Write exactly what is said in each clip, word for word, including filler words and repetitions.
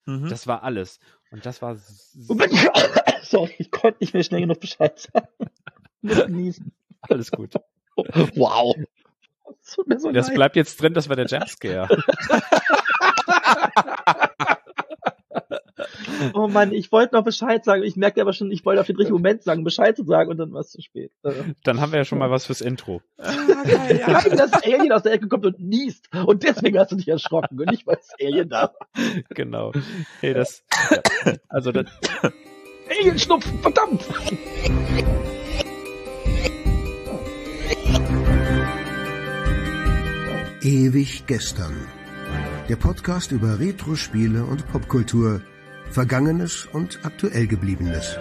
Mhm. Das war alles. Und das war... Sorry, ich konnte nicht mehr schnell genug Bescheid sagen. Ich muss genießen. Alles gut. Wow. Das tut mir so Das leid. bleibt jetzt drin, das war der Jumpscare. Oh Mann, ich wollte noch Bescheid sagen. Ich merkte aber schon, ich wollte auf den richtigen Moment sagen, Bescheid zu sagen und dann war es zu spät. Dann haben wir ja schon mal was fürs Intro. Ah, geil, ja. Nein, das Alien aus der Ecke kommt und niest. Und deswegen hast du dich erschrocken und nicht, weil das Alien da war. Genau. Hey, das... Ja. Also das... Alien-Schnupfen, verdammt! Ewig gestern. Der Podcast über Retro-Spiele und Popkultur. Vergangenes und aktuell Gebliebenes.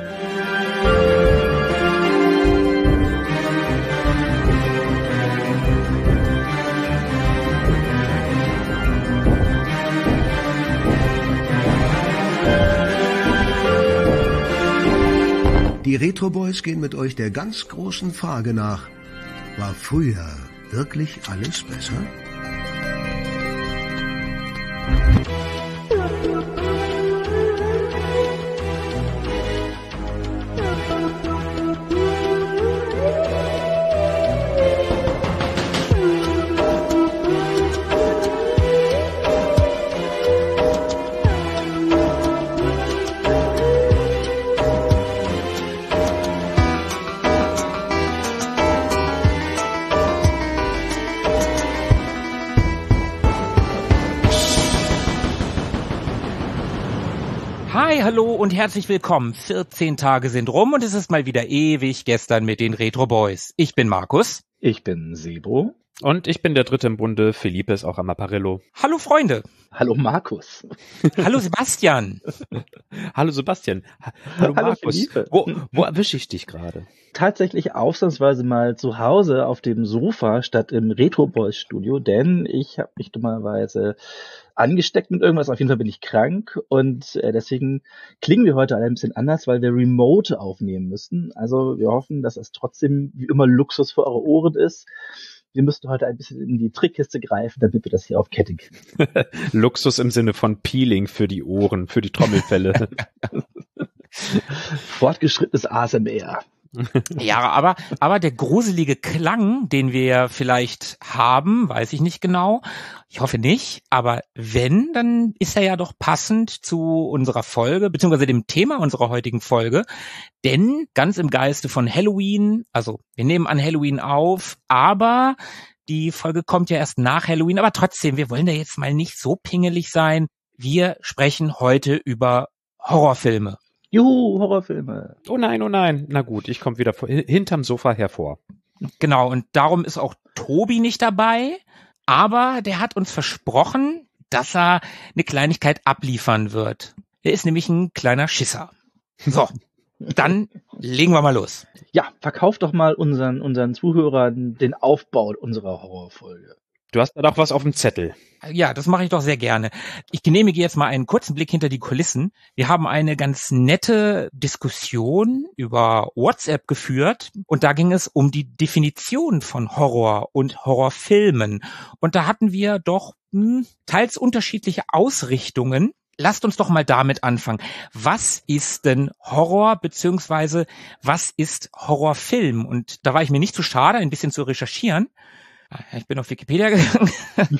Die Retro Boys gehen mit euch der ganz großen Frage nach: War früher wirklich alles besser? Hi, hallo und herzlich willkommen. vierzehn Tage sind rum und es ist mal wieder ewig gestern mit den Retro Boys. Ich bin Markus. Ich bin Sebo. Und ich bin der Dritte im Bunde. Felipe ist auch am Apparillo. Hallo Freunde. Hallo Markus. Hallo Sebastian. Hallo Sebastian. Ha- Hallo, Hallo Markus. Felipe. Wo, wo erwische ich dich gerade? Tatsächlich ausnahmsweise mal zu Hause auf dem Sofa statt im Retro Boys Studio, denn ich habe mich dummerweise angesteckt mit irgendwas. Auf jeden Fall bin ich krank und äh, deswegen klingen wir heute alle ein bisschen anders, weil wir remote aufnehmen müssen. Also wir hoffen, dass es trotzdem wie immer Luxus für eure Ohren ist. Wir müssten heute ein bisschen in die Trickkiste greifen, damit wir das hier auf Kette kriegen. Luxus im Sinne von Peeling für die Ohren, für die Trommelfelle. Fortgeschrittenes A S M R. Ja, aber, aber der gruselige Klang, den wir vielleicht haben, weiß ich nicht genau. Ich hoffe nicht, aber wenn, dann ist er ja doch passend zu unserer Folge, beziehungsweise dem Thema unserer heutigen Folge. Denn ganz im Geiste von Halloween, also wir nehmen an Halloween auf, aber die Folge kommt ja erst nach Halloween, aber trotzdem, wir wollen da jetzt mal nicht so pingelig sein. Wir sprechen heute über Horrorfilme. Juhu, Horrorfilme. Oh nein, oh nein. Na gut, ich komme wieder vor, hinterm Sofa hervor. Genau, und darum ist auch Tobi nicht dabei, aber der hat uns versprochen, dass er eine Kleinigkeit abliefern wird. Er ist nämlich ein kleiner Schisser. So, dann legen wir mal los. Ja, verkauf doch mal unseren, unseren Zuhörern den Aufbau unserer Horrorfolge. Du hast da doch was auf dem Zettel. Ja, das mache ich doch sehr gerne. Ich genehmige jetzt mal einen kurzen Blick hinter die Kulissen. Wir haben eine ganz nette Diskussion über WhatsApp geführt und da ging es um die Definition von Horror und Horrorfilmen. Und da hatten wir doch hm, teils unterschiedliche Ausrichtungen. Lasst uns doch mal damit anfangen. Was ist denn Horror, beziehungsweise was ist Horrorfilm? Und da war ich mir nicht zu schade, ein bisschen zu recherchieren. Ich bin auf Wikipedia gegangen.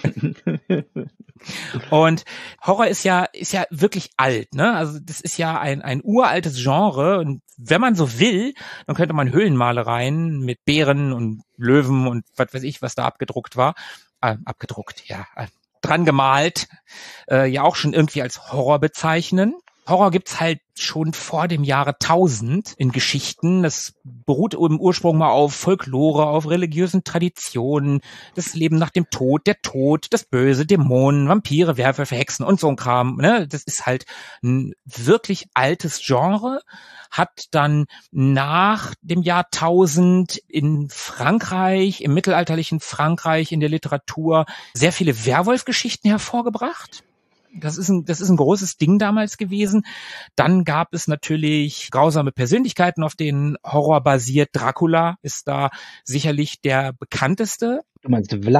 Und Horror ist ja, ist ja wirklich alt, ne? Also, das ist ja ein, ein uraltes Genre. Und wenn man so will, dann könnte man Höhlenmalereien mit Bären und Löwen und was weiß ich, was da abgedruckt war, äh, abgedruckt, ja, äh, dran gemalt, äh, ja auch schon irgendwie als Horror bezeichnen. Horror gibt's halt schon vor dem Jahre tausend in Geschichten. Das beruht im Ursprung mal auf Folklore, auf religiösen Traditionen, das Leben nach dem Tod, der Tod, das Böse, Dämonen, Vampire, Werwölfe, Hexen und so ein Kram. Ne? Das ist halt ein wirklich altes Genre, hat dann nach dem Jahrtausend in Frankreich, im mittelalterlichen Frankreich, in der Literatur sehr viele Werwolf-Geschichten hervorgebracht. Das ist ein, das ist ein großes Ding damals gewesen. Dann gab es natürlich grausame Persönlichkeiten, auf denen Horror basiert. Dracula ist da sicherlich der bekannteste. Du meinst Vlad?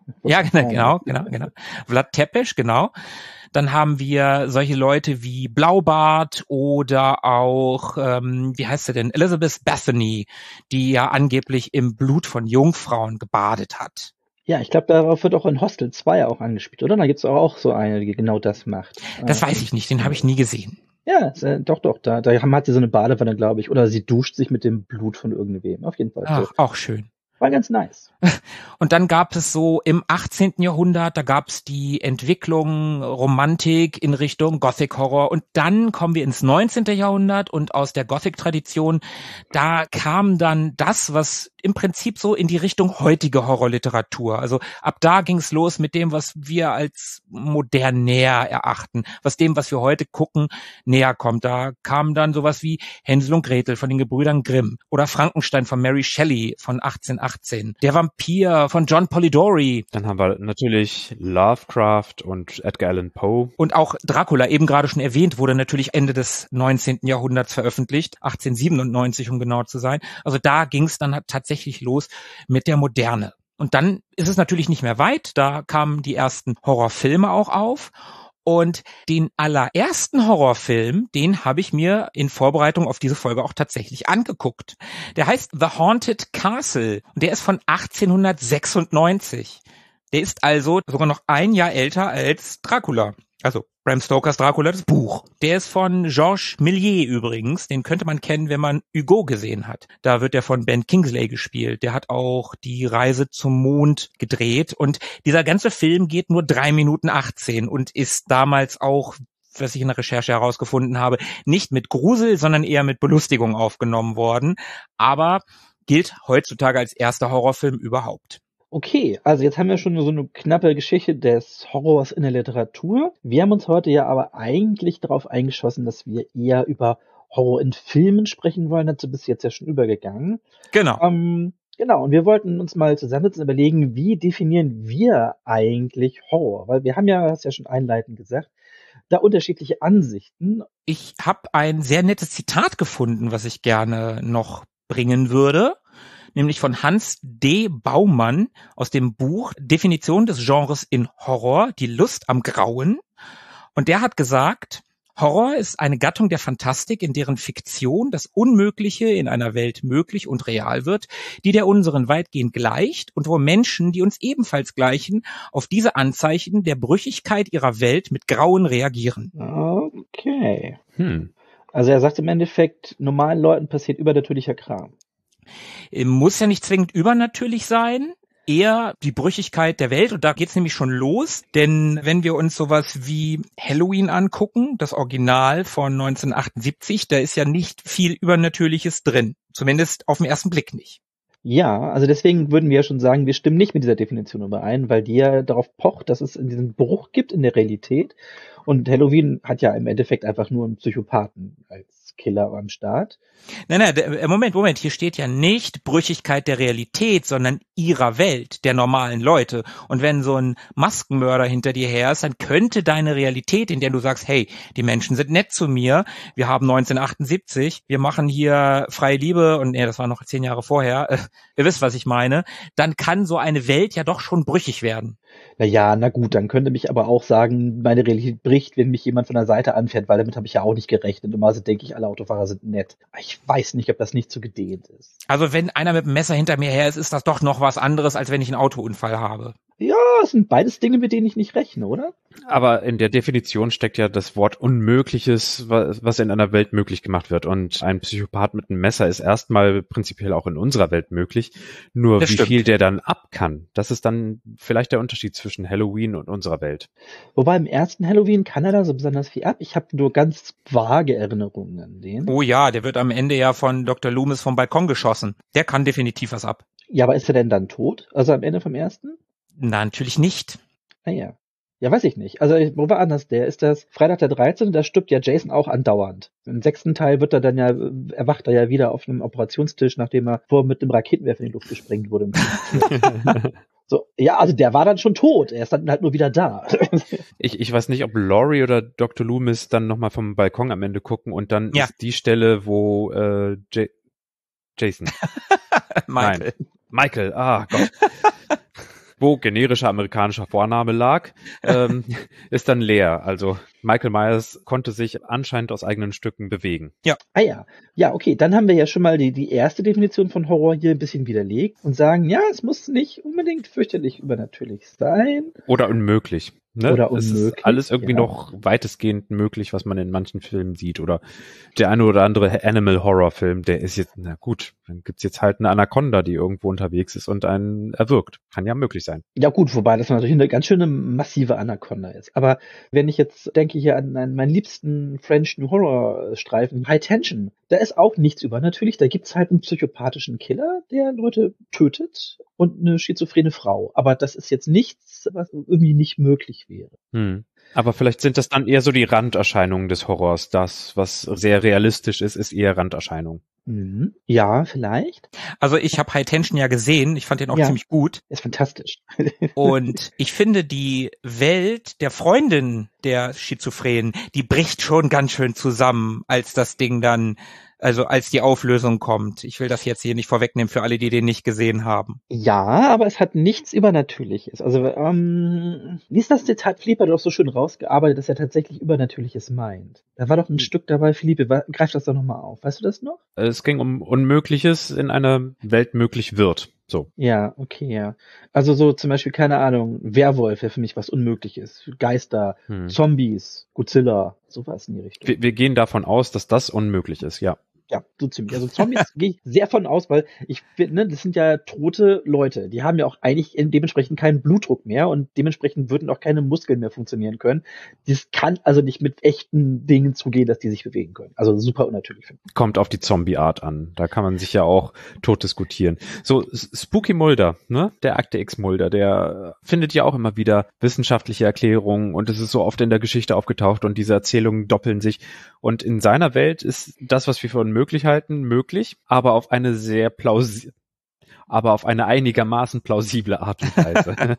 Ja, genau, genau, genau, genau. Vlad Tepes, genau. Dann haben wir solche Leute wie Blaubart oder auch, ähm, wie heißt sie denn, Elizabeth Bethany, die ja angeblich im Blut von Jungfrauen gebadet hat. Ja, ich glaube, darauf wird auch in Hostel zwei auch angespielt, oder? Da gibt's auch so eine, die genau das macht. Das äh, weiß ich nicht, den habe ich nie gesehen. Ja, äh, doch, doch, da, da hat sie so eine Badewanne, glaube ich. Oder sie duscht sich mit dem Blut von irgendwem. Auf jeden Fall. Ach, So. auch schön. War ganz nice. Und dann gab es so im achtzehnten Jahrhundert, da gab es die Entwicklung Romantik in Richtung Gothic Horror. Und dann kommen wir ins neunzehnten Jahrhundert und aus der Gothic-Tradition, da kam dann das, was im Prinzip so in die Richtung heutige Horrorliteratur. Also ab da ging es los mit dem, was wir als modernär erachten, was dem, was wir heute gucken, näher kommt. Da kam dann sowas wie Hänsel und Gretel von den Gebrüdern Grimm oder Frankenstein von Mary Shelley von achtzehnhundertachtzehn, der Vampir von John Polidori. Dann haben wir natürlich Lovecraft und Edgar Allan Poe. Und auch Dracula, eben gerade schon erwähnt, wurde natürlich Ende des neunzehnten Jahrhunderts veröffentlicht, achtzehnhundertsiebenundneunzig, um genau zu sein. Also da ging es dann tatsächlich los mit der Moderne. Und dann ist es natürlich nicht mehr weit, da kamen die ersten Horrorfilme auch auf. Und den allerersten Horrorfilm, den habe ich mir in Vorbereitung auf diese Folge auch tatsächlich angeguckt. Der heißt The Haunted Castle und der ist von achtzehnhundertsechsundneunzig. Der ist also sogar noch ein Jahr älter als Dracula. Also Bram Stokers Dracula, das Buch. Der ist von Georges Méliès übrigens. Den könnte man kennen, wenn man Hugo gesehen hat. Da wird der von Ben Kingsley gespielt. Der hat auch die Reise zum Mond gedreht. Und dieser ganze Film geht nur drei Minuten achtzehn und ist damals auch, was ich in der Recherche herausgefunden habe, nicht mit Grusel, sondern eher mit Belustigung aufgenommen worden. Aber gilt heutzutage als erster Horrorfilm überhaupt. Okay, also jetzt haben wir schon so eine knappe Geschichte des Horrors in der Literatur. Wir haben uns heute ja aber eigentlich darauf eingeschossen, dass wir eher über Horror in Filmen sprechen wollen. Dazu bist du jetzt ja schon übergegangen. Genau. Ähm, genau, und wir wollten uns mal zusammensetzen und überlegen, wie definieren wir eigentlich Horror? Weil wir haben ja, hast ja schon einleitend gesagt, da unterschiedliche Ansichten. Ich habe ein sehr nettes Zitat gefunden, was ich gerne noch bringen würde. Nämlich von Hans D. Baumann aus dem Buch Definition des Genres in Horror, die Lust am Grauen. Und der hat gesagt, Horror ist eine Gattung der Fantastik, in deren Fiktion das Unmögliche in einer Welt möglich und real wird, die der unseren weitgehend gleicht und wo Menschen, die uns ebenfalls gleichen, auf diese Anzeichen der Brüchigkeit ihrer Welt mit Grauen reagieren. Okay. Hm. Also er sagt im Endeffekt, normalen Leuten passiert übernatürlicher Kram. Muss ja nicht zwingend übernatürlich sein, eher die Brüchigkeit der Welt. Und da geht's nämlich schon los, denn wenn wir uns sowas wie Halloween angucken, das Original von neunzehnhundertachtundsiebzig, da ist ja nicht viel Übernatürliches drin. Zumindest auf den ersten Blick nicht. Ja, also deswegen würden wir ja schon sagen, wir stimmen nicht mit dieser Definition überein, weil die ja darauf pocht, dass es diesen Bruch gibt in der Realität. Und Halloween hat ja im Endeffekt einfach nur einen Psychopathen als Killer am Start. Nein, nein, der, Moment, Moment, hier steht ja nicht Brüchigkeit der Realität, sondern ihrer Welt, der normalen Leute. Und wenn so ein Maskenmörder hinter dir her ist, dann könnte deine Realität, in der du sagst, hey, die Menschen sind nett zu mir, wir haben neunzehnhundertachtundsiebzig, wir machen hier freie Liebe und nee, das war noch zehn Jahre vorher, äh, ihr wisst, was ich meine, dann kann so eine Welt ja doch schon brüchig werden. Na ja, na gut, dann könnte mich aber auch sagen, meine Realität bricht, wenn mich jemand von der Seite anfährt, weil damit habe ich ja auch nicht gerechnet. Normalerweise denke ich, alle Autofahrer sind nett. Ich weiß nicht, ob das nicht zu gedehnt ist. Also wenn einer mit dem Messer hinter mir her ist, ist das doch noch was anderes, als wenn ich einen Autounfall habe. Ja, es sind beides Dinge, mit denen ich nicht rechne, oder? Aber in der Definition steckt ja das Wort Unmögliches, was in einer Welt möglich gemacht wird. Und ein Psychopath mit einem Messer ist erstmal prinzipiell auch in unserer Welt möglich. Nur Das wie stimmt. viel der dann ab kann, das ist dann vielleicht der Unterschied zwischen Halloween und unserer Welt. Wobei im ersten Halloween kann er da so besonders viel ab. Ich habe nur ganz vage Erinnerungen an den. Oh ja, der wird am Ende ja von Doktor Loomis vom Balkon geschossen. Der kann definitiv was ab. Ja, aber ist er denn dann tot? Also am Ende vom ersten? Na, natürlich nicht. Naja. Ja, weiß ich nicht. Also, wo war anders? Der ist das Freitag der dreizehnte, da stirbt ja Jason auch andauernd. Im sechsten Teil wird er dann ja, erwacht er ja wieder auf einem Operationstisch, nachdem er vorher mit einem Raketenwerfer in die Luft gesprengt wurde. So, ja, also der war dann schon tot. Er ist dann halt nur wieder da. Ich, ich weiß nicht, ob Laurie oder Doktor Loomis dann nochmal vom Balkon am Ende gucken und dann Ja. ist die Stelle, wo äh, J- Jason. Michael. Nein. Michael, ah Gott. wo generischer amerikanischer Vorname lag, ähm, ist dann leer. Also Michael Myers konnte sich anscheinend aus eigenen Stücken bewegen. Ja. Ah ja, ja, okay, dann haben wir ja schon mal die, die erste Definition von Horror hier ein bisschen widerlegt und sagen, ja, es muss nicht unbedingt fürchterlich übernatürlich sein. Oder unmöglich. Ne? Oder es unmöglich, ist alles irgendwie ja. noch weitestgehend möglich, was man in manchen Filmen sieht. Oder der eine oder andere Animal-Horror-Film, der ist jetzt, na gut, dann gibt's jetzt halt eine Anaconda, die irgendwo unterwegs ist und einen erwürgt. Kann ja möglich sein. Ja gut, wobei das natürlich eine ganz schöne massive Anaconda ist. Aber wenn ich jetzt denke hier an, an meinen liebsten French New Horror-Streifen, High Tension, da ist auch nichts übernatürlich. Da gibt's halt einen psychopathischen Killer, der Leute tötet und eine schizophrene Frau. Aber das ist jetzt nichts, was irgendwie nicht möglich wäre. Hm. Aber vielleicht sind das dann eher so die Randerscheinungen des Horrors. Das, was sehr realistisch ist, ist eher Randerscheinung. Mhm. Ja, vielleicht. Also ich habe High Tension ja gesehen, ich fand den auch Ja. ziemlich gut. Ist fantastisch. Und ich finde, die Welt der Freundin der Schizophrenen, die bricht schon ganz schön zusammen, als das Ding dann, also als die Auflösung kommt. Ich will das jetzt hier nicht vorwegnehmen für alle, die den nicht gesehen haben. Ja, aber es hat nichts Übernatürliches. Also, ähm, wie ist das jetzt? Hat Philippe doch so schön rausgearbeitet, dass er tatsächlich Übernatürliches meint. Da war doch ein Stück dabei, Philippe, wa- greif das doch nochmal auf. Weißt du das noch? Es ging um Unmögliches in einer Welt möglich wird. So. Ja, okay, ja. Also so zum Beispiel, keine Ahnung, Werwolf wäre für mich was Unmögliches. Geister, Hm. Zombies, Godzilla, sowas in die Richtung. Wir, wir gehen davon aus, dass das unmöglich ist, ja. Ja, so ziemlich. Also Zombies gehe ich sehr von aus, weil ich finde, ne, das sind ja tote Leute. Die haben ja auch eigentlich in- dementsprechend keinen Blutdruck mehr und dementsprechend würden auch keine Muskeln mehr funktionieren können. Das kann also nicht mit echten Dingen zugehen, dass die sich bewegen können. Also super unnatürlich. finde ich. Kommt auf die Zombie-Art an. Da kann man sich ja auch tot diskutieren. So, S- Spooky Mulder, ne? Der Akte X Mulder, der findet ja auch immer wieder wissenschaftliche Erklärungen und es ist so oft in der Geschichte aufgetaucht und diese Erzählungen doppeln sich. Und in seiner Welt ist das, was wir für unmöglich halten, möglich, aber auf eine sehr plausi aber auf eine einigermaßen plausible Art und Weise.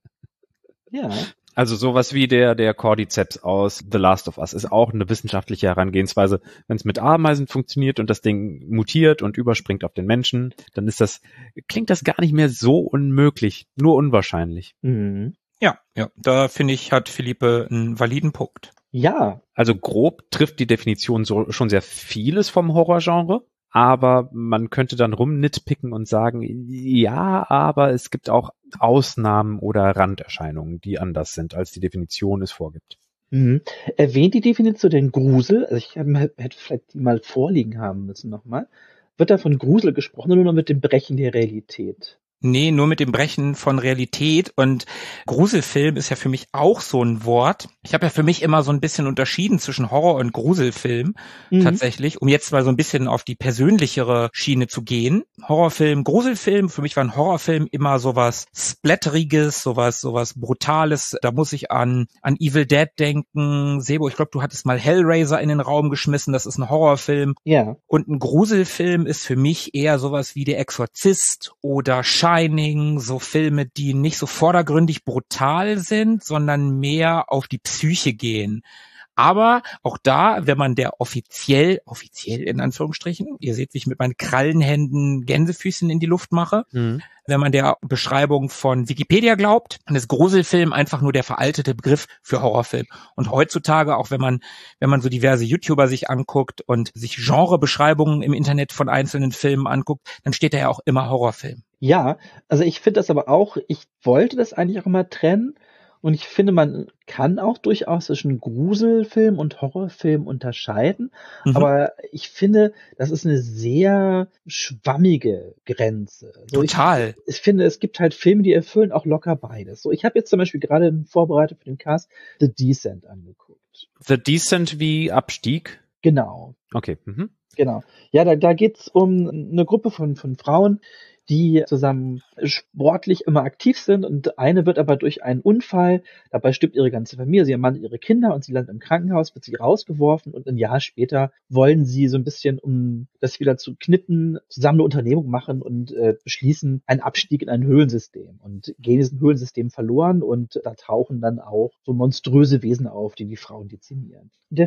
Ja. Also sowas wie der der Cordyceps aus The Last of Us ist auch eine wissenschaftliche Herangehensweise. Wenn es mit Ameisen funktioniert und das Ding mutiert und überspringt auf den Menschen, dann ist das klingt das gar nicht mehr so unmöglich, nur unwahrscheinlich. Mhm. Ja, ja, da finde ich, hat Philippe einen validen Punkt. Ja. Also grob trifft die Definition so schon sehr vieles vom Horrorgenre, aber man könnte dann rumnitpicken und sagen, ja, aber es gibt auch Ausnahmen oder Randerscheinungen, die anders sind, als die Definition es vorgibt. Mhm. Erwähnt die Definition den Grusel? Also ich hab- hätte vielleicht die mal vorliegen haben müssen nochmal. Wird da von Grusel gesprochen oder nur mit dem Brechen der Realität? Nee, nur mit dem Brechen von Realität, und Gruselfilm ist ja für mich auch so ein Wort. Ich habe ja für mich immer so ein bisschen unterschieden zwischen Horror- und Gruselfilm Mhm. tatsächlich, um jetzt mal so ein bisschen auf die persönlichere Schiene zu gehen. Horrorfilm, Gruselfilm, für mich war ein Horrorfilm immer sowas Splatteriges, sowas sowas Brutales. Da muss ich an an Evil Dead denken. Sebo, ich glaube, du hattest mal Hellraiser in den Raum geschmissen, das ist ein Horrorfilm. Ja. Und ein Gruselfilm ist für mich eher sowas wie Der Exorzist oder Shining, so Filme, die nicht so vordergründig brutal sind, sondern mehr auf die Psyche gehen. Aber auch da, wenn man der offiziell, offiziell in Anführungsstrichen, ihr seht, wie ich mit meinen Krallenhänden Gänsefüßchen in die Luft mache, Mhm. wenn man der Beschreibung von Wikipedia glaubt, dann ist Gruselfilm einfach nur der veraltete Begriff für Horrorfilm. Und heutzutage, auch wenn man, wenn man so diverse YouTuber sich anguckt und sich Genrebeschreibungen im Internet von einzelnen Filmen anguckt, dann steht da ja auch immer Horrorfilm. Ja, also ich finde das aber auch, ich wollte das eigentlich auch immer trennen. Und ich finde, man kann auch durchaus zwischen Gruselfilm und Horrorfilm unterscheiden. Mhm. Aber ich finde, das ist eine sehr schwammige Grenze. So, ich, Total. ich finde, es gibt halt Filme, die erfüllen auch locker beides. So, ich habe jetzt zum Beispiel gerade in Vorbereitung für den Cast The Descent angeguckt. The Descent wie Abstieg. Genau, Okay. Mhm. genau. Ja, da, da geht's um eine Gruppe von, von Frauen, die zusammen sportlich immer aktiv sind, und eine wird aber durch einen Unfall, dabei stirbt ihre ganze Familie, ihr Mann, ihre Kinder, und sie landet im Krankenhaus, wird sie rausgeworfen, und ein Jahr später wollen sie so ein bisschen, um das wieder zu knippen, zusammen eine Unternehmung machen und äh, beschließen einen Abstieg in ein Höhlensystem und gehen in diesem Höhlensystem verloren, und da tauchen dann auch so monströse Wesen auf, die die Frauen dezimieren. Der Film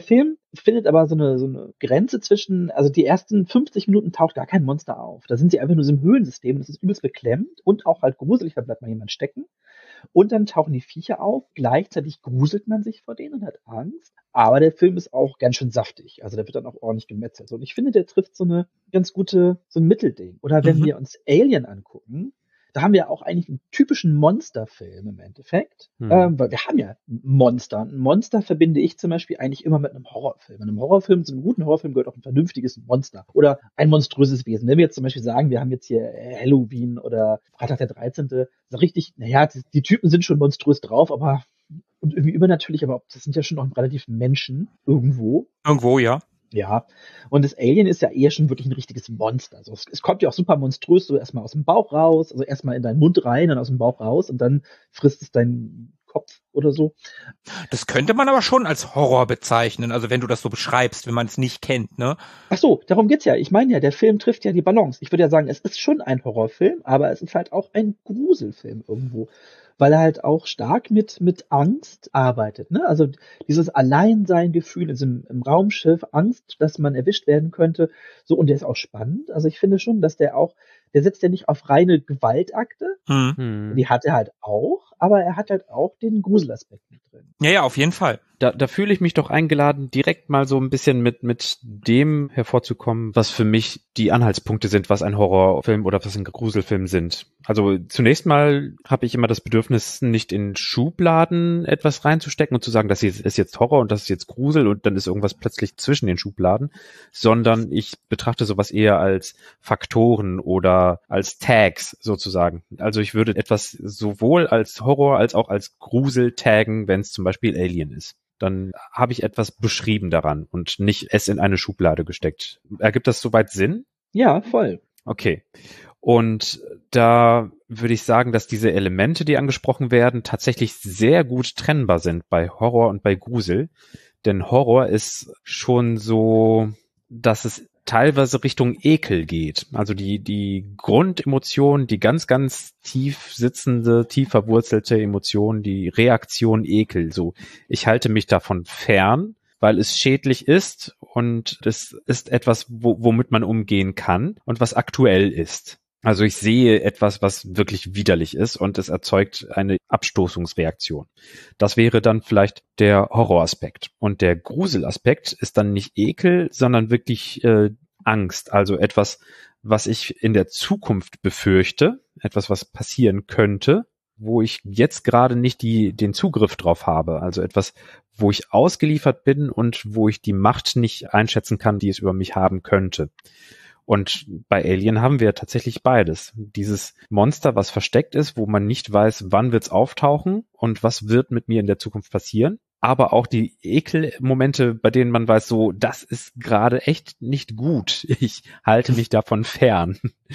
findet aber so eine, so eine Grenze zwischen, also die ersten fünfzig Minuten taucht gar kein Monster auf. Da sind sie einfach nur so im Höhlensystem, das ist übelst beklemmt und auch halt gruselig, da bleibt mal jemand stecken. Und dann tauchen die Viecher auf, gleichzeitig gruselt man sich vor denen und hat Angst. Aber der Film ist auch ganz schön saftig, also der wird dann auch ordentlich gemetzelt. Und ich finde, der trifft so eine ganz gute, so ein Mittelding. Oder wenn Mhm. wir uns Alien angucken, da haben wir auch eigentlich einen typischen Monsterfilm im Endeffekt. Hm. Ähm, weil wir haben ja ein Monster. Ein Monster verbinde ich zum Beispiel eigentlich immer mit einem Horrorfilm. In einem Horrorfilm, zu einem guten Horrorfilm gehört auch ein vernünftiges Monster. Oder ein monströses Wesen. Wenn wir jetzt zum Beispiel sagen, wir haben jetzt hier Halloween oder Freitag der dreizehnte, so richtig, naja, die, die Typen sind schon monströs drauf, aber und irgendwie übernatürlich, aber das sind ja schon noch relativ Menschen irgendwo. Irgendwo, ja. Ja, und das Alien ist ja eher schon wirklich ein richtiges Monster. Also es, es kommt ja auch super monströs so erstmal aus dem Bauch raus, also erstmal in deinen Mund rein, dann aus dem Bauch raus und dann frisst es deinen Kopf oder so. Das könnte man aber schon als Horror bezeichnen, also wenn du das so beschreibst, wenn man es nicht kennt, ne? Ach so, darum geht's ja. Ich meine ja, der Film trifft ja die Balance. Ich würde ja sagen, es ist schon ein Horrorfilm, aber es ist halt auch ein Gruselfilm irgendwo, weil er halt auch stark mit mit Angst arbeitet, ne? Also dieses Alleinsein-Gefühl ist im, im Raumschiff, Angst, dass man erwischt werden könnte. So, und der ist auch spannend. Also ich finde schon, dass der auch, der setzt ja nicht auf reine Gewaltakte, Hm. Hm. die hat er halt auch, aber er hat halt auch den Gruselaspekt mit drin. Ja, ja, auf jeden Fall. Da, da fühle ich mich doch eingeladen, direkt mal so ein bisschen mit, mit dem hervorzukommen, was für mich die Anhaltspunkte sind, was ein Horrorfilm oder was ein Gruselfilm sind. Also zunächst mal habe ich immer das Bedürfnis, nicht in Schubladen etwas reinzustecken und zu sagen, das ist jetzt Horror und das ist jetzt Grusel und dann ist irgendwas plötzlich zwischen den Schubladen, sondern ich betrachte sowas eher als Faktoren oder als Tags sozusagen. Also ich würde etwas sowohl als Horror als auch als Grusel taggen, wenn es zum Beispiel Alien ist. Dann habe ich etwas beschrieben daran und nicht es in eine Schublade gesteckt. Ergibt das soweit Sinn? Ja, voll. Okay. Und da würde ich sagen, dass diese Elemente, die angesprochen werden, tatsächlich sehr gut trennbar sind bei Horror und bei Grusel. Denn Horror ist schon so, dass es teilweise Richtung Ekel geht. Also die, die Grundemotion, die ganz, ganz tief sitzende, tief verwurzelte Emotion, die Reaktion Ekel. So, ich halte mich davon fern, weil es schädlich ist und es ist etwas, wo, womit man umgehen kann und was aktuell ist. Also ich sehe etwas, was wirklich widerlich ist und es erzeugt eine Abstoßungsreaktion. Das wäre dann vielleicht der Horroraspekt. Und der Gruselaspekt ist dann nicht Ekel, sondern wirklich äh, Angst. Also etwas, was ich in der Zukunft befürchte, etwas, was passieren könnte, wo ich jetzt gerade nicht die, den Zugriff drauf habe. Also etwas, wo ich ausgeliefert bin und wo ich die Macht nicht einschätzen kann, die es über mich haben könnte. Und bei Alien haben wir tatsächlich beides. Dieses Monster, was versteckt ist, wo man nicht weiß, wann wird's auftauchen und was wird mit mir in der Zukunft passieren. Aber auch die Ekelmomente, bei denen man weiß, so, das ist gerade echt nicht gut. Ich halte mich davon fern.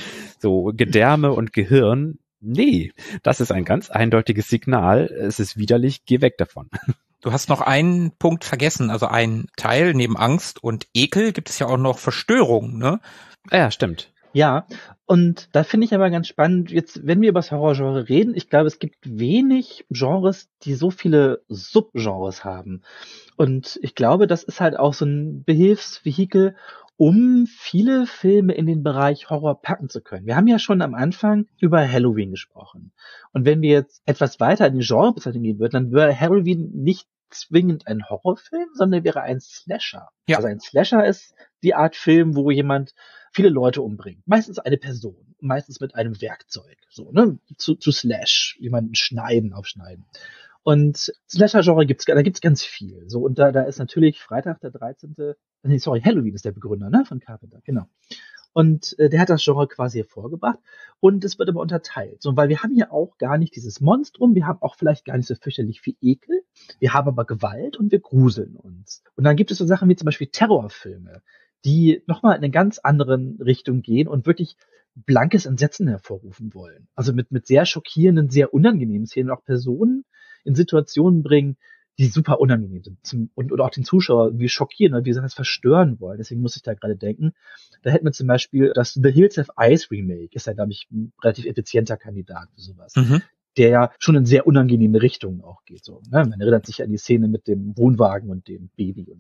So, Gedärme und Gehirn, nee, das ist ein ganz eindeutiges Signal. Es ist widerlich, geh weg davon. Du hast noch einen Punkt vergessen, also ein Teil neben Angst und Ekel gibt es ja auch noch Verstörung, ne? Ja, stimmt. Ja, und da finde ich aber ganz spannend, jetzt, wenn wir über das Horrorgenre reden, ich glaube, es gibt wenig Genres, die so viele Subgenres haben. Und ich glaube, das ist halt auch so ein Behilfsvehikel, um viele Filme in den Bereich Horror packen zu können. Wir haben ja schon am Anfang über Halloween gesprochen. Und wenn wir jetzt etwas weiter in die Genrebezeichnung gehen würden, dann wäre Halloween nicht zwingend ein Horrorfilm, sondern wäre ein Slasher. Ja. Also ein Slasher ist die Art Film, wo jemand viele Leute umbringt. Meistens eine Person, meistens mit einem Werkzeug, so, ne, zu, zu Slash, jemanden schneiden, aufschneiden. Und Slasher-Genre gibt's, da gibt's ganz viel, so, und da, da ist natürlich Freitag der dreizehnte, nee, sorry, Halloween ist der Begründer, ne, von Carpenter, genau. Und äh, der hat das Genre quasi hervorgebracht und es wird aber unterteilt. So, weil wir haben hier auch gar nicht dieses Monstrum, wir haben auch vielleicht gar nicht so fürchterlich viel Ekel, wir haben aber Gewalt und wir gruseln uns. Und dann gibt es so Sachen wie zum Beispiel Terrorfilme, die nochmal in eine ganz anderen Richtung gehen und wirklich blankes Entsetzen hervorrufen wollen. Also mit, mit sehr schockierenden, sehr unangenehmen Szenen auch Personen in Situationen bringen, die super unangenehm sind. Zum, und, und auch den Zuschauer irgendwie schockieren, weil wir das verstören wollen. Deswegen muss ich da gerade denken. Da hätten wir zum Beispiel das The Hills Have Eyes Remake, ist ja, glaube ich, ein relativ effizienter Kandidat für sowas. Mhm. Der ja schon in sehr unangenehme Richtungen auch geht. So, ne? Man erinnert sich an die Szene mit dem Wohnwagen und dem Baby und so.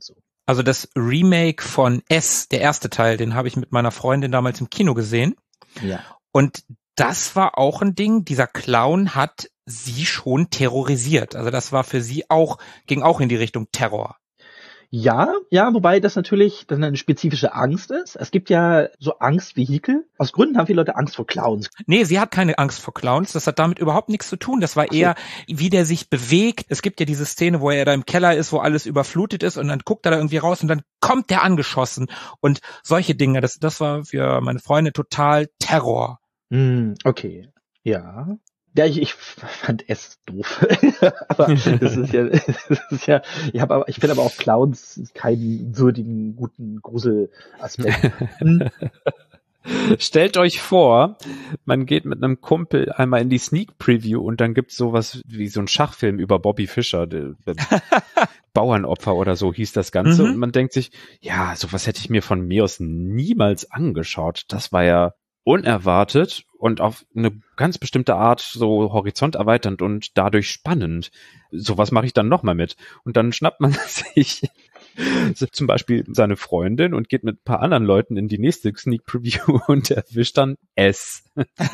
Also das Remake von S, der erste Teil, den habe ich mit meiner Freundin damals im Kino gesehen. Ja. Und das war auch ein Ding, dieser Clown hat sie schon terrorisiert. Also das war für sie auch, ging auch in die Richtung Terror. Ja, ja, wobei das natürlich dann eine spezifische Angst ist. Es gibt ja so Angstvehikel. Aus Gründen haben viele Leute Angst vor Clowns. Nee, sie hat keine Angst vor Clowns. Das hat damit überhaupt nichts zu tun. Das war so. eher, wie der sich bewegt. Es gibt ja diese Szene, wo er da im Keller ist, wo alles überflutet ist und dann guckt er da irgendwie raus und dann kommt der angeschossen. Und solche Dinge, das, das war für meine Freunde total Terror. Hm, okay, ja. Ja, ich, ich fand es doof. aber das ist ja, das ist ja, ich habe aber, ich finde aber auch Clowns keinen würdigen, guten Gruselaspekt. Hm. Stellt euch vor, man geht mit einem Kumpel einmal in die Sneak Preview und dann gibt's sowas wie so ein Schachfilm über Bobby Fischer, der, der Bauernopfer oder so hieß das Ganze. Mhm. Und man denkt sich, ja, sowas hätte ich mir von mir aus niemals angeschaut. Das war ja unerwartet und auf eine ganz bestimmte Art so horizonterweiternd und dadurch spannend. Sowas mache ich dann nochmal mit. Und dann schnappt man sich zum Beispiel seine Freundin und geht mit ein paar anderen Leuten in die nächste Sneak Preview und erwischt dann S.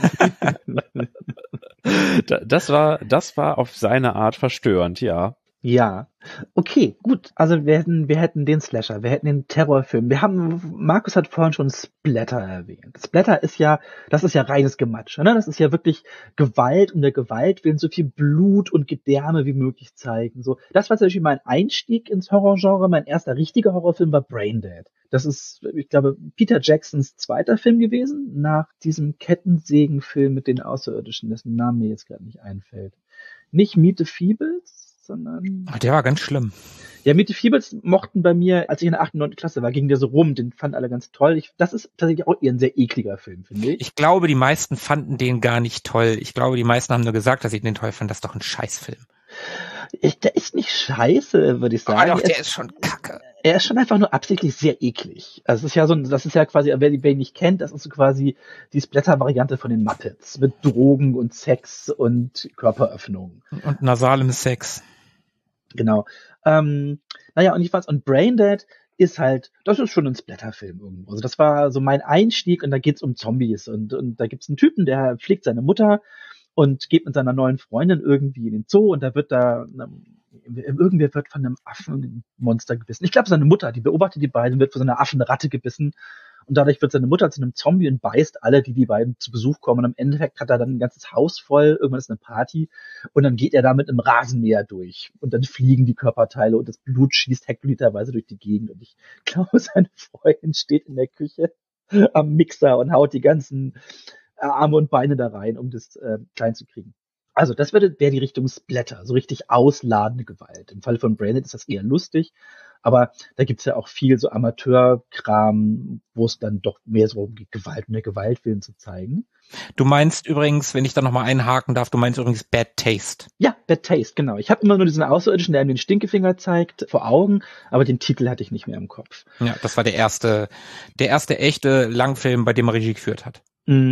das war, das war auf seine Art verstörend, ja. Ja, okay, gut. Also wir hätten, wir hätten den Slasher, wir hätten den Terrorfilm. Wir haben, Markus hat vorhin schon Splatter erwähnt. Splatter ist ja, das ist ja reines Gematsch, ne? Das ist ja wirklich Gewalt um der Gewalt willen, so viel Blut und Gedärme wie möglich zeigen. So, das war zum Beispiel mein Einstieg ins Horrorgenre. Mein erster richtiger Horrorfilm war Braindead. Das ist, ich glaube, Peter Jacksons zweiter Film gewesen, nach diesem Kettensägenfilm mit den Außerirdischen, dessen Name mir jetzt gerade nicht einfällt. Nicht Meet the Feebles, sondern... Ach, der war ganz schlimm. Ja, Meet the Feebles mochten bei mir, als ich in der achten, neunten Klasse war, ging der so rum, den fanden alle ganz toll. Ich, das ist tatsächlich auch eher ein sehr ekliger Film, finde ich. Ich glaube, die meisten fanden den gar nicht toll. Ich glaube, die meisten haben nur gesagt, dass ich den toll fand. Das ist doch ein Scheißfilm. Ich, der ist nicht scheiße, würde ich sagen. Aber doch, der ist, ist schon kacke. Er ist schon einfach nur absichtlich sehr eklig. Also es ist ja so, das ist ja quasi, wer die wer ihn nicht kennt, das ist so quasi die Splatter-Variante von den Muppets mit Drogen und Sex und Körperöffnung. Und nasalem Sex. Genau. Ähm, naja, und ich weiß, und Braindead ist halt, das ist schon ein Splatterfilm irgendwo. Also das war so mein Einstieg und da geht's um Zombies und, und da gibt's einen Typen, der pflegt seine Mutter und geht mit seiner neuen Freundin irgendwie in den Zoo und da wird da, irgendwer wird von einem Affenmonster gebissen. Ich glaube, seine Mutter, die beobachtet die beiden, wird von so einer Affenratte gebissen. Und dadurch wird seine Mutter zu einem Zombie und beißt alle, die die beiden zu Besuch kommen. Und am Endeffekt hat er dann ein ganzes Haus voll. Irgendwann ist eine Party. Und dann geht er da mit einem Rasenmäher durch. Und dann fliegen die Körperteile und das Blut schießt hektoliterweise durch die Gegend. Und ich glaube, seine Freundin steht in der Küche am Mixer und haut die ganzen Arme und Beine da rein, um das äh, klein zu kriegen. Also das wäre wär die Richtung Splatter, so richtig ausladende Gewalt. Im Fall von Braindead ist das eher lustig, aber da gibt's ja auch viel so Amateurkram, wo es dann doch mehr so um Gewalt und der Gewaltwillen zu zeigen. Du meinst übrigens, wenn ich da nochmal einhaken darf, du meinst übrigens Bad Taste. Ja, Bad Taste, genau. Ich habe immer nur diesen Außerirdischen, der ihm den Stinkefinger zeigt, vor Augen, aber den Titel hatte ich nicht mehr im Kopf. Ja, das war der erste, der erste echte Langfilm, bei dem er Regie geführt hat.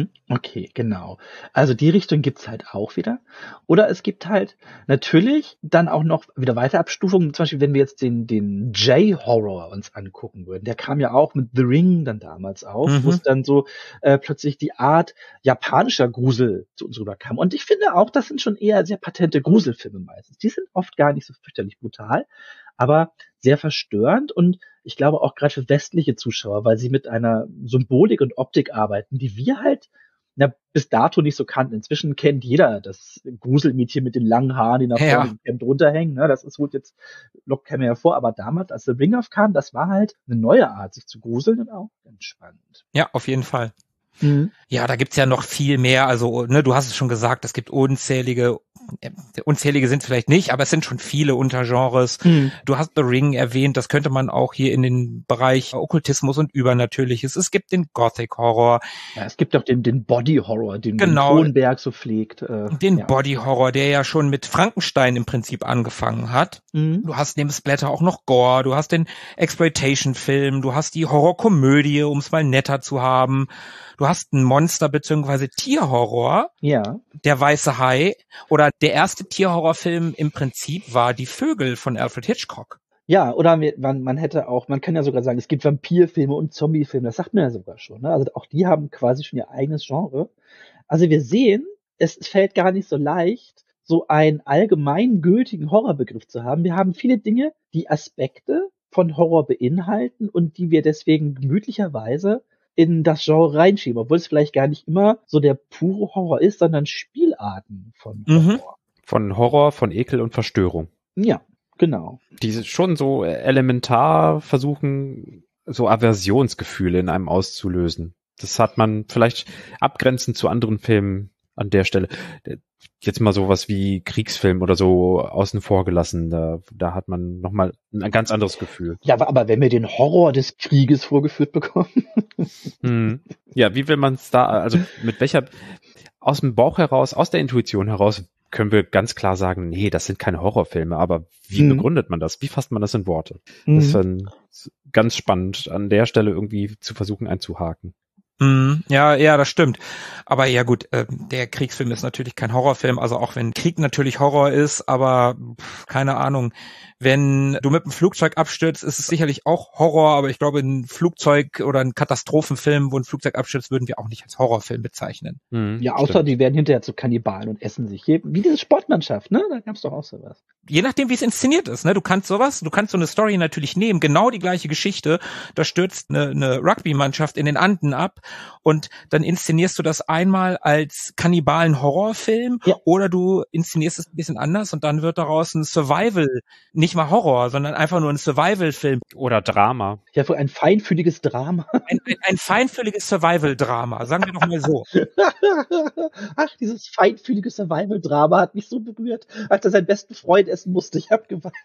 Okay, genau. Also die Richtung gibt's halt auch wieder. Oder es gibt halt natürlich dann auch noch wieder weitere Abstufungen. Zum Beispiel, wenn wir jetzt den, den J-Horror uns angucken würden. Der kam ja auch mit The Ring dann damals auf, mhm. wo es dann so äh, plötzlich die Art japanischer Grusel zu uns rüberkam. Und ich finde auch, das sind schon eher sehr patente Gruselfilme meistens. Die sind oft gar nicht so fürchterlich brutal, aber sehr verstörend und ich glaube auch gerade für westliche Zuschauer, weil sie mit einer Symbolik und Optik arbeiten, die wir halt na, bis dato nicht so kannten. Inzwischen kennt jeder das Gruselmädchen mit den langen Haaren, die nach vorne ja. Hemd runterhängen. Ne? Das ist gut, jetzt lockt keiner hervor, aber damals, als The Ring aufkam, das war halt eine neue Art, sich zu gruseln und auch ganz spannend. Ja, auf jeden Fall. Mhm. Ja, da gibt's ja noch viel mehr. Also, ne, du hast es schon gesagt, es gibt unzählige, äh, unzählige sind vielleicht nicht, aber es sind schon viele Untergenres. Mhm. Du hast The Ring erwähnt, das könnte man auch hier in den Bereich Okkultismus und Übernatürliches. Es gibt den Gothic Horror. Ja, es gibt auch den, den Body Horror, den, genau, den Cronenberg so pflegt. Äh, den ja. Body Horror, der ja schon mit Frankenstein im Prinzip angefangen hat. Mhm. Du hast neben Splatter auch noch Gore, du hast den Exploitation-Film, du hast die Horrorkomödie, um es mal netter zu haben. Du hast einen Monster- bzw. Tierhorror, ja. Der weiße Hai, oder der erste Tierhorrorfilm im Prinzip war Die Vögel von Alfred Hitchcock. Ja, oder man, man hätte auch, man kann ja sogar sagen, es gibt Vampirfilme und Zombiefilme, das sagt man ja sogar schon. Ne? Also auch die haben quasi schon ihr eigenes Genre. Also wir sehen, es fällt gar nicht so leicht, so einen allgemeingültigen Horrorbegriff zu haben. Wir haben viele Dinge, die Aspekte von Horror beinhalten und die wir deswegen gemütlicherweise in das Genre reinschieben, obwohl es vielleicht gar nicht immer so der pure Horror ist, sondern Spielarten von Horror. Mhm. Von Horror, von Ekel und Verstörung. Ja, genau. Die schon so elementar versuchen, so Aversionsgefühle in einem auszulösen. Das hat man vielleicht abgrenzend zu anderen Filmen an der Stelle. Jetzt mal sowas wie Kriegsfilm oder so außen vor gelassen. Da, da hat man nochmal ein ganz anderes Gefühl. Ja, aber, aber wenn wir den Horror des Krieges vorgeführt bekommen. Hm. Ja, wie will man es da, also mit welcher, aus dem Bauch heraus, aus der Intuition heraus, können wir ganz klar sagen, nee, das sind keine Horrorfilme, aber wie Mhm. begründet man das? Wie fasst man das in Worte? Mhm. Das ist dann ganz spannend, an der Stelle irgendwie zu versuchen einzuhaken. Mm, Ja, ja, das stimmt. Aber ja gut, äh, der Kriegsfilm ist natürlich kein Horrorfilm, also auch wenn Krieg natürlich Horror ist, aber pff, keine Ahnung, wenn du mit einem Flugzeug abstürzt, ist es sicherlich auch Horror, aber ich glaube, ein Flugzeug oder ein Katastrophenfilm, wo ein Flugzeug abstürzt, würden wir auch nicht als Horrorfilm bezeichnen. Hm, Ja, außer stimmt. die werden hinterher zu Kannibalen und essen sich. Wie diese Sportmannschaft, ne? Da gab's doch auch sowas. Je nachdem, wie es inszeniert ist, ne? Du kannst sowas, du kannst so eine Story natürlich nehmen, genau die gleiche Geschichte, da stürzt eine, eine Rugby-Mannschaft in den Anden ab und dann inszenierst du das einmal als Kannibalen-Horrorfilm Ja. oder du inszenierst es ein bisschen anders und dann wird daraus ein Survival, nicht mal Horror, sondern einfach nur ein Survival-Film. Oder Drama. Ja, für ein feinfühliges Drama. Ein, ein, ein feinfühliges Survival-Drama, sagen wir doch mal so. Ach, dieses feinfühlige Survival-Drama hat mich so berührt, als er seinen besten Freund essen musste. Ich hab geweint.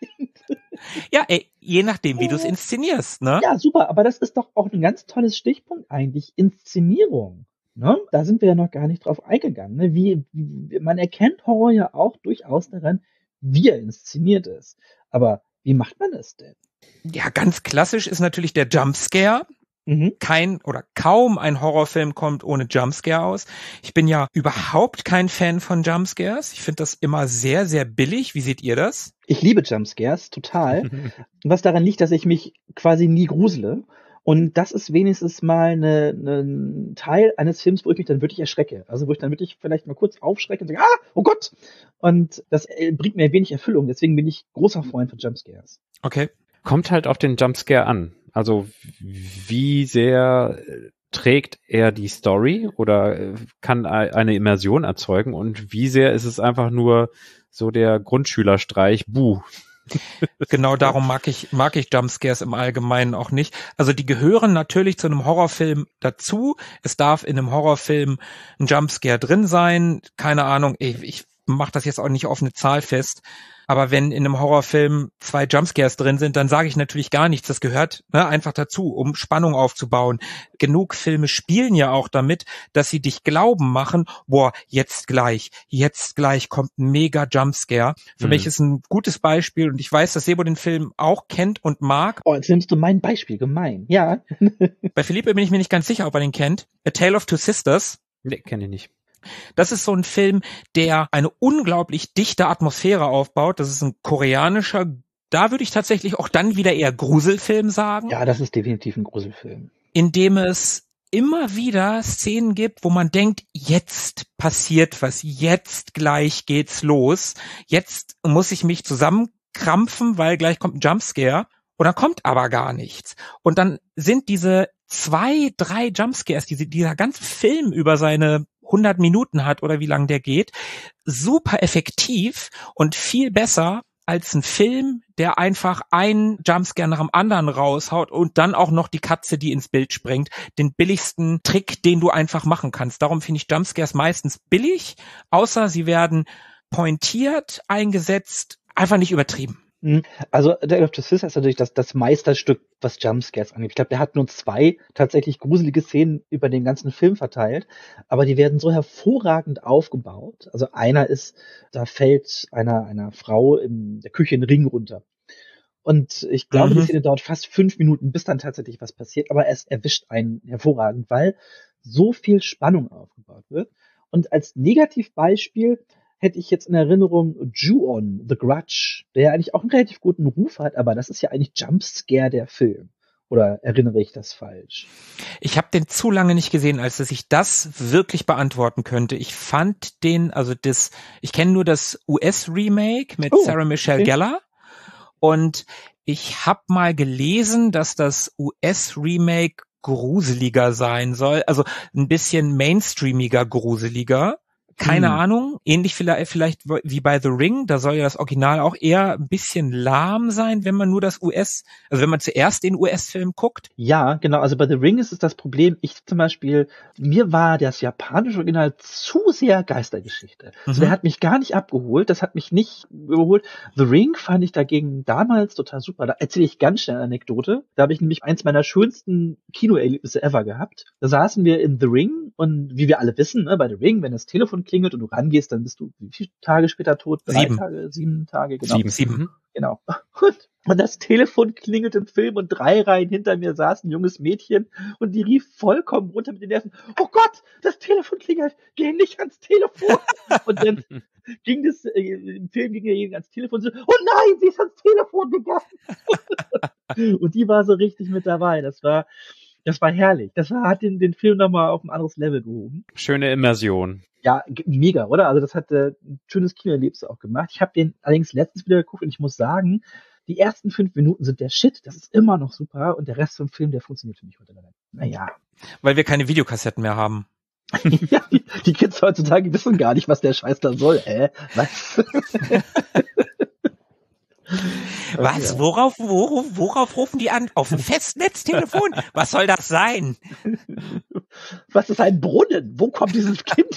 Ja, ey, je nachdem, wie du es inszenierst, ne? Ja, super, aber das ist doch auch ein ganz tolles Stichpunkt eigentlich, Inszenierung. Ne? Da sind wir ja noch gar nicht drauf eingegangen. Ne? Wie, wie, man erkennt Horror ja auch durchaus daran, wie er inszeniert ist. Aber wie macht man das denn? Ja, ganz klassisch ist natürlich der Jumpscare. Mhm. Kein oder kaum ein Horrorfilm kommt ohne Jumpscare aus. Ich bin ja überhaupt kein Fan von Jumpscares. Ich finde das immer sehr, sehr billig. Wie seht ihr das? Ich liebe Jumpscares, total. Was daran liegt, dass ich mich quasi nie grusele. Und das ist wenigstens mal eine, eine, ein Teil eines Films, wo ich mich dann wirklich erschrecke. Also wo ich dann wirklich vielleicht mal kurz aufschrecke und sage, ah, oh Gott! Und das äh, bringt mir wenig Erfüllung. Deswegen bin ich großer Freund von Jumpscares. Okay. Kommt halt auf den Jumpscare an. Also wie sehr äh, trägt er die Story oder äh, kann e- eine Immersion erzeugen und wie sehr ist es einfach nur so der Grundschülerstreich, buh. Genau darum mag ich, mag ich Jumpscares im Allgemeinen auch nicht. Also die gehören natürlich zu einem Horrorfilm dazu. Es darf in einem Horrorfilm ein Jumpscare drin sein. Keine Ahnung, ich, ich mache das jetzt auch nicht auf eine Zahl fest. Aber wenn in einem Horrorfilm zwei Jumpscares drin sind, dann sage ich natürlich gar nichts. Das gehört ne, einfach dazu, um Spannung aufzubauen. Genug Filme spielen ja auch damit, dass sie dich glauben machen, boah, jetzt gleich, jetzt gleich kommt ein mega Jumpscare. Für Mhm. mich ist ein gutes Beispiel und ich weiß, dass Sebo den Film auch kennt und mag. Oh, jetzt nimmst du mein Beispiel, gemein. Ja. Bei Philippe bin ich mir nicht ganz sicher, ob er den kennt. A Tale of Two Sisters. Nee, kenne ich nicht. Das ist so ein Film, der eine unglaublich dichte Atmosphäre aufbaut. Das ist ein koreanischer, da würde ich tatsächlich auch dann wieder eher Gruselfilm sagen, Ja, das ist definitiv ein Gruselfilm. in dem es immer wieder Szenen gibt, wo man denkt, jetzt passiert was, jetzt gleich geht's los, jetzt muss ich mich zusammenkrampfen, weil gleich kommt ein Jumpscare und dann kommt aber gar nichts. Und dann sind diese zwei, drei Jumpscares, die dieser ganze Film über seine hundert Minuten hat oder wie lang der geht, super effektiv und viel besser als ein Film, der einfach einen Jumpscare nach dem anderen raushaut und dann auch noch die Katze, die ins Bild springt, den billigsten Trick, den du einfach machen kannst. Darum finde ich Jumpscares meistens billig, außer sie werden pointiert eingesetzt, einfach nicht übertrieben. Mhm. Also Tale of Two Sisters ist natürlich das, das Meisterstück, was Jumpscares angeht. Ich glaube, der hat nur zwei tatsächlich gruselige Szenen über den ganzen Film verteilt, aber die werden so hervorragend aufgebaut. Also einer ist, da fällt einer einer Frau in der Küche ein Ring runter. Und ich glaube, Mhm. die Szene dauert fast fünf Minuten, bis dann tatsächlich was passiert, aber es erwischt einen hervorragend, weil so viel Spannung aufgebaut wird. Und als Negativbeispiel hätte ich jetzt in Erinnerung Ju-On, The Grudge, der ja eigentlich auch einen relativ guten Ruf hat, aber das ist ja eigentlich Jumpscare der Film. Oder erinnere ich das falsch? Ich habe den zu lange nicht gesehen, als dass ich das wirklich beantworten könnte. Ich fand den, also das, ich kenne nur das U S-Remake mit Oh, Sarah Michelle okay. Gellar und ich habe mal gelesen, dass das U S-Remake gruseliger sein soll, also ein bisschen mainstreamiger, gruseliger. Keine Hm. Ahnung, ähnlich vielleicht, vielleicht wie bei The Ring, da soll ja das Original auch eher ein bisschen lahm sein, wenn man nur das U S, also wenn man zuerst den U S-Film guckt. Ja, genau. Also bei The Ring ist es das Problem, ich zum Beispiel, mir war das japanische Original zu sehr Geistergeschichte. Also Mhm. der hat mich gar nicht abgeholt, das hat mich nicht überholt. The Ring fand ich dagegen damals total super. Da erzähle ich ganz schnell eine Anekdote. Da habe ich nämlich eins meiner schönsten Kinoerlebnisse ever gehabt. Da saßen wir in The Ring und wie wir alle wissen, ne, bei The Ring, wenn das Telefon klingelt und du rangehst, dann bist du wie viele Tage später tot? Drei Sieben. Tage, sieben Tage, genau. Sieben. Sieben. Genau. Und, und das Telefon klingelt im Film und drei Reihen hinter mir saß ein junges Mädchen und die rief vollkommen runter mit den Nerven, oh Gott, das Telefon klingelt, geh nicht ans Telefon. Und dann ging das, äh, im Film ging er ans Telefon und so, oh nein, sie ist ans Telefon gegangen. Und die war so richtig mit dabei. Das war, das war herrlich. Das war, hat den, den Film nochmal auf ein anderes Level gehoben. Schöne Immersion. Ja, g- mega, oder? Also das hat äh, ein schönes Kinoerlebnis auch gemacht. Ich habe den allerdings letztens wieder geguckt und ich muss sagen, die ersten fünf Minuten sind der Shit, das ist immer noch super und der Rest vom Film, der funktioniert für mich heute leider nicht. Naja. Weil wir keine Videokassetten mehr haben. Ja, die, die Kids heutzutage wissen gar nicht, was der Scheiß da soll. Äh, was? Was? Ja. Worauf, worauf, worauf rufen die an? Auf ein Festnetztelefon? Was soll das sein? Was ist ein Brunnen? Wo kommt dieses Kind?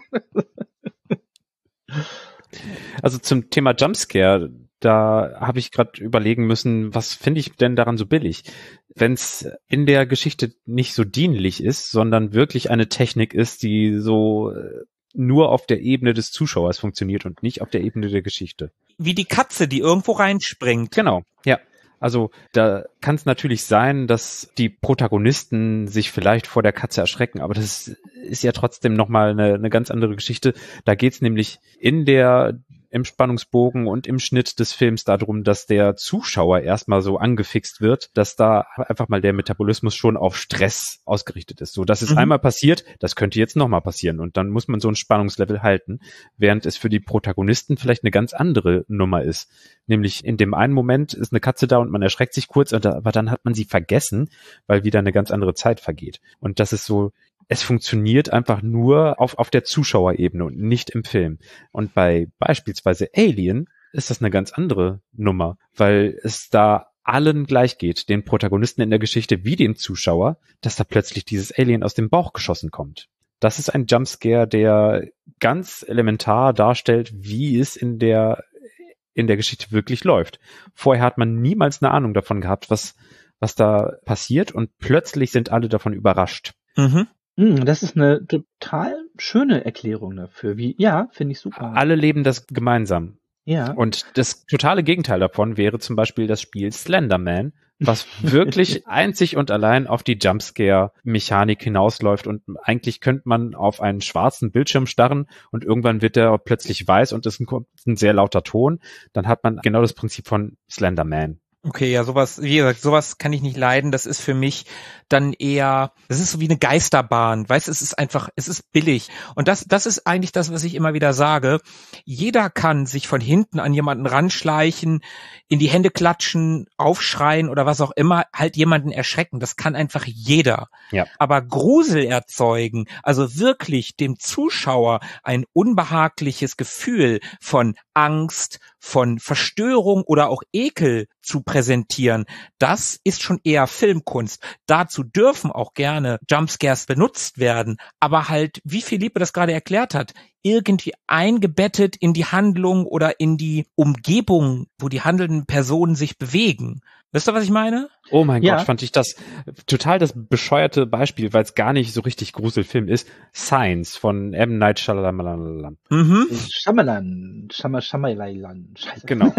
Also zum Thema Jumpscare, da habe ich gerade überlegen müssen, was finde ich denn daran so billig? Wenn es in der Geschichte nicht so dienlich ist, sondern wirklich eine Technik ist, die so äh, nur auf der Ebene des Zuschauers funktioniert und nicht auf der Ebene der Geschichte. Wie die Katze, die irgendwo reinspringt. Genau, ja. Also da kann es natürlich sein, dass die Protagonisten sich vielleicht vor der Katze erschrecken, aber das ist ja trotzdem nochmal eine, eine ganz andere Geschichte. Da geht's nämlich in der im Spannungsbogen und im Schnitt des Films darum, dass der Zuschauer erstmal so angefixt wird, dass da einfach mal der Metabolismus schon auf Stress ausgerichtet ist. So, dass es Mhm. einmal passiert, das könnte jetzt nochmal passieren und dann muss man so ein Spannungslevel halten, während es für die Protagonisten vielleicht eine ganz andere Nummer ist. Nämlich in dem einen Moment ist eine Katze da und man erschreckt sich kurz, aber dann hat man sie vergessen, weil wieder eine ganz andere Zeit vergeht. Und das ist so, es funktioniert einfach nur auf, auf der Zuschauerebene und nicht im Film. Und bei beispielsweise Alien ist das eine ganz andere Nummer, weil es da allen gleich geht, den Protagonisten in der Geschichte wie dem Zuschauer, dass da plötzlich dieses Alien aus dem Bauch geschossen kommt. Das ist ein Jumpscare, der ganz elementar darstellt, wie es in der, in der Geschichte wirklich läuft. Vorher hat man niemals eine Ahnung davon gehabt, was, was da passiert und plötzlich sind alle davon überrascht. Mhm. Hm, das ist eine total schöne Erklärung dafür. Wie, ja, finde ich super. Alle leben das gemeinsam. Ja. Und das totale Gegenteil davon wäre zum Beispiel das Spiel Slenderman, was wirklich einzig und allein auf die Jumpscare-Mechanik hinausläuft und eigentlich könnte man auf einen schwarzen Bildschirm starren und irgendwann wird der plötzlich weiß und es ist ein, ein sehr lauter Ton. Dann hat man genau das Prinzip von Slenderman. Okay, ja, sowas, wie gesagt, sowas kann ich nicht leiden. Das ist für mich dann eher, das ist so wie eine Geisterbahn. Weißt du, es ist einfach, es ist billig. Und das, das ist eigentlich das, was ich immer wieder sage. Jeder kann sich von hinten an jemanden ranschleichen, in die Hände klatschen, aufschreien oder was auch immer, halt jemanden erschrecken. Das kann einfach jeder. Ja. Aber Grusel erzeugen, also wirklich dem Zuschauer ein unbehagliches Gefühl von Angst, von Verstörung oder auch Ekel zu präsentieren, das ist schon eher Filmkunst. Dazu dürfen auch gerne Jumpscares benutzt werden, aber halt, wie Philippe das gerade erklärt hat, irgendwie eingebettet in die Handlung oder in die Umgebung, wo die handelnden Personen sich bewegen. Wisst ihr, was ich meine? Oh mein Ja. Gott, fand ich das total das bescheuerte Beispiel, weil es gar nicht so richtig Gruselfilm ist. Science von M. Night Shyamalan. Mhm. Shyamalan, Shama Shyamalan. Scheiße. Genau.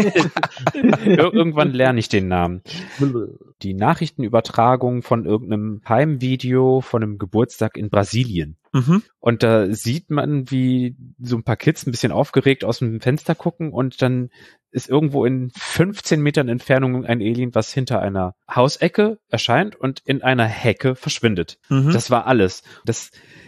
Ir- Irgendwann lerne ich den Namen. Die Nachrichtenübertragung von irgendeinem Heimvideo von einem Geburtstag in Brasilien. Mhm. Und da sieht man, wie so ein paar Kids ein bisschen aufgeregt aus dem Fenster gucken und dann ist irgendwo in fünfzehn Metern Entfernung ein Alien, was hinter einer Hausecke erscheint und in einer Hecke verschwindet. Mhm. Das war alles. Das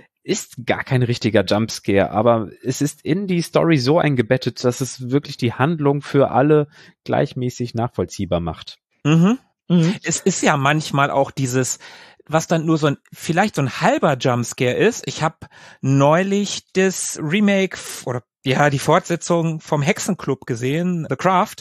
ist gar kein richtiger Jumpscare, aber es ist in die Story so eingebettet, dass es wirklich die Handlung für alle gleichmäßig nachvollziehbar macht. Mhm. Mhm. Es ist ja manchmal auch dieses, was dann nur so ein, vielleicht so ein halber Jumpscare ist. Ich habe neulich das Remake f- oder ja, die Fortsetzung vom Hexenclub gesehen, The Craft.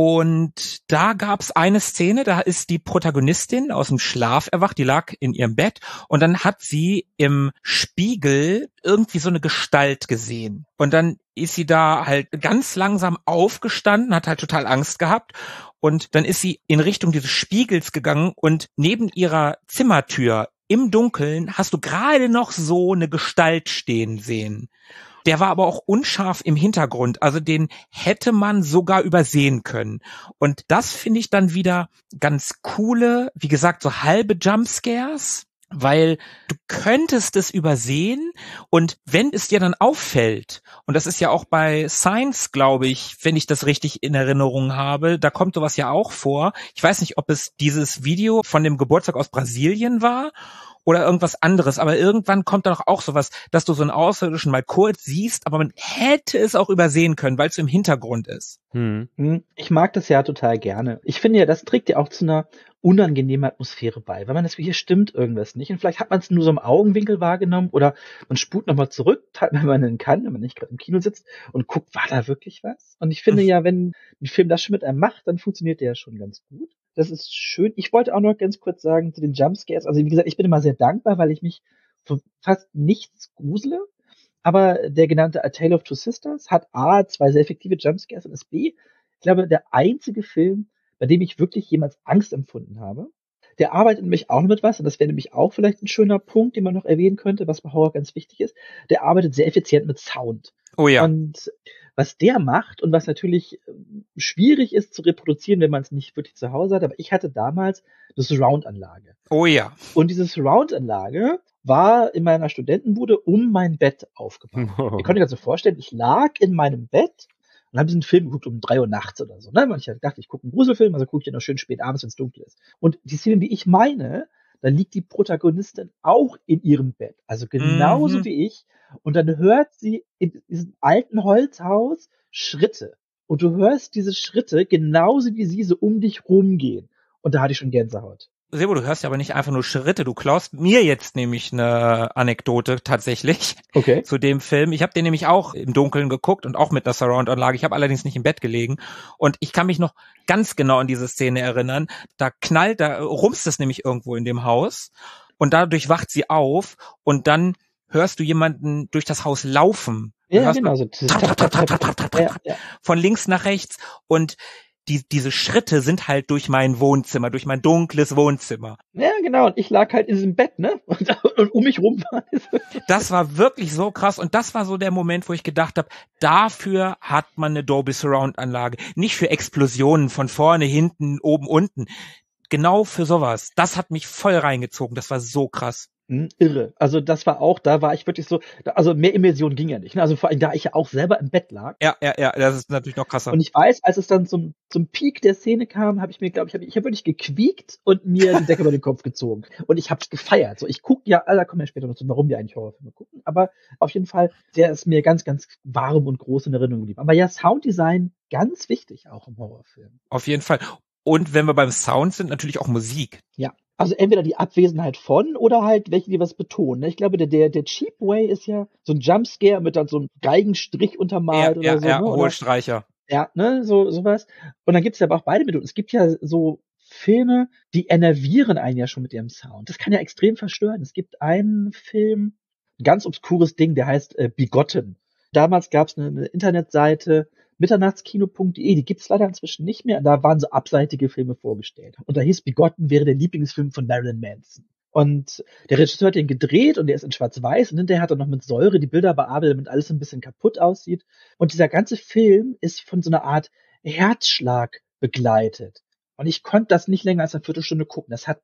Und da gab's eine Szene, da ist die Protagonistin aus dem Schlaf erwacht, die lag in ihrem Bett und dann hat sie im Spiegel irgendwie so eine Gestalt gesehen. Und dann ist sie da halt ganz langsam aufgestanden, hat halt total Angst gehabt und dann ist sie in Richtung dieses Spiegels gegangen und neben ihrer Zimmertür im Dunkeln hast du gerade noch so eine Gestalt stehen sehen. Der war aber auch unscharf im Hintergrund, also den hätte man sogar übersehen können. Und das finde ich dann wieder ganz coole, wie gesagt, so halbe Jumpscares, weil du könntest es übersehen und wenn es dir dann auffällt, und das ist ja auch bei Science, glaube ich, wenn ich das richtig in Erinnerung habe, da kommt sowas ja auch vor. Ich weiß nicht, ob es dieses Video von dem Geburtstag aus Brasilien war oder irgendwas anderes, aber irgendwann kommt da doch auch sowas, dass du so einen Außerirdischen mal kurz siehst, aber man hätte es auch übersehen können, weil es im Hintergrund ist. Hm. Hm, Ich mag das ja total gerne. Ich finde ja, das trägt ja auch zu einer unangenehmen Atmosphäre bei, weil man das, hier stimmt irgendwas nicht. Und vielleicht hat man es nur so im Augenwinkel wahrgenommen oder man spult nochmal zurück, wenn man denn kann, wenn man nicht gerade im Kino sitzt und guckt, war da wirklich was? Und ich finde ja, wenn ein Film das schon mit einem macht, dann funktioniert der ja schon ganz gut. Das ist schön. Ich wollte auch noch ganz kurz sagen zu den Jumpscares. Also wie gesagt, ich bin immer sehr dankbar, weil ich mich für fast nichts grusele. Aber der genannte A Tale of Two Sisters hat A, zwei sehr effektive Jumpscares und ist B, ich glaube, der einzige Film, bei dem ich wirklich jemals Angst empfunden habe. Der arbeitet nämlich auch noch mit was, und das wäre nämlich auch vielleicht ein schöner Punkt, den man noch erwähnen könnte, was bei Horror ganz wichtig ist. Der arbeitet sehr effizient mit Sound. Oh ja. Und was der macht und was natürlich ähm, schwierig ist zu reproduzieren, wenn man es nicht wirklich zu Hause hat, aber ich hatte damals eine Surround-Anlage. Oh ja. Und diese Surround-Anlage war in meiner Studentenbude um mein Bett aufgebaut. Oh. Ihr könnt euch also vorstellen, ich lag in meinem Bett und habe diesen Film geguckt um drei Uhr nachts oder so. Ne? Weil ich halt dachte, ich gucke einen Gruselfilm, also gucke ich ja noch schön spät abends, wenn es dunkel ist. Und die Szene, die ich meine, da liegt die Protagonistin auch in ihrem Bett. Also genauso Mhm. wie ich. Und dann hört sie in diesem alten Holzhaus Schritte. Und du hörst diese Schritte genauso wie sie so um dich rumgehen. Und da hatte ich schon Gänsehaut. Sebo, du hörst ja aber nicht einfach nur Schritte, du klaust mir jetzt nämlich eine Anekdote tatsächlich Okay. zu dem Film. Ich habe den nämlich auch im Dunkeln geguckt und auch mit einer Surround-Anlage. Ich habe allerdings nicht im Bett gelegen und ich kann mich noch ganz genau an diese Szene erinnern. Da knallt, da rumst es nämlich irgendwo in dem Haus und dadurch wacht sie auf und dann hörst du jemanden durch das Haus laufen. Du Ja, hörst genau. So. Tap, tap, tap, tap, tap. Ja, ja. von links nach rechts und die, diese Schritte sind halt durch mein Wohnzimmer, durch mein dunkles Wohnzimmer. Ja, genau. Und ich lag halt in diesem Bett, ne? Und, und um mich rum war es. Das war wirklich so krass und das war so der Moment, wo ich gedacht habe, dafür hat man eine Dolby Surround Anlage, nicht für Explosionen von vorne, hinten, oben, unten. Genau für sowas. Das hat mich voll reingezogen. Das war so krass. Hm, irre. Also das war auch, da war ich wirklich so, also mehr Immersion ging ja nicht. Ne? Also vor allem, da ich ja auch selber im Bett lag. Ja, ja, ja, das ist natürlich noch krasser. Und ich weiß, als es dann zum, zum Peak der Szene kam, habe ich mir, glaube ich, hab, ich habe wirklich gequiekt und mir die Decke über den Kopf gezogen. Und ich habe es gefeiert. So, ich gucke ja, da kommen wir später noch zu, warum wir eigentlich Horrorfilme gucken. Aber auf jeden Fall, der ist mir ganz, ganz warm und groß in Erinnerung geblieben. Aber ja, Sounddesign, ganz wichtig auch im Horrorfilm. Auf jeden Fall. Und wenn wir beim Sound sind, natürlich auch Musik. Ja. Also entweder die Abwesenheit von oder halt welche, die was betonen. Ne? Ich glaube, der, der, der Cheap Way ist ja so ein Jumpscare mit dann so einem Geigenstrich untermalt Ja, oder ja, so. ja, Ne? Oder, Hohlstreicher. ja, ne, so, sowas. Und dann gibt's ja aber auch beide Methoden. Es gibt ja so Filme, die enervieren einen ja schon mit ihrem Sound. Das kann ja extrem verstören. Es gibt einen Film, ein ganz obskures Ding, der heißt äh, Bigotten. Damals gab's eine, eine Internetseite, mitternachtskino punkt de, die gibt's leider inzwischen nicht mehr. Da waren so abseitige Filme vorgestellt. Und da hieß Bigotten wäre der Lieblingsfilm von Marilyn Manson. Und der Regisseur hat den gedreht und der ist in schwarz-weiß und hinterher hat er noch mit Säure die Bilder bearbeitet, damit alles ein bisschen kaputt aussieht. Und dieser ganze Film ist von so einer Art Herzschlag begleitet. Und ich konnte das nicht länger als eine Viertelstunde gucken. Das hat mich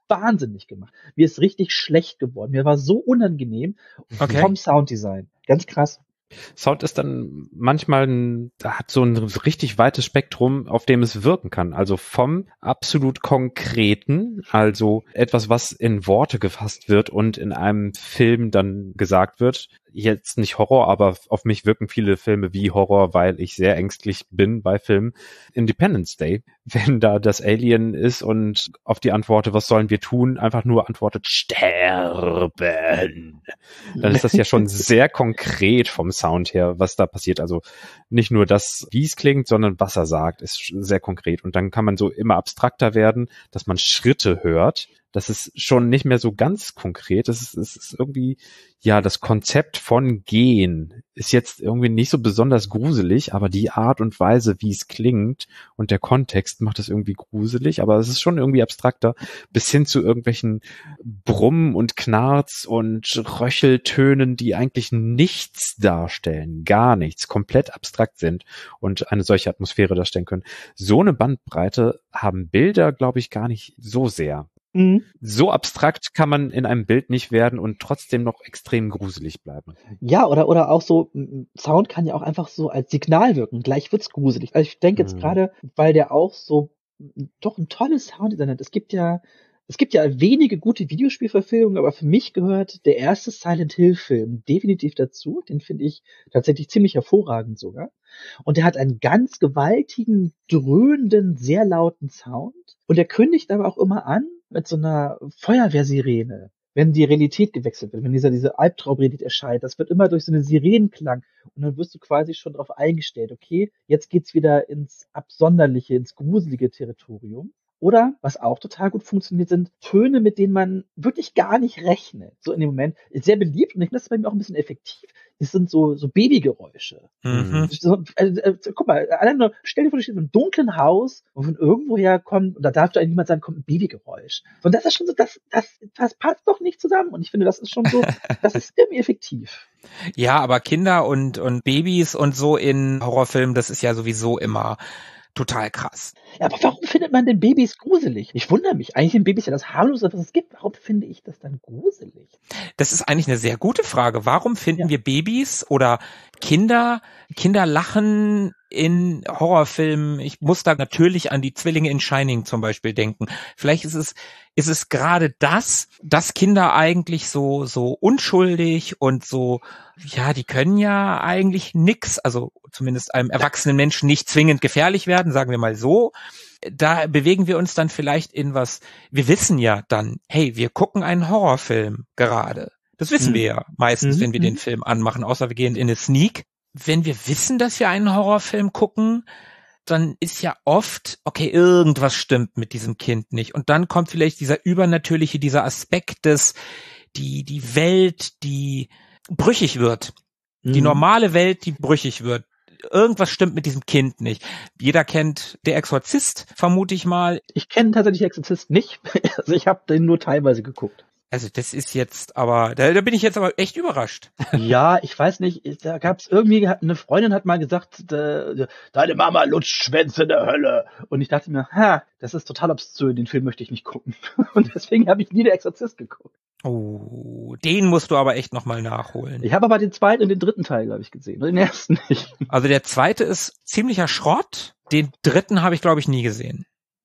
wahnsinnig gemacht. Mir ist richtig schlecht geworden. Mir war so unangenehm Okay. vom Sounddesign. Ganz krass. Sound ist dann manchmal, ein, hat so ein richtig weites Spektrum, auf dem es wirken kann. Also vom absolut Konkreten, also etwas, was in Worte gefasst wird und in einem Film dann gesagt wird. Jetzt nicht Horror, aber auf mich wirken viele Filme wie Horror, weil ich sehr ängstlich bin bei Filmen. Independence Day, wenn da das Alien ist und auf die Antwort, was sollen wir tun, einfach nur antwortet, sterben. Dann ist das ja schon sehr konkret vom Sound her, was da passiert. Also nicht nur das, wie es klingt, sondern was er sagt, ist sehr konkret. Und dann kann man so immer abstrakter werden, dass man Schritte hört. Das ist schon nicht mehr so ganz konkret. Das ist, das ist irgendwie, ja, das Konzept von Gehen ist jetzt irgendwie nicht so besonders gruselig, aber die Art und Weise, wie es klingt und der Kontext macht es irgendwie gruselig, aber es ist schon irgendwie abstrakter, bis hin zu irgendwelchen Brummen und Knarz und Röcheltönen, die eigentlich nichts darstellen, gar nichts, komplett abstrakt sind und eine solche Atmosphäre darstellen können. So eine Bandbreite haben Bilder, glaube ich, gar nicht so sehr. Mhm. So abstrakt kann man in einem Bild nicht werden und trotzdem noch extrem gruselig bleiben. Ja, oder, oder auch so, m, Sound kann ja auch einfach so als Signal wirken. Gleich wird's gruselig. Also ich denke jetzt Mhm. gerade, weil der auch so m, doch ein tolles Sounddesign hat. Es gibt ja, es gibt ja wenige gute Videospielverfilmungen, aber für mich gehört der erste Silent Hill Film definitiv dazu. Den finde ich tatsächlich ziemlich hervorragend sogar. Und der hat einen ganz gewaltigen, dröhnenden, sehr lauten Sound. Und der kündigt aber auch immer an mit so einer Feuerwehrsirene, wenn die Realität gewechselt wird, wenn dieser diese Albtraumrealität erscheint. Das wird immer durch so eine Sirenenklang. Und dann wirst du quasi schon darauf eingestellt, okay, jetzt geht's wieder ins Absonderliche, ins gruselige Territorium. Oder, was auch total gut funktioniert, sind Töne, mit denen man wirklich gar nicht rechnet. So in dem Moment. Ist sehr beliebt und ich finde das ist bei mir auch ein bisschen effektiv. Es sind so, so Babygeräusche. Mhm. So, also, äh, guck mal, allein nur, stell dir vor, du stehst in einem dunklen Haus und von irgendwoher kommt, und da darf doch eigentlich niemand sagen, kommt ein Babygeräusch. Und das ist schon so, das, das, das passt doch nicht zusammen. Und ich finde, das ist schon so, das ist irgendwie effektiv. Ja, aber Kinder und, und Babys und so in Horrorfilmen, das ist ja sowieso immer total krass. Ja, aber warum findet man denn Babys gruselig? Ich wundere mich. Eigentlich sind Babys ja das harmlose, was es gibt. Warum finde ich das dann gruselig? Das ist eigentlich eine sehr gute Frage. Warum finden Ja. wir Babys oder Kinder, Kinder lachen in Horrorfilmen? Ich muss da natürlich an die Zwillinge in Shining zum Beispiel denken. Vielleicht ist es, ist es gerade das, dass Kinder eigentlich so, so unschuldig und so, ja, die können ja eigentlich nix, also zumindest einem erwachsenen Menschen nicht zwingend gefährlich werden, sagen wir mal so. Da bewegen wir uns dann vielleicht in was, wir wissen ja dann, hey, wir gucken einen Horrorfilm gerade. Das wissen Mhm. wir ja meistens, Mhm, wenn wir den mhm. Film anmachen, außer wir gehen in eine Sneak. Wenn wir wissen, dass wir einen Horrorfilm gucken, dann ist ja oft, okay, irgendwas stimmt mit diesem Kind nicht. Und dann kommt vielleicht dieser übernatürliche, dieser Aspekt des, die, die Welt, die brüchig wird. Die Mhm. normale Welt, die brüchig wird. Irgendwas stimmt mit diesem Kind nicht. Jeder kennt Der Exorzist, vermute ich mal. Ich kenne tatsächlich Exorzist nicht. Also ich habe den nur teilweise geguckt. Also das ist jetzt aber, da, da bin ich jetzt aber echt überrascht. Ja, ich weiß nicht, da gab's irgendwie, eine Freundin hat mal gesagt, äh, deine Mama lutscht Schwänze in der Hölle. Und ich dachte mir, ha, das ist total obszön, den Film möchte ich nicht gucken. Und deswegen habe ich nie Der Exorzist geguckt. Oh, den musst du aber echt nochmal nachholen. Ich habe aber den zweiten und den dritten Teil, glaube ich, gesehen. Den ersten nicht. Also der zweite ist ziemlicher Schrott. Den dritten habe ich, glaube ich, nie gesehen.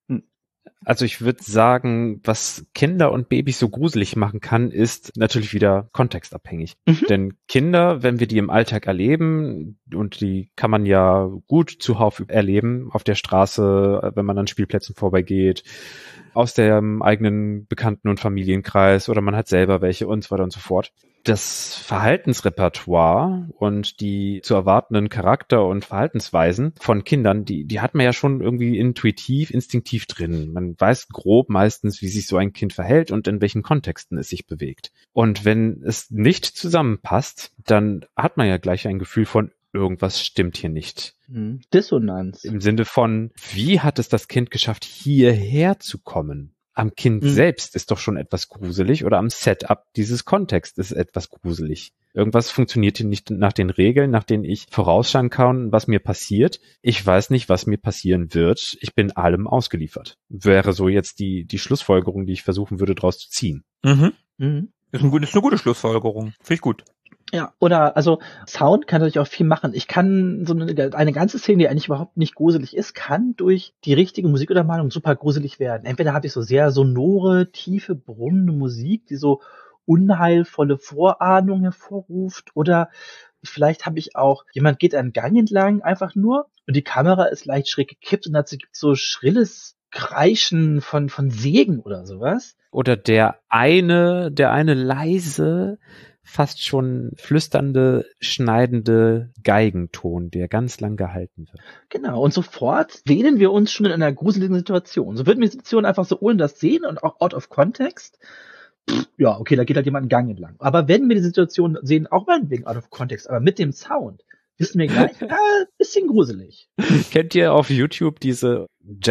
Also ich würde sagen, was Kinder und Babys so gruselig machen kann, ist natürlich wieder kontextabhängig. Mhm. Denn Kinder, wenn wir die im Alltag erleben, und die kann man ja gut zuhauf erleben, auf der Straße, wenn man an Spielplätzen vorbeigeht, aus dem eigenen Bekannten- und Familienkreis oder man hat selber welche und so weiter und so fort. Das Verhaltensrepertoire und die zu erwartenden Charakter- und Verhaltensweisen von Kindern, die, die hat man ja schon irgendwie intuitiv, instinktiv drin. Man weiß grob meistens, wie sich so ein Kind verhält und in welchen Kontexten es sich bewegt. Und wenn es nicht zusammenpasst, dann hat man ja gleich ein Gefühl von, irgendwas stimmt hier nicht. Dissonanz. Im Sinne von, wie hat es das Kind geschafft, hierher zu kommen? am Kind mhm. selbst ist doch schon etwas gruselig oder am Setup dieses Kontexts ist etwas gruselig. Irgendwas funktioniert hier nicht nach den Regeln, nach denen ich vorausschauen kann, was mir passiert. Ich weiß nicht, was mir passieren wird. Ich bin allem ausgeliefert. Wäre so jetzt die, die Schlussfolgerung, die ich versuchen würde, daraus zu ziehen. Mhm. Mhm. Ist, ein, ist eine gute Schlussfolgerung. Finde ich gut. Ja, oder also Sound kann natürlich auch viel machen. Ich kann so eine, eine ganze Szene, die eigentlich überhaupt nicht gruselig ist, kann durch die richtige Musikuntermalung super gruselig werden. Entweder habe ich so sehr sonore, tiefe, brummende Musik, die so unheilvolle Vorahnung hervorruft, oder vielleicht habe ich auch, jemand geht einen Gang entlang einfach nur und die Kamera ist leicht schräg gekippt und dazu gibt so schrilles Kreischen von von Sägen oder sowas. Oder der eine, der eine leise, fast schon flüsternde, schneidende Geigenton, der ganz lang gehalten wird. Genau, und sofort sehnen wir uns schon in einer gruseligen Situation. So würden wir die Situation einfach so ohne das sehen und auch out of context. Pff, ja, okay, da geht halt jemand einen Gang entlang. Aber wenn wir die Situation sehen, auch meinetwegen out of context, aber mit dem Sound, wissen wir gleich, ja, bisschen gruselig. Kennt ihr auf YouTube diese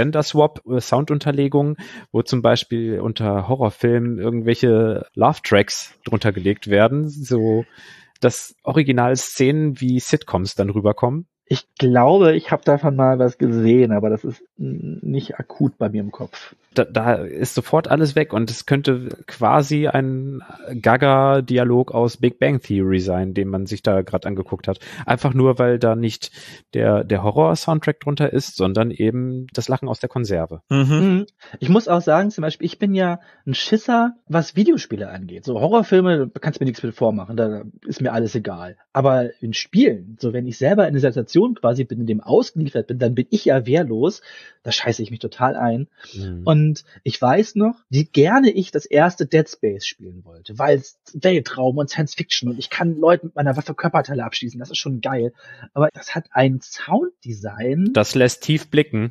Gender-Swap-Soundunterlegungen, wo zum Beispiel unter Horrorfilmen irgendwelche Love-Tracks drunter gelegt werden, so dass Original-Szenen wie Sitcoms dann rüberkommen? Ich glaube, ich habe davon mal was gesehen, aber das ist nicht akut bei mir im Kopf. Da, da ist sofort alles weg und es könnte quasi ein Gaga-Dialog aus Big Bang Theory sein, den man sich da gerade angeguckt hat. Einfach nur, weil da nicht der, der Horror-Soundtrack drunter ist, sondern eben das Lachen aus der Konserve. Mhm. Ich muss auch sagen, zum Beispiel, ich bin ja ein Schisser, was Videospiele angeht. So Horrorfilme, da kannst du mir nichts mit vormachen, da ist mir alles egal. Aber in Spielen, so wenn ich selber in der Situation quasi bin, in dem ausgeliefert bin, dann bin ich ja wehrlos, da scheiße ich mich total ein. Mhm. Und ich weiß noch, wie gerne ich das erste Dead Space spielen wollte, weil es Weltraum und Science Fiction und ich kann Leute mit meiner Waffe Körperteile abschießen, das ist schon geil. Aber das hat ein Sounddesign. Das lässt tief blicken.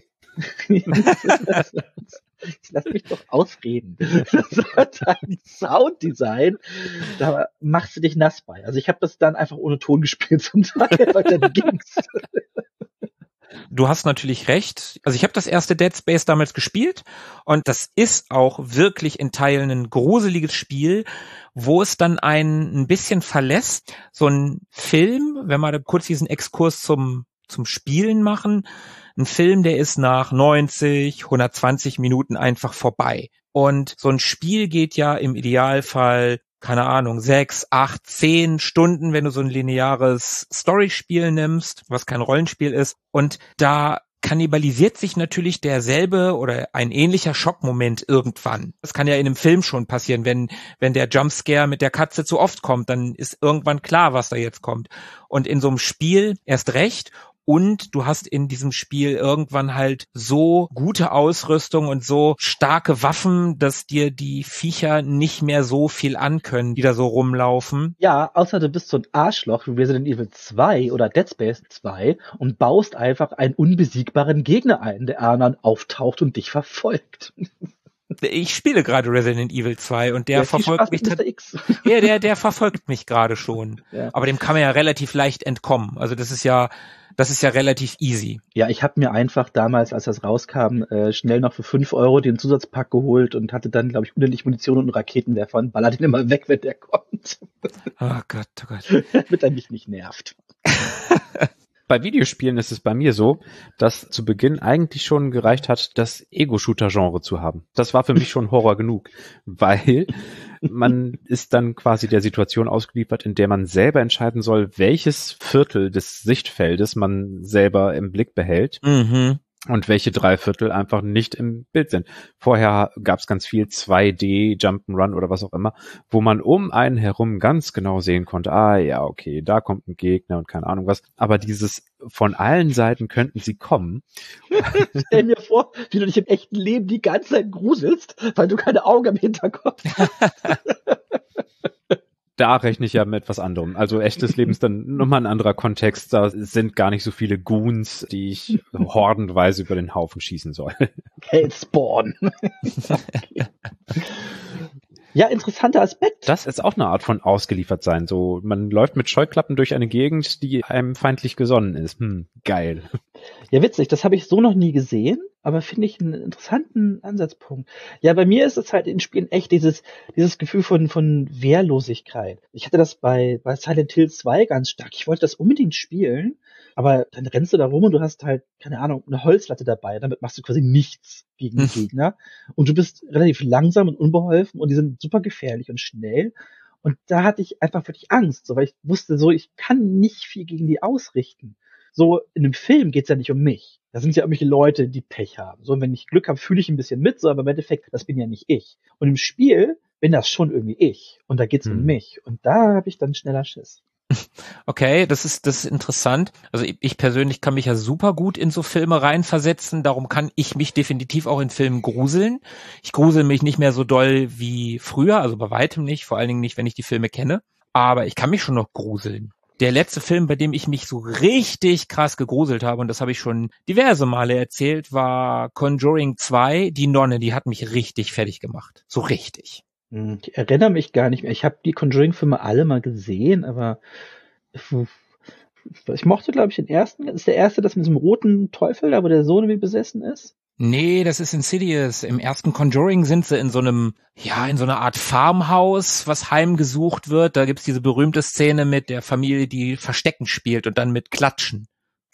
Lass mich doch ausreden. Das hat ein Sounddesign, da machst du dich nass bei. Also ich habe das dann einfach ohne Ton gespielt zum Teil, weil dann ging's. Du hast natürlich recht. Also ich habe das erste Dead Space damals gespielt und das ist auch wirklich in Teilen ein gruseliges Spiel, wo es dann einen ein bisschen verlässt. So ein Film, wenn wir da kurz diesen Exkurs zum zum Spielen machen, ein Film, der ist nach neunzig, hundertzwanzig Minuten einfach vorbei. Und so ein Spiel geht ja im Idealfall, keine Ahnung, sechs, acht, zehn Stunden, wenn du so ein lineares Storyspiel nimmst, was kein Rollenspiel ist. Und da kannibalisiert sich natürlich derselbe oder ein ähnlicher Schockmoment irgendwann. Das kann ja in einem Film schon passieren, wenn wenn der Jumpscare mit der Katze zu oft kommt, dann ist irgendwann klar, was da jetzt kommt. Und in so einem Spiel erst recht. Und du hast in diesem Spiel irgendwann halt so gute Ausrüstung und so starke Waffen, dass dir die Viecher nicht mehr so viel ankönnen, die da so rumlaufen. Ja, außer du bist so ein Arschloch wie Resident Evil zwei oder Dead Space zwei und baust einfach einen unbesiegbaren Gegner ein, der anderen auftaucht und dich verfolgt. Ich spiele gerade Resident Evil zwei und der ja, verfolgt mich. X. Ja, der, der verfolgt mich gerade schon. Ja. Aber dem kann man ja relativ leicht entkommen. Also das ist ja, das ist ja relativ easy. Ja, ich habe mir einfach damals, als das rauskam, äh, schnell noch für fünf Euro den Zusatzpack geholt und hatte dann, glaube ich, unendlich Munition und einen Raketenwerfer und ballert ihn immer weg, wenn der kommt. Oh Gott, oh Gott. Damit er mich nicht nervt. Bei Videospielen ist es bei mir so, dass zu Beginn eigentlich schon gereicht hat, das Ego-Shooter-Genre zu haben. Das war für mich schon Horror genug, weil man ist dann quasi der Situation ausgeliefert, in der man selber entscheiden soll, welches Viertel des Sichtfeldes man selber im Blick behält. Mhm. Und welche drei Viertel einfach nicht im Bild sind. Vorher gab es ganz viel zwei D, Jump'n'Run oder was auch immer, wo man um einen herum ganz genau sehen konnte, ah ja, okay, da kommt ein Gegner und keine Ahnung was. Aber dieses von allen Seiten könnten sie kommen. Stell mir vor, wie du dich im echten Leben die ganze Zeit gruselst, weil du keine Augen am Hinterkopf hast. Da rechne ich ja mit etwas anderem. Also echtes Leben ist dann nochmal ein anderer Kontext. Da sind gar nicht so viele Goons, die ich hordenweise über den Haufen schießen soll. Hellspawn. Okay. Ja, interessanter Aspekt. Das ist auch eine Art von ausgeliefert sein. So, man läuft mit Scheuklappen durch eine Gegend, die einem feindlich gesonnen ist. Hm, geil. Ja, witzig, das habe ich so noch nie gesehen, aber finde ich einen interessanten Ansatzpunkt. Ja, bei mir ist es halt in Spielen echt dieses, dieses Gefühl von, von Wehrlosigkeit. Ich hatte das bei, bei Silent Hill zwei ganz stark. Ich wollte das unbedingt spielen, aber dann rennst du da rum und du hast halt, keine Ahnung, eine Holzlatte dabei. Damit machst du quasi nichts gegen die Gegner. Und du bist relativ langsam und unbeholfen und die sind super gefährlich und schnell. Und da hatte ich einfach wirklich Angst, so, weil ich wusste so, ich kann nicht viel gegen die ausrichten. So, in einem Film geht's ja nicht um mich. Da sind ja irgendwelche Leute, die Pech haben. So, und wenn ich Glück habe, fühle ich ein bisschen mit, so, aber im Endeffekt, das bin ja nicht ich. Und im Spiel bin das schon irgendwie ich. Und da geht's hm. um mich. Und da habe ich dann schneller Schiss. Okay, das ist, das ist interessant. Also ich, ich persönlich kann mich ja super gut in so Filme reinversetzen. Darum kann ich mich definitiv auch in Filmen gruseln. Ich grusel mich nicht mehr so doll wie früher, also bei weitem nicht. Vor allen Dingen nicht, wenn ich die Filme kenne. Aber ich kann mich schon noch gruseln. Der letzte Film, bei dem ich mich so richtig krass gegruselt habe, und das habe ich schon diverse Male erzählt, war Conjuring zwei, die Nonne. Die hat mich richtig fertig gemacht. So richtig. Ich erinnere mich gar nicht mehr. Ich habe die Conjuring-Filme alle mal gesehen, aber ich mochte, glaube ich, den ersten. Das ist der erste, das mit diesem roten Teufel, da wo der Sohn wie besessen ist? Nee, das ist Insidious. Im ersten Conjuring sind sie in so einem, ja, in so einer Art Farmhaus, was heimgesucht wird. Da gibt's diese berühmte Szene mit der Familie, die Verstecken spielt und dann mit Klatschen.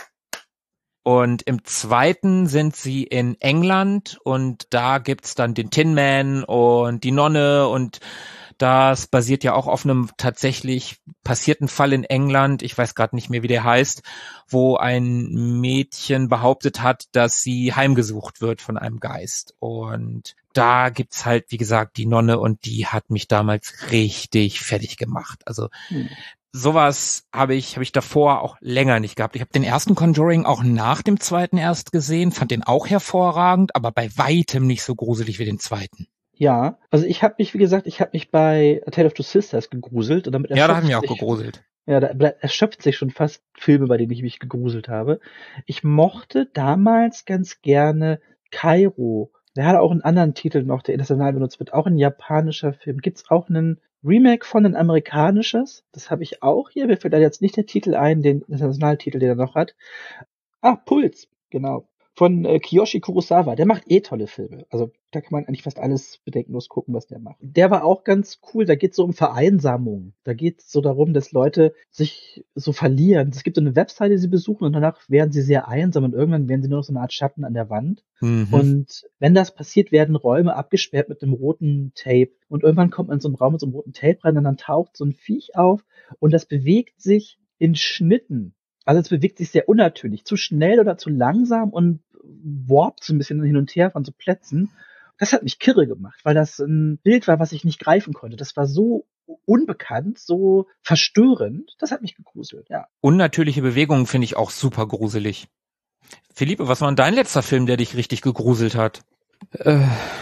Und im zweiten sind sie in England und da gibt's dann den Tin Man und die Nonne und das basiert ja auch auf einem tatsächlich passierten Fall in England, ich weiß gerade nicht mehr, wie der heißt, wo ein Mädchen behauptet hat, dass sie heimgesucht wird von einem Geist. Und da gibt's halt, wie gesagt, die Nonne und die hat mich damals richtig fertig gemacht. Also hm. sowas habe ich habe ich davor auch länger nicht gehabt. Ich habe den ersten Conjuring auch nach dem zweiten erst gesehen, fand den auch hervorragend, aber bei weitem nicht so gruselig wie den zweiten. Ja, also ich habe mich, wie gesagt, ich habe mich bei A Tale of Two Sisters gegruselt. Und damit ja, da haben wir auch gegruselt. Ja, da, da erschöpft sich schon fast Filme, bei denen ich mich gegruselt habe. Ich mochte damals ganz gerne Kairo. Der hat auch einen anderen Titel noch, der international benutzt wird. Auch ein japanischer Film. Gibt's auch einen Remake von ein amerikanisches? Das habe ich auch hier. Mir fällt da jetzt nicht der Titel ein, den Internationaltitel, den er noch hat. Ah, Puls, genau. Von äh, Kiyoshi Kurosawa. Der macht eh tolle Filme. Also da kann man eigentlich fast alles bedenkenlos gucken, was der macht. Der war auch ganz cool. Da geht es so um Vereinsamung. Da geht es so darum, dass Leute sich so verlieren. Es gibt so eine Webseite, die sie besuchen und danach werden sie sehr einsam und irgendwann werden sie nur noch so eine Art Schatten an der Wand. Mhm. Und wenn das passiert, werden Räume abgesperrt mit einem roten Tape. Und irgendwann kommt man in so einen Raum mit so einem roten Tape rein und dann taucht so ein Viech auf und das bewegt sich in Schnitten. Also es bewegt sich sehr unnatürlich, zu schnell oder zu langsam und warpt so ein bisschen hin und her von so Plätzen. Das hat mich kirre gemacht, weil das ein Bild war, was ich nicht greifen konnte. Das war so unbekannt, so verstörend. Das hat mich gegruselt, ja. Unnatürliche Bewegungen finde ich auch super gruselig. Philippe, was war denn dein letzter Film, der dich richtig gegruselt hat? Äh,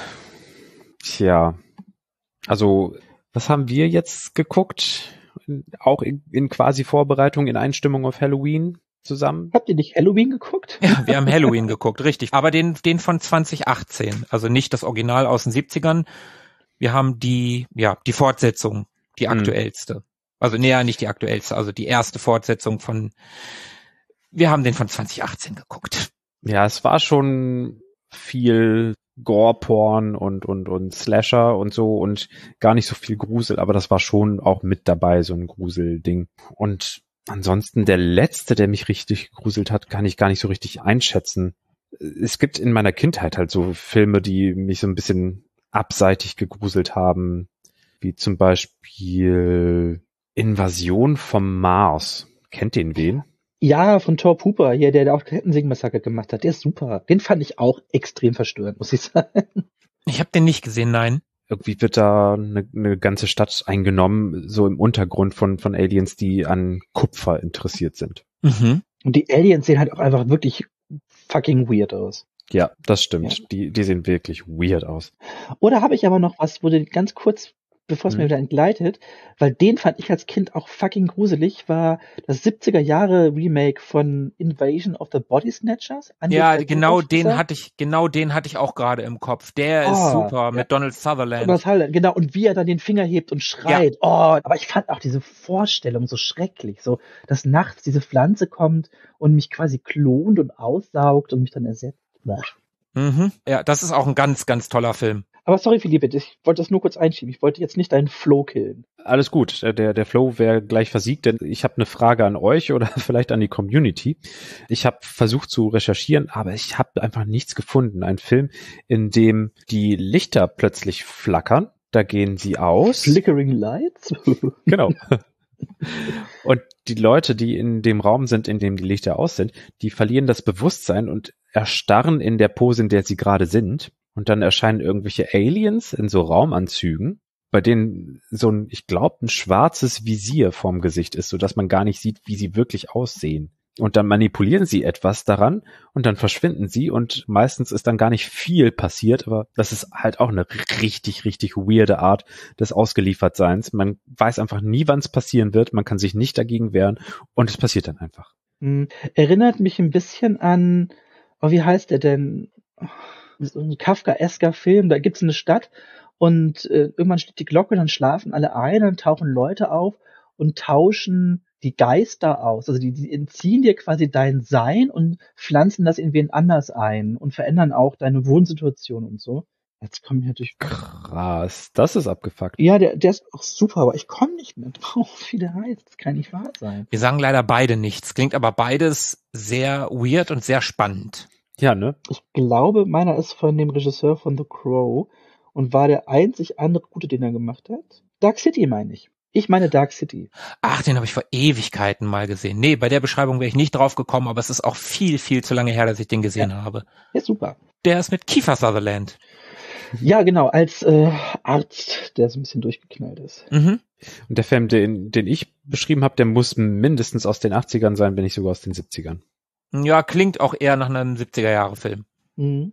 tja, also was haben wir jetzt geguckt? Auch in, in quasi Vorbereitung, in Einstimmung auf Halloween zusammen. Habt ihr nicht Halloween geguckt? Ja, wir haben Halloween geguckt, richtig. Aber den, den von zwanzig achtzehn. Also nicht das Original aus den siebzigern. Wir haben die, ja, die Fortsetzung, die aktuellste. Hm. Also, nee, ja, nicht die aktuellste, also die erste Fortsetzung von, wir haben den von zwanzig achtzehn geguckt. Ja, es war schon viel Gore-Porn und, und, und Slasher und so und gar nicht so viel Grusel, aber das war schon auch mit dabei, so ein Gruselding. Und ansonsten der letzte, der mich richtig gegruselt hat, kann ich gar nicht so richtig einschätzen. Es gibt in meiner Kindheit halt so Filme, die mich so ein bisschen abseitig gegruselt haben, wie zum Beispiel Invasion vom Mars. Kennt ihr den wen? Ja, von Thor Hooper, hier, der, der auch Kettensing-Massaker gemacht hat. Der ist super. Den fand ich auch extrem verstörend, muss ich sagen. Ich habe den nicht gesehen, nein. Irgendwie wird da eine, eine ganze Stadt eingenommen, so im Untergrund von, von Aliens, die an Kupfer interessiert sind. Mhm. Und die Aliens sehen halt auch einfach wirklich fucking weird aus. Ja, das stimmt. Ja. Die, die sehen wirklich weird aus. Oder habe ich aber noch was, wo du ganz kurz bevor es Hm. mir wieder entgleitet, weil den fand ich als Kind auch fucking gruselig, war das siebziger Jahre Remake von Invasion of the Body Snatchers. Ja, genau den hatte ich, genau den hatte ich auch gerade im Kopf. Der Oh, ist super, mit ja. Donald Sutherland. Das halt, genau, und wie er dann den Finger hebt und schreit. Oh, aber ich fand auch diese Vorstellung so schrecklich, so, dass nachts diese Pflanze kommt und mich quasi klont und aussaugt und mich dann ersetzt. Bäh. Mhm. Ja, das ist auch ein ganz, ganz toller Film. Aber sorry, Philippe, ich wollte das nur kurz einschieben. Ich wollte jetzt nicht deinen Flow killen. Alles gut, der, der Flow wäre gleich versiegt, denn ich habe eine Frage an euch oder vielleicht an die Community. Ich habe versucht zu recherchieren, aber ich habe einfach nichts gefunden. Ein Film, in dem die Lichter plötzlich flackern, da gehen sie aus. Flickering Lights? Genau. Und die Leute, die in dem Raum sind, in dem die Lichter aus sind, die verlieren das Bewusstsein und erstarren in der Pose, in der sie gerade sind. Und dann erscheinen irgendwelche Aliens in so Raumanzügen, bei denen so ein, ich glaube, ein schwarzes Visier vorm Gesicht ist, sodass man gar nicht sieht, wie sie wirklich aussehen. Und dann manipulieren sie etwas daran und dann verschwinden sie und meistens ist dann gar nicht viel passiert, aber das ist halt auch eine richtig, richtig weirde Art des Ausgeliefertseins. Man weiß einfach nie, wann es passieren wird, man kann sich nicht dagegen wehren und es passiert dann einfach. Hm, erinnert mich ein bisschen an, oh, wie heißt der denn? So ein Kafkaesker Film, da gibt's eine Stadt und äh, irgendwann steht die Glocke, dann schlafen alle ein, dann tauchen Leute auf und tauschen die Geister aus. Also die, die entziehen dir quasi dein Sein und pflanzen das in wen anders ein und verändern auch deine Wohnsituation und so. Jetzt komme ich natürlich... Krass, das ist abgefuckt. Ja, der, der ist auch super, aber ich komme nicht mehr drauf, wie der heißt. Das kann nicht wahr sein. Wir sagen leider beide nichts, klingt aber beides sehr weird und sehr spannend. Ja, ne? Ich glaube, meiner ist von dem Regisseur von The Crow und war der einzig andere gute, den er gemacht hat. Dark City meine ich. Ich meine Dark City. Ach, den habe ich vor Ewigkeiten mal gesehen. Nee, bei der Beschreibung wäre ich nicht drauf gekommen, aber es ist auch viel, viel zu lange her, dass ich den gesehen Ja. habe. Ja, super. Der ist mit Kiefer Sutherland. Ja, genau, als äh, Arzt, der so ein bisschen durchgeknallt ist. Mhm. Und der Film, den, den ich beschrieben habe, der muss mindestens aus den achtzigern sein, wenn nicht sogar aus den siebzigern. Ja, klingt auch eher nach einem siebziger-Jahre-Film. Mhm.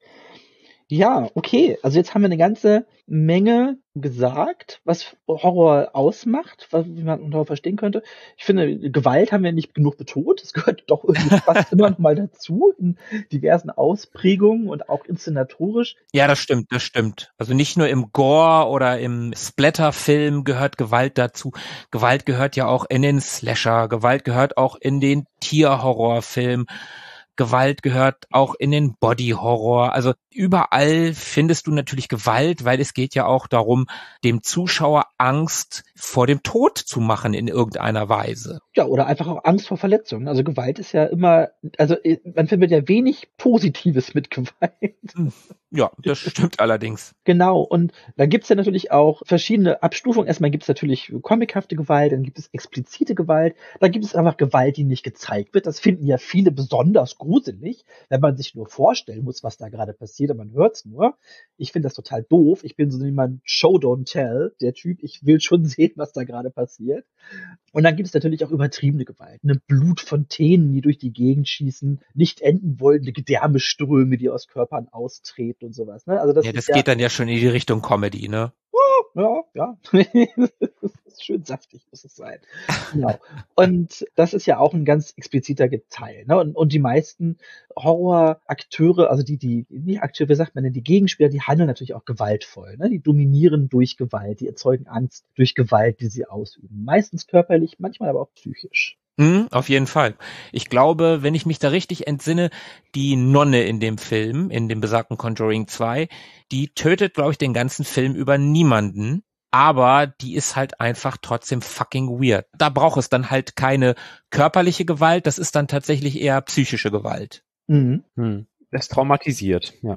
Ja, okay. Also jetzt haben wir eine ganze Menge gesagt, was Horror ausmacht, was, wie man unter Horror verstehen könnte. Ich finde, Gewalt haben wir nicht genug betont. Das gehört doch irgendwie fast immer noch mal dazu, in diversen Ausprägungen und auch inszenatorisch. Ja, das stimmt, das stimmt. Also nicht nur im Gore oder im Splatter-Film gehört Gewalt dazu. Gewalt gehört ja auch in den Slasher. Gewalt gehört auch in den Tierhorrorfilm. Gewalt gehört auch in den Body-Horror. Also überall findest du natürlich Gewalt, weil es geht ja auch darum, dem Zuschauer Angst vor dem Tod zu machen in irgendeiner Weise. Ja, oder einfach auch Angst vor Verletzungen. Also Gewalt ist ja immer, also man findet ja wenig Positives mit Gewalt. Ja, das stimmt allerdings. Genau, und dann gibt's ja natürlich auch verschiedene Abstufungen. Erstmal gibt's natürlich comichafte Gewalt, dann gibt es explizite Gewalt, dann gibt es einfach Gewalt, die nicht gezeigt wird. Das finden ja viele besonders gruselig, wenn man sich nur vorstellen muss, was da gerade passiert, aber man hört's nur. Ich finde das total doof. Ich bin so jemand Show Don't Tell, der Typ, ich will schon sehen, was da gerade passiert. Und dann gibt es natürlich auch übertriebene Gewalt. Eine Blutfontänen, die durch die Gegend schießen, nicht enden wollende Gedärmeströme, die aus Körpern austreten und sowas. Ne? Also das Ja, das ist ja, geht dann ja schon in die Richtung Comedy, ne? ja, ja. Das ist schön saftig, muss es sein. Genau. Und das ist ja auch ein ganz expliziter Teil. Ne? Und, und die meisten Horrorakteure, also die, die, nicht Akteure, wie sagt man denn, die Gegenspieler, die handeln natürlich auch gewaltvoll. Ne? Die dominieren durch Gewalt, die erzeugen Angst durch Gewalt, die sie ausüben. Meistens körperlich, manchmal aber auch psychisch. Mhm, auf jeden Fall. Ich glaube, wenn ich mich da richtig entsinne, die Nonne in dem Film, in dem besagten Conjuring zwei, die tötet, glaube ich, den ganzen Film über niemanden, aber die ist halt einfach trotzdem fucking weird. Da braucht es dann halt keine körperliche Gewalt, das ist dann tatsächlich eher psychische Gewalt. Mhm. Hm. Er ist traumatisiert, ja.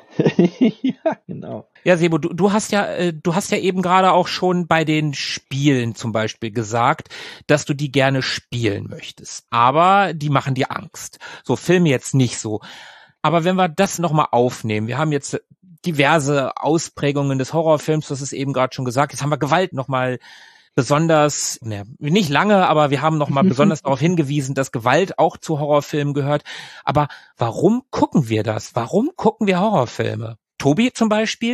Ja, genau. Ja, Sebo, du, du hast ja, äh, du hast ja eben gerade auch schon bei den Spielen zum Beispiel gesagt, dass du die gerne spielen möchtest. Aber die machen dir Angst. So Filme jetzt nicht so. Aber wenn wir das nochmal aufnehmen, wir haben jetzt diverse Ausprägungen des Horrorfilms, das ist eben gerade schon gesagt, jetzt haben wir Gewalt nochmal besonders, ne, nicht lange, aber wir haben nochmal besonders darauf hingewiesen, dass Gewalt auch zu Horrorfilmen gehört. Aber warum gucken wir das? Warum gucken wir Horrorfilme? Tobi zum Beispiel,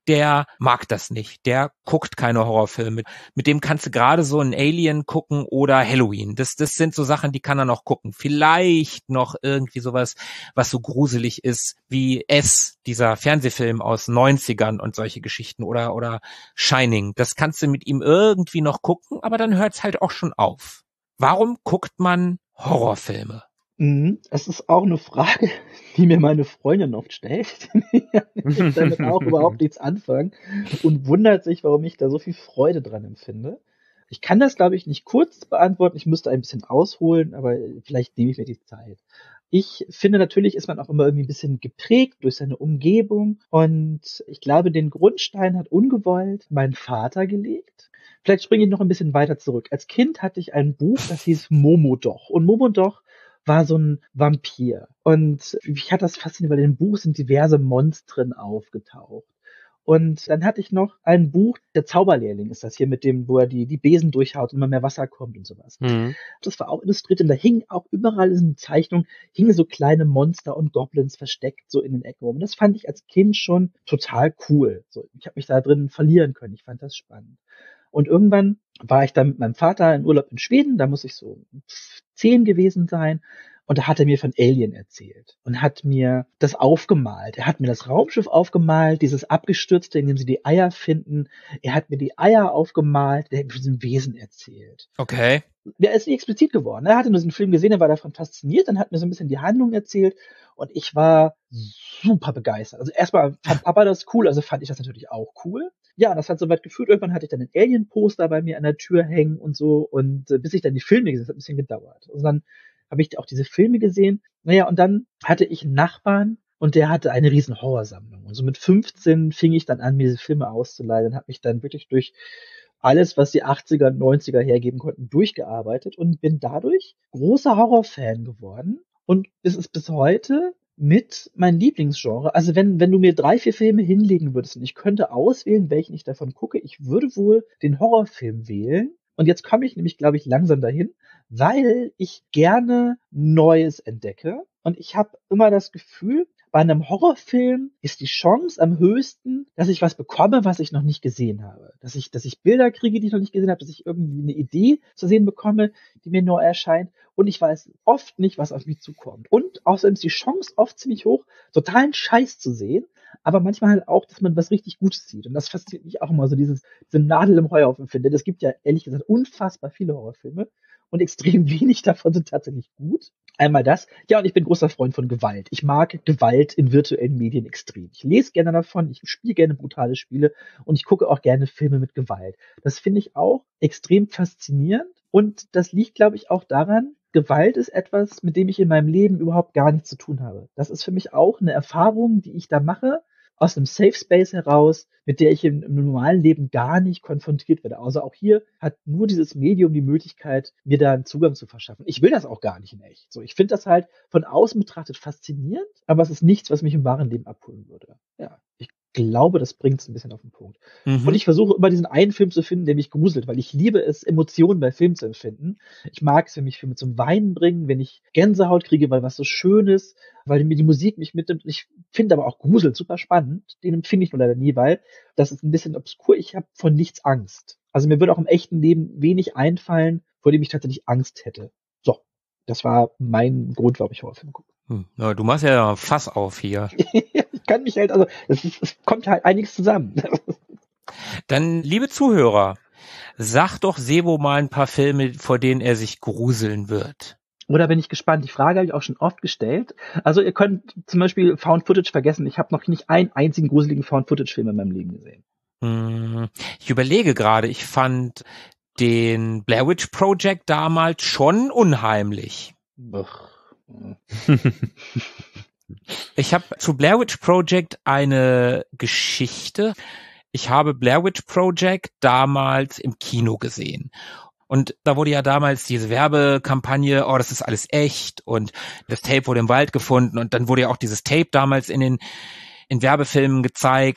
der mag das nicht. Der guckt keine Horrorfilme. Mit dem kannst du gerade so ein Alien gucken oder Halloween. Das, das sind so Sachen, die kann er noch gucken. Vielleicht noch irgendwie sowas, was so gruselig ist wie S, dieser Fernsehfilm aus neunzigern und solche Geschichten oder, oder Shining. Das kannst du mit ihm irgendwie noch gucken, aber dann hört's halt auch schon auf. Warum guckt man Horrorfilme? Mhm. Es ist auch eine Frage, die mir meine Freundin oft stellt. Ich kann damit auch überhaupt nichts anfangen und wundert sich, warum ich da so viel Freude dran empfinde. Ich kann das, glaube ich, nicht kurz beantworten. Ich müsste ein bisschen ausholen, aber vielleicht nehme ich mir die Zeit. Ich finde, natürlich ist man auch immer irgendwie ein bisschen geprägt durch seine Umgebung. Und ich glaube, den Grundstein hat ungewollt mein Vater gelegt. Vielleicht springe ich noch ein bisschen weiter zurück. Als Kind hatte ich ein Buch, das hieß Momodoch. Und Momodoch war so ein Vampir. Und mich hat das fasziniert, weil in dem Buch sind diverse Monstren aufgetaucht. Und dann hatte ich noch ein Buch, der Zauberlehrling ist das hier, mit dem, wo er die, die Besen durchhaut und immer mehr Wasser kommt und sowas. Mhm. Das war auch illustriert und da hingen auch überall in den Zeichnungen, hingen so kleine Monster und Goblins versteckt so in den Ecken rum. Und das fand ich als Kind schon total cool. So, ich habe mich da drin verlieren können. Ich fand das spannend. Und irgendwann war ich dann mit meinem Vater in Urlaub in Schweden, da muss ich so zehn gewesen sein. Und da hat er mir von Alien erzählt und hat mir das aufgemalt. Er hat mir das Raumschiff aufgemalt, dieses abgestürzte, in dem sie die Eier finden. Er hat mir die Eier aufgemalt, der hat mir von diesem Wesen erzählt. Okay. Der ist nicht explizit geworden. Er hatte nur diesen Film gesehen, er war davon fasziniert, dann hat mir so ein bisschen die Handlung erzählt und ich war super begeistert. Also erstmal fand Papa das cool, also fand ich das natürlich auch cool. Ja, das hat so weit geführt. Irgendwann hatte ich dann ein Alien-Poster bei mir an der Tür hängen und so. Und äh, bis ich dann die Filme gesehen habe, hat ein bisschen gedauert. Und dann habe ich auch diese Filme gesehen. Naja, und dann hatte ich einen Nachbarn und der hatte eine riesen Horrorsammlung. Und so mit fünfzehn fing ich dann an, mir diese Filme auszuleihen und habe mich dann wirklich durch alles, was die achtziger und neunziger hergeben konnten, durchgearbeitet und bin dadurch großer Horrorfan geworden. Und es ist bis heute mit mein Lieblingsgenre. Also wenn, wenn du mir drei, vier Filme hinlegen würdest und ich könnte auswählen, welchen ich davon gucke, ich würde wohl den Horrorfilm wählen. Und jetzt komme ich nämlich, glaube ich, langsam dahin, weil ich gerne Neues entdecke. Und ich habe immer das Gefühl, bei einem Horrorfilm ist die Chance am höchsten, dass ich was bekomme, was ich noch nicht gesehen habe. Dass ich, dass ich Bilder kriege, die ich noch nicht gesehen habe, dass ich irgendwie eine Idee zu sehen bekomme, die mir neu erscheint. Und ich weiß oft nicht, was auf mich zukommt. Und außerdem ist die Chance oft ziemlich hoch, totalen Scheiß zu sehen, aber manchmal halt auch, dass man was richtig Gutes sieht. Und das fasziniert mich auch immer so, dieses, diese Nadel im Heuhaufen finde. Es gibt ja ehrlich gesagt unfassbar viele Horrorfilme und extrem wenig davon sind tatsächlich gut. Einmal das. Ja, und ich bin großer Freund von Gewalt. Ich mag Gewalt in virtuellen Medien extrem. Ich lese gerne davon, ich spiele gerne brutale Spiele und ich gucke auch gerne Filme mit Gewalt. Das finde ich auch extrem faszinierend und das liegt, glaube ich, auch daran, Gewalt ist etwas, mit dem ich in meinem Leben überhaupt gar nichts zu tun habe. Das ist für mich auch eine Erfahrung, die ich da mache, aus einem Safe Space heraus, mit der ich im, im normalen Leben gar nicht konfrontiert werde. Also auch hier hat nur dieses Medium die Möglichkeit, mir da einen Zugang zu verschaffen. Ich will das auch gar nicht in echt. So, ich finde das halt von außen betrachtet faszinierend, aber es ist nichts, was mich im wahren Leben abholen würde. Ja, ich glaube, das bringt es ein bisschen auf den Punkt. Mhm. Und ich versuche immer diesen einen Film zu finden, der mich gruselt, weil ich liebe es, Emotionen bei Filmen zu empfinden. Ich mag es, wenn mich Filme zum Weinen bringen, wenn ich Gänsehaut kriege, weil was so schön ist, weil mir die Musik mich mitnimmt. Ich finde aber auch Grusel super spannend. Den empfinde ich nur leider nie, weil das ist ein bisschen obskur. Ich habe von nichts Angst. Also mir würde auch im echten Leben wenig einfallen, vor dem ich tatsächlich Angst hätte. So, das war mein Grund, warum ich Horrorfilme gucke. Hm, na, du machst ja Fass auf hier. Ich kann mich halt, also es, ist, es kommt halt einiges zusammen. Dann, liebe Zuhörer, sag doch Sebo mal ein paar Filme, vor denen er sich gruseln wird. Oder bin ich gespannt. Die Frage habe ich auch schon oft gestellt. Also ihr könnt zum Beispiel Found Footage vergessen. Ich habe noch nicht einen einzigen gruseligen Found Footage Film in meinem Leben gesehen. Hm, ich überlege gerade, ich fand den Blair Witch Project damals schon unheimlich. Ach. Ich habe zu Blair Witch Project eine Geschichte. Ich habe Blair Witch Project damals im Kino gesehen. Und da wurde ja damals diese Werbekampagne, oh, das ist alles echt und das Tape wurde im Wald gefunden und dann wurde ja auch dieses Tape damals in den in Werbefilmen gezeigt,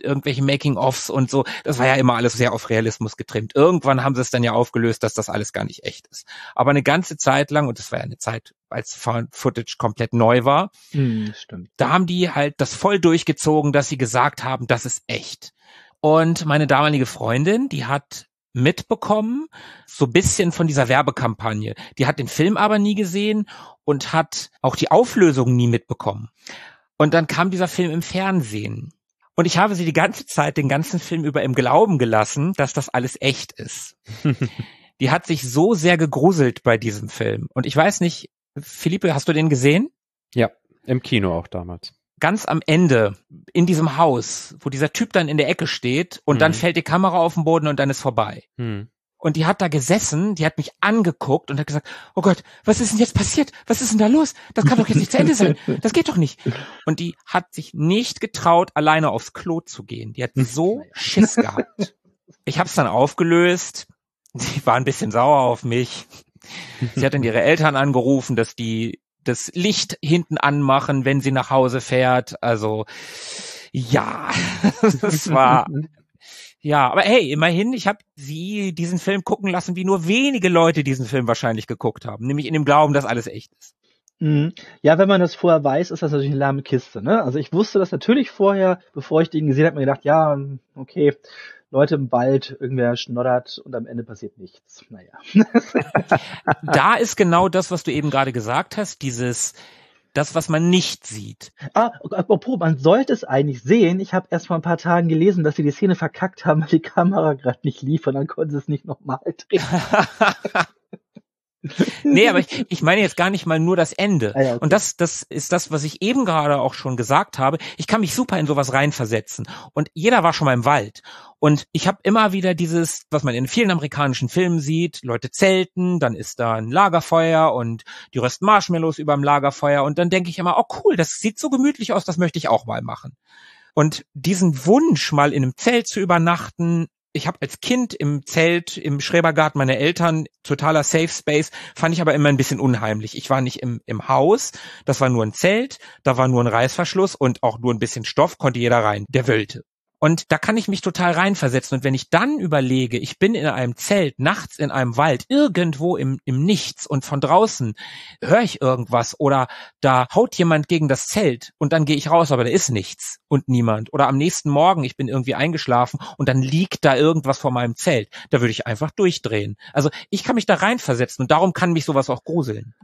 irgendwelche Making-ofs und so. Das war ja immer alles sehr auf Realismus getrimmt. Irgendwann haben sie es dann ja aufgelöst, dass das alles gar nicht echt ist. Aber eine ganze Zeit lang, und das war ja eine Zeit, als Found Footage komplett neu war, Hm, stimmt. da haben die halt das voll durchgezogen, dass sie gesagt haben, das ist echt. Und meine damalige Freundin, die hat mitbekommen, so ein bisschen von dieser Werbekampagne. Die hat den Film aber nie gesehen und hat auch die Auflösung nie mitbekommen. Und dann kam dieser Film im Fernsehen. Und ich habe sie die ganze Zeit, den ganzen Film über im Glauben gelassen, dass das alles echt ist. Die hat sich so sehr gegruselt bei diesem Film. Und ich weiß nicht, Philippe, hast du den gesehen? Ja, im Kino auch damals. Ganz am Ende, in diesem Haus, wo dieser Typ dann in der Ecke steht und Mhm. dann fällt die Kamera auf den Boden und dann ist vorbei. Hm. Und die hat da gesessen, die hat mich angeguckt und hat gesagt, oh Gott, was ist denn jetzt passiert? Was ist denn da los? Das kann doch jetzt nicht zu Ende sein. Das geht doch nicht. Und die hat sich nicht getraut, alleine aufs Klo zu gehen. Die hat so Schiss gehabt. Ich habe es dann aufgelöst. Sie war ein bisschen sauer auf mich. Sie hat dann ihre Eltern angerufen, dass die das Licht hinten anmachen, wenn sie nach Hause fährt. Also ja, das war... Ja, aber hey, immerhin, ich habe sie diesen Film gucken lassen, wie nur wenige Leute diesen Film wahrscheinlich geguckt haben. Nämlich in dem Glauben, dass alles echt ist. Mhm. Ja, wenn man das vorher weiß, ist das natürlich eine lahme Kiste, ne? Also ich wusste das natürlich vorher, bevor ich den gesehen habe, mir gedacht, ja, okay, Leute im Wald, irgendwer schnoddert und am Ende passiert nichts. Naja. Da ist genau das, was du eben gerade gesagt hast, dieses, das, was man nicht sieht. Ah, apropos, man sollte es eigentlich sehen. Ich habe erst vor ein paar Tagen gelesen, dass sie die Szene verkackt haben, weil die Kamera gerade nicht lief und dann konnten sie es nicht nochmal drehen. Nee, aber ich, ich meine jetzt gar nicht mal nur das Ende. Ah ja, okay. Und das, das ist das, was ich eben gerade auch schon gesagt habe. Ich kann mich super in sowas reinversetzen. Und jeder war schon mal im Wald. Und ich habe immer wieder dieses, was man in vielen amerikanischen Filmen sieht, Leute zelten, dann ist da ein Lagerfeuer und die rösten Marshmallows überm Lagerfeuer. Und dann denke ich immer, oh cool, das sieht so gemütlich aus, das möchte ich auch mal machen. Und diesen Wunsch, mal in einem Zelt zu übernachten, ich habe als Kind im Zelt, im Schrebergarten meiner Eltern, totaler Safe Space, fand ich aber immer ein bisschen unheimlich. Ich war nicht im, im Haus, das war nur ein Zelt, da war nur ein Reißverschluss und auch nur ein bisschen Stoff, konnte jeder rein, der wollte. Und da kann ich mich total reinversetzen. Und wenn ich dann überlege, ich bin in einem Zelt, nachts in einem Wald, irgendwo im, im Nichts und von draußen höre ich irgendwas oder da haut jemand gegen das Zelt und dann gehe ich raus, aber da ist nichts und niemand. Oder am nächsten Morgen, ich bin irgendwie eingeschlafen und dann liegt da irgendwas vor meinem Zelt. Da würde ich einfach durchdrehen. Also ich kann mich da reinversetzen und darum kann mich sowas auch gruseln.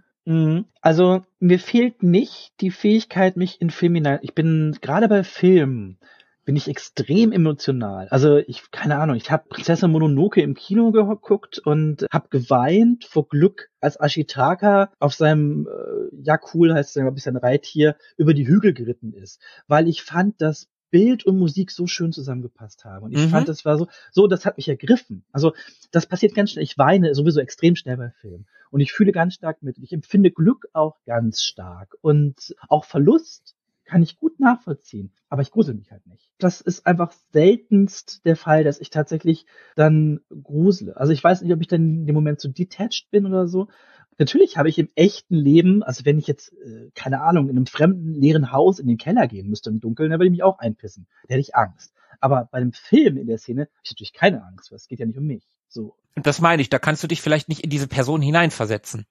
Also mir fehlt nicht die Fähigkeit, mich in Film hinein... Ich bin gerade bei Filmen... bin ich extrem emotional. Also ich, keine Ahnung, ich habe Prinzessin Mononoke im Kino geguckt und habe geweint vor Glück, als Ashitaka auf seinem äh, Yakul, heißt es ja, glaube ich, sein Reittier, über die Hügel geritten ist. Weil ich fand, dass Bild und Musik so schön zusammengepasst haben. Und ich Mhm. fand, das war so, so, das hat mich ergriffen. Also das passiert ganz schnell. Ich weine sowieso extrem schnell bei Filmen. Und ich fühle ganz stark mit. Ich empfinde Glück auch ganz stark. Und auch Verlust kann ich gut nachvollziehen, aber ich grusel mich halt nicht. Das ist einfach seltenst der Fall, dass ich tatsächlich dann grusele. Also ich weiß nicht, ob ich dann in dem Moment so detached bin oder so. Natürlich habe ich im echten Leben, also wenn ich jetzt, äh, keine Ahnung, in einem fremden, leeren Haus in den Keller gehen müsste im Dunkeln, dann würde ich mich auch einpissen. Da hätte ich Angst. Aber bei einem Film in der Szene habe ich natürlich keine Angst, weil es geht ja nicht um mich. So. Und das meine ich, da kannst du dich vielleicht nicht in diese Person hineinversetzen.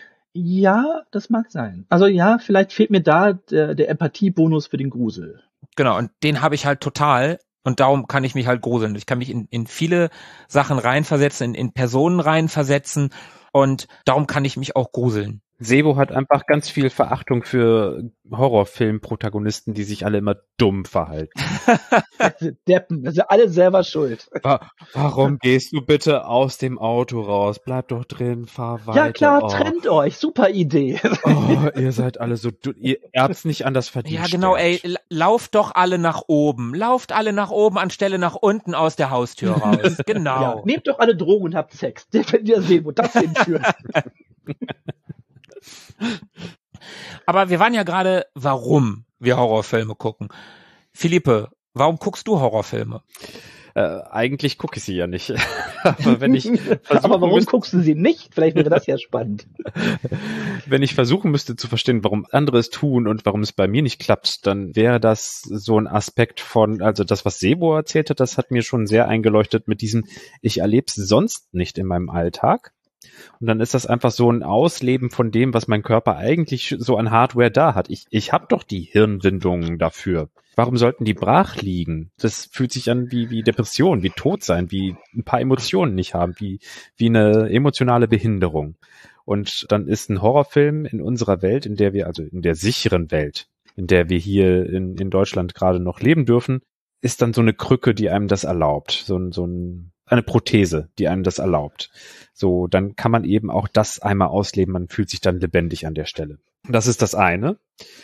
Ja, das mag sein. Also ja, vielleicht fehlt mir da der, der Empathiebonus für den Grusel. Genau, und den habe ich halt total und darum kann ich mich halt gruseln. Ich kann mich in, in viele Sachen reinversetzen, in, in Personen reinversetzen und darum kann ich mich auch gruseln. Sebo hat einfach ganz viel Verachtung für Horrorfilm-Protagonisten, die sich alle immer dumm verhalten. Deppen, das sind alle selber schuld. Warum gehst du bitte aus dem Auto raus? Bleib doch drin, fahr weiter. Ja klar, oh. trennt euch, super Idee. Oh, ihr seid alle so, du, ihr habt's nicht anders verdient. Ja, genau, ey, sterbt. lauft doch alle nach oben. Lauft alle nach oben anstelle nach unten aus der Haustür raus. Genau. Ja, nehmt doch alle Drogen und habt Sex. Der wird ja sehen, wo das hinführt. Aber wir waren ja gerade, warum wir Horrorfilme gucken. Philippe, warum guckst du Horrorfilme? Äh, eigentlich gucke ich sie ja nicht. Aber wenn ich Aber warum müsste, guckst du sie nicht? Vielleicht wäre das ja spannend. wenn ich versuchen müsste zu verstehen, warum andere es tun und warum es bei mir nicht klappt, dann wäre das so ein Aspekt von, also das, was Sebo erzählt hat, das hat mir schon sehr eingeleuchtet mit diesem, ich erlebe es sonst nicht in meinem Alltag. Und dann ist das einfach so ein Ausleben von dem, was mein Körper eigentlich so an Hardware da hat. Ich, ich habe doch die Hirnwindungen dafür. Warum sollten die brach liegen? Das fühlt sich an wie, wie Depression, wie Todsein, wie ein paar Emotionen nicht haben, wie, wie eine emotionale Behinderung. Und dann ist ein Horrorfilm in unserer Welt, in der wir, also in der sicheren Welt, in der wir hier in, in Deutschland gerade noch leben dürfen, ist dann so eine Krücke, die einem das erlaubt. So ein, so ein, eine Prothese, die einem das erlaubt. So, dann kann man eben auch das einmal ausleben. Man fühlt sich dann lebendig an der Stelle. Das ist das eine.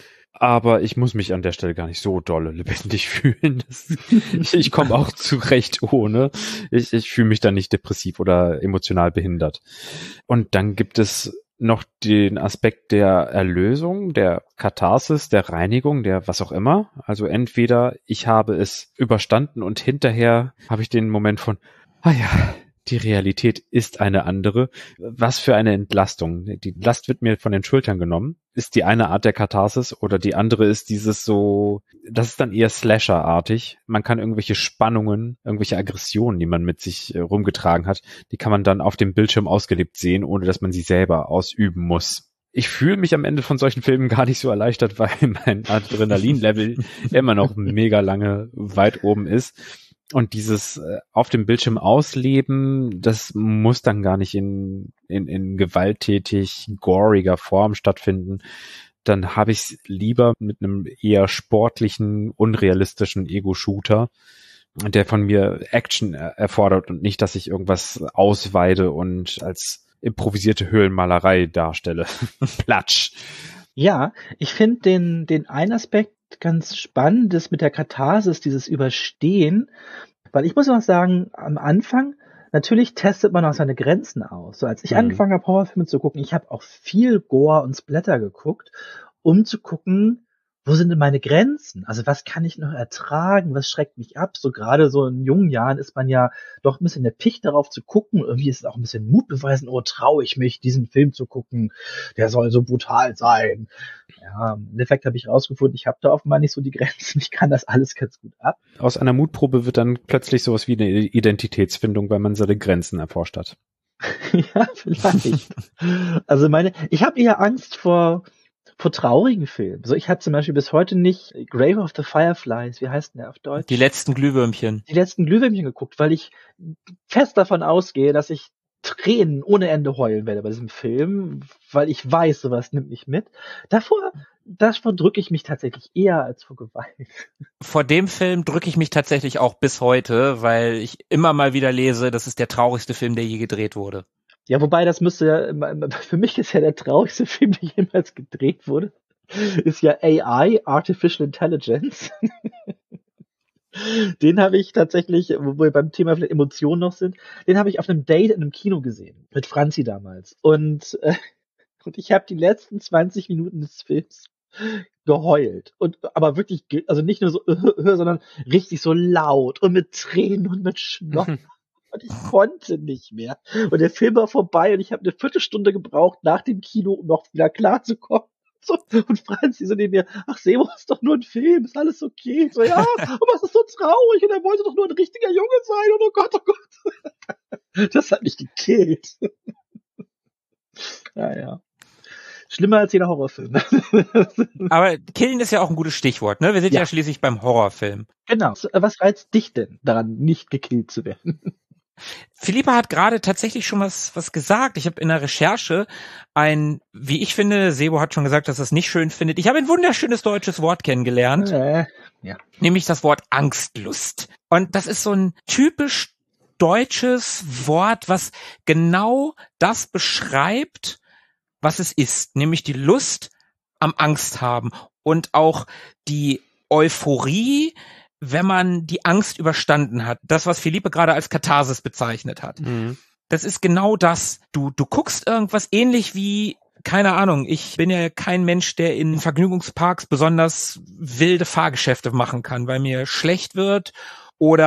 Aber ich muss mich an der Stelle gar nicht so dolle lebendig fühlen. Das, ich ich komme auch zurecht ohne. Ich, ich fühle mich dann nicht depressiv oder emotional behindert. Und dann gibt es noch den Aspekt der Erlösung, der Katharsis, der Reinigung, der was auch immer. Also entweder ich habe es überstanden und hinterher habe ich den Moment von, ah ja, die Realität ist eine andere. Was für eine Entlastung. Die Last wird mir von den Schultern genommen. Ist die eine Art der Katharsis oder die andere ist dieses so, das ist dann eher Slasher-artig. Man kann irgendwelche Spannungen, irgendwelche Aggressionen, die man mit sich äh, rumgetragen hat, die kann man dann auf dem Bildschirm ausgelebt sehen, ohne dass man sie selber ausüben muss. Ich fühle mich am Ende von solchen Filmen gar nicht so erleichtert, weil mein Adrenalin-Level immer noch mega lange weit oben ist. Und dieses äh, auf dem Bildschirm ausleben, das muss dann gar nicht in, in, in gewalttätig, goriger Form stattfinden. Dann habe ich es lieber mit einem eher sportlichen, unrealistischen Ego-Shooter, der von mir Action erfordert und nicht, dass ich irgendwas ausweide und als improvisierte Höhlenmalerei darstelle. Platsch. Ja, ich finde den, den einen Aspekt ganz spannend, das mit der Katharsis, dieses Überstehen, weil ich muss auch sagen, am Anfang, natürlich testet man auch seine Grenzen aus. So als ich mhm. angefangen habe, Horrorfilme zu gucken, ich habe auch viel Gore und Splatter geguckt, um zu gucken, wo sind denn meine Grenzen? Also was kann ich noch ertragen? Was schreckt mich ab? So gerade so in jungen Jahren ist man ja doch ein bisschen erpicht darauf zu gucken. Irgendwie ist es auch ein bisschen Mut beweisen. Oh, traue ich mich, diesen Film zu gucken? Der soll so brutal sein. Ja, im Endeffekt habe ich rausgefunden, ich habe da offenbar nicht so die Grenzen. Ich kann das alles ganz gut ab. Aus einer Mutprobe wird dann plötzlich sowas wie eine Identitätsfindung, weil man seine Grenzen erforscht hat. Ja, vielleicht. Also meine, ich habe eher Angst vor vor traurigen Filmen. So, ich hatte zum Beispiel bis heute nicht Grave of the Fireflies, wie heißt denn der auf Deutsch? Die letzten Glühwürmchen. Die letzten Glühwürmchen geguckt, weil ich fest davon ausgehe, dass ich Tränen ohne Ende heulen werde bei diesem Film, weil ich weiß, sowas nimmt mich mit. Davor, davor drücke ich mich tatsächlich eher als vor Gewalt. Vor dem Film drücke ich mich tatsächlich auch bis heute, weil ich immer mal wieder lese, das ist der traurigste Film, der je gedreht wurde. Ja, wobei das müsste ja, für mich ist ja der traurigste Film, der jemals gedreht wurde, ist ja A I, Artificial Intelligence. Den habe ich tatsächlich, wo wir beim Thema vielleicht Emotionen noch sind, den habe ich auf einem Date in einem Kino gesehen, mit Franzi damals. Und, äh, und ich habe die letzten zwanzig Minuten des Films geheult. Und aber wirklich, also nicht nur so, sondern richtig so laut und mit Tränen und mit Schnoppen. Und ich konnte nicht mehr. Und der Film war vorbei und ich habe eine Viertelstunde gebraucht nach dem Kino, um noch wieder klarzukommen. So, und Franzi so neben mir, ach Sebo, ist doch nur ein Film, ist alles okay. So, ja, aber es ist so traurig und er wollte doch nur ein richtiger Junge sein und oh Gott, oh Gott. Das hat mich gekillt. Naja. Schlimmer als jeder Horrorfilm. Aber killen ist ja auch ein gutes Stichwort, ne? Wir sind ja, ja schließlich beim Horrorfilm. Genau. Was reizt dich denn daran, nicht gekillt zu werden? Philippa hat gerade tatsächlich schon was was gesagt. Ich habe in der Recherche ein, wie ich finde, Sebo hat schon gesagt, dass er es nicht schön findet. Ich habe ein wunderschönes deutsches Wort kennengelernt, äh, ja. nämlich das Wort Angstlust. Und das ist so ein typisch deutsches Wort, was genau das beschreibt, was es ist, nämlich die Lust am Angst haben und auch die Euphorie, wenn man die Angst überstanden hat. Das, was Philippe gerade als Katharsis bezeichnet hat. Mhm. Das ist genau das. Du, du guckst irgendwas ähnlich wie, keine Ahnung, ich bin ja kein Mensch, der in Vergnügungsparks besonders wilde Fahrgeschäfte machen kann, weil mir schlecht wird oder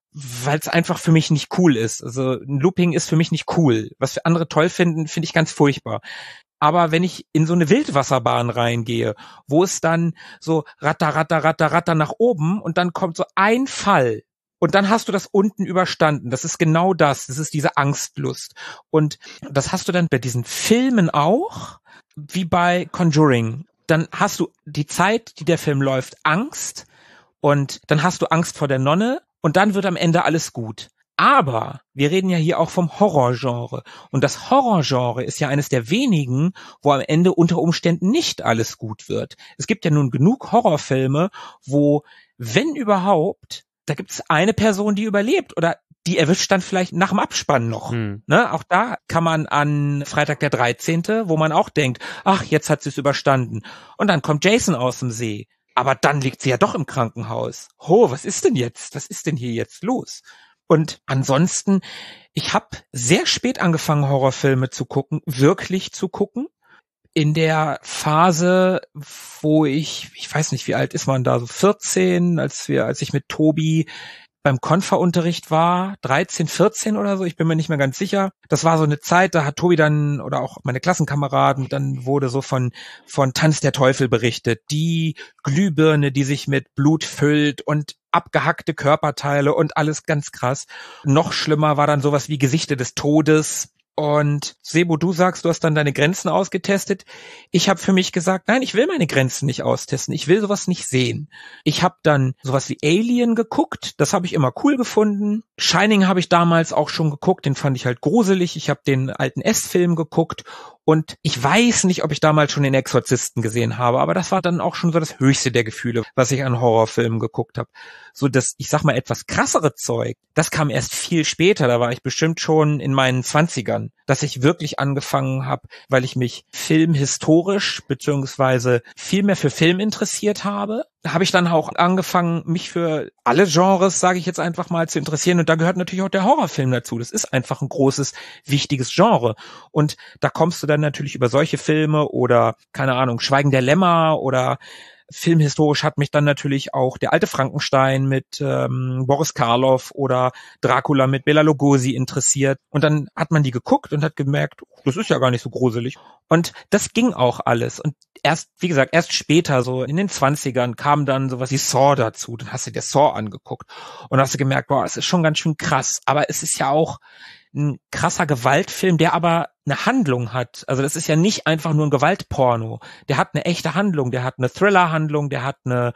weil es einfach für mich nicht cool ist. Also ein Looping ist für mich nicht cool. Was für andere toll finden, finde ich ganz furchtbar. Aber wenn ich in so eine Wildwasserbahn reingehe, wo es dann so ratter, ratter, ratter, ratter nach oben und dann kommt so ein Fall und dann hast du das unten überstanden. Das ist genau das. Das ist diese Angstlust. Und das hast du dann bei diesen Filmen auch, wie bei Conjuring. Dann hast du die Zeit, die der Film läuft, Angst und dann hast du Angst vor der Nonne und dann wird am Ende alles gut. Aber wir reden ja hier auch vom Horrorgenre. Und das Horrorgenre ist ja eines der wenigen, wo am Ende unter Umständen nicht alles gut wird. Es gibt ja nun genug Horrorfilme, wo, wenn überhaupt, da gibt es eine Person, die überlebt oder die erwischt dann vielleicht nach dem Abspann noch. Hm. Ne? Auch da kann man an Freitag der dreizehnte, wo man auch denkt, ach, jetzt hat sie es überstanden. Und dann kommt Jason aus dem See. Aber dann liegt sie ja doch im Krankenhaus. Oh, was ist denn jetzt? Was ist denn hier jetzt los? Und ansonsten, ich habe sehr spät angefangen, Horrorfilme zu gucken, wirklich zu gucken. In der Phase, wo ich, ich weiß nicht, wie alt ist man da, so vierzehn, als wir, als ich mit Tobi beim Konfa-Unterricht war, dreizehn, vierzehn oder so, ich bin mir nicht mehr ganz sicher. Das war so eine Zeit, da hat Tobi dann, oder auch meine Klassenkameraden, dann wurde so von von Tanz der Teufel berichtet. Die Glühbirne, die sich mit Blut füllt und abgehackte Körperteile und alles ganz krass. Noch schlimmer war dann sowas wie Gesichter des Todes. Und Sebo, du sagst, du hast dann deine Grenzen ausgetestet. Ich habe für mich gesagt, nein, ich will meine Grenzen nicht austesten. Ich will sowas nicht sehen. Ich habe dann sowas wie Alien geguckt. Das habe ich immer cool gefunden. Shining habe ich damals auch schon geguckt. Den fand ich halt gruselig. Ich habe den alten S-Film geguckt. Und ich weiß nicht, ob ich damals schon den Exorzisten gesehen habe, aber das war dann auch schon so das höchste der Gefühle, was ich an Horrorfilmen geguckt habe. So das, ich sag mal, etwas krassere Zeug, das kam erst viel später, da war ich bestimmt schon in meinen Zwanzigern, dass ich wirklich angefangen habe, weil ich mich filmhistorisch beziehungsweise viel mehr für Film interessiert habe. Da habe ich dann auch angefangen, mich für alle Genres, sage ich jetzt einfach mal, zu interessieren. Und da gehört natürlich auch der Horrorfilm dazu. Das ist einfach ein großes, wichtiges Genre. Und da kommst du dann natürlich über solche Filme oder, keine Ahnung, Schweigen der Lämmer oder filmhistorisch hat mich dann natürlich auch der alte Frankenstein mit ähm, Boris Karloff oder Dracula mit Bela Lugosi interessiert. Und dann hat man die geguckt und hat gemerkt, das ist ja gar nicht so gruselig. Und das ging auch alles. Und erst, wie gesagt, erst später, so in den zwanzigern, kam dann sowas wie Saw dazu. Dann hast du dir Saw angeguckt und hast du gemerkt, boah, es ist schon ganz schön krass. Aber es ist ja auch ein krasser Gewaltfilm, der aber eine Handlung hat. Also das ist ja nicht einfach nur ein Gewaltporno. Der hat eine echte Handlung, der hat eine Thriller-Handlung, der hat eine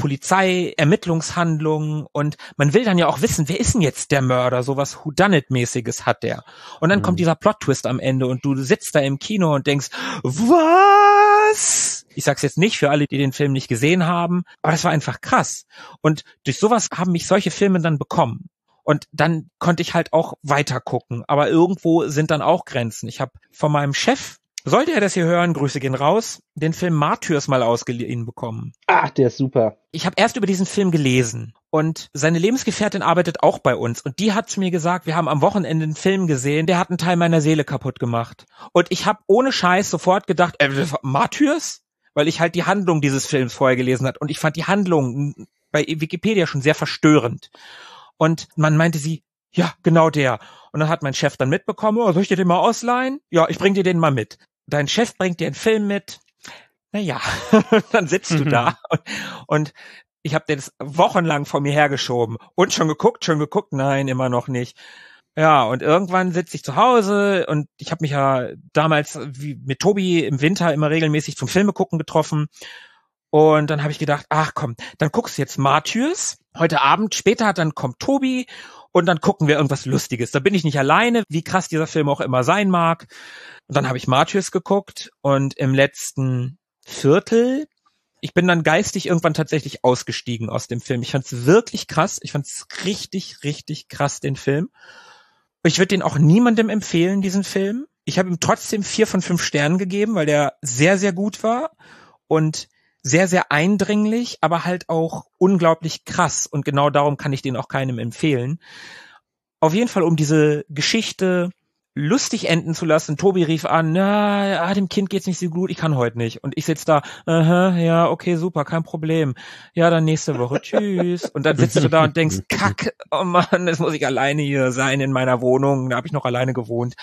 Polizei-Ermittlungshandlung und man will dann ja auch wissen, wer ist denn jetzt der Mörder? Sowas Whodunit-mäßiges hat der. Und dann mhm. kommt dieser Plot-Twist am Ende und du sitzt da im Kino und denkst, was? Ich sag's jetzt nicht für alle, die den Film nicht gesehen haben, aber das war einfach krass. Und durch sowas haben mich solche Filme dann bekommen. Und dann konnte ich halt auch weiter gucken. Aber irgendwo sind dann auch Grenzen. Ich habe von meinem Chef, sollte er das hier hören, Grüße gehen raus, den Film Martyrs mal ausgeliehen bekommen. Ach, der ist super. Ich habe erst über diesen Film gelesen. Und seine Lebensgefährtin arbeitet auch bei uns. Und die hat zu mir gesagt, wir haben am Wochenende einen Film gesehen, der hat einen Teil meiner Seele kaputt gemacht. Und ich habe ohne Scheiß sofort gedacht, äh, Martyrs? Weil ich halt die Handlung dieses Films vorher gelesen habe. Und ich fand die Handlung bei Wikipedia schon sehr verstörend. Und man meinte sie, ja, genau der. Und dann hat mein Chef dann mitbekommen, oh, soll ich dir den mal ausleihen? Ja, ich bring dir den mal mit. Dein Chef bringt dir einen Film mit. Naja, dann sitzt du da. Und, und ich habe den wochenlang vor mir hergeschoben. Und schon geguckt, schon geguckt, nein, immer noch nicht. Ja, und irgendwann sitze ich zu Hause und ich habe mich ja damals wie mit Tobi im Winter immer regelmäßig zum Filme gucken getroffen. Und dann habe ich gedacht, ach komm, dann guckst du jetzt Martyrs. Heute Abend, später, dann kommt Tobi und dann gucken wir irgendwas Lustiges. Da bin ich nicht alleine, wie krass dieser Film auch immer sein mag. Und dann habe ich Martyrs geguckt und im letzten Viertel, ich bin dann geistig irgendwann tatsächlich ausgestiegen aus dem Film. Ich fand es wirklich krass. Ich fand es richtig, richtig krass, den Film. Ich würde den auch niemandem empfehlen, diesen Film. Ich habe ihm trotzdem vier von fünf Sternen gegeben, weil der sehr, sehr gut war und sehr, sehr eindringlich, aber halt auch unglaublich krass. Und genau darum kann ich den auch keinem empfehlen. Auf jeden Fall um diese Geschichte lustig enden zu lassen. Tobi rief an, na, ah, dem Kind geht's nicht so gut, ich kann heute nicht. Und ich sitze da, aha, ja, okay, super, kein Problem. Ja, dann nächste Woche, tschüss. Und dann sitzt du da und denkst, kack, oh Mann, jetzt muss ich alleine hier sein in meiner Wohnung, da habe ich noch alleine gewohnt.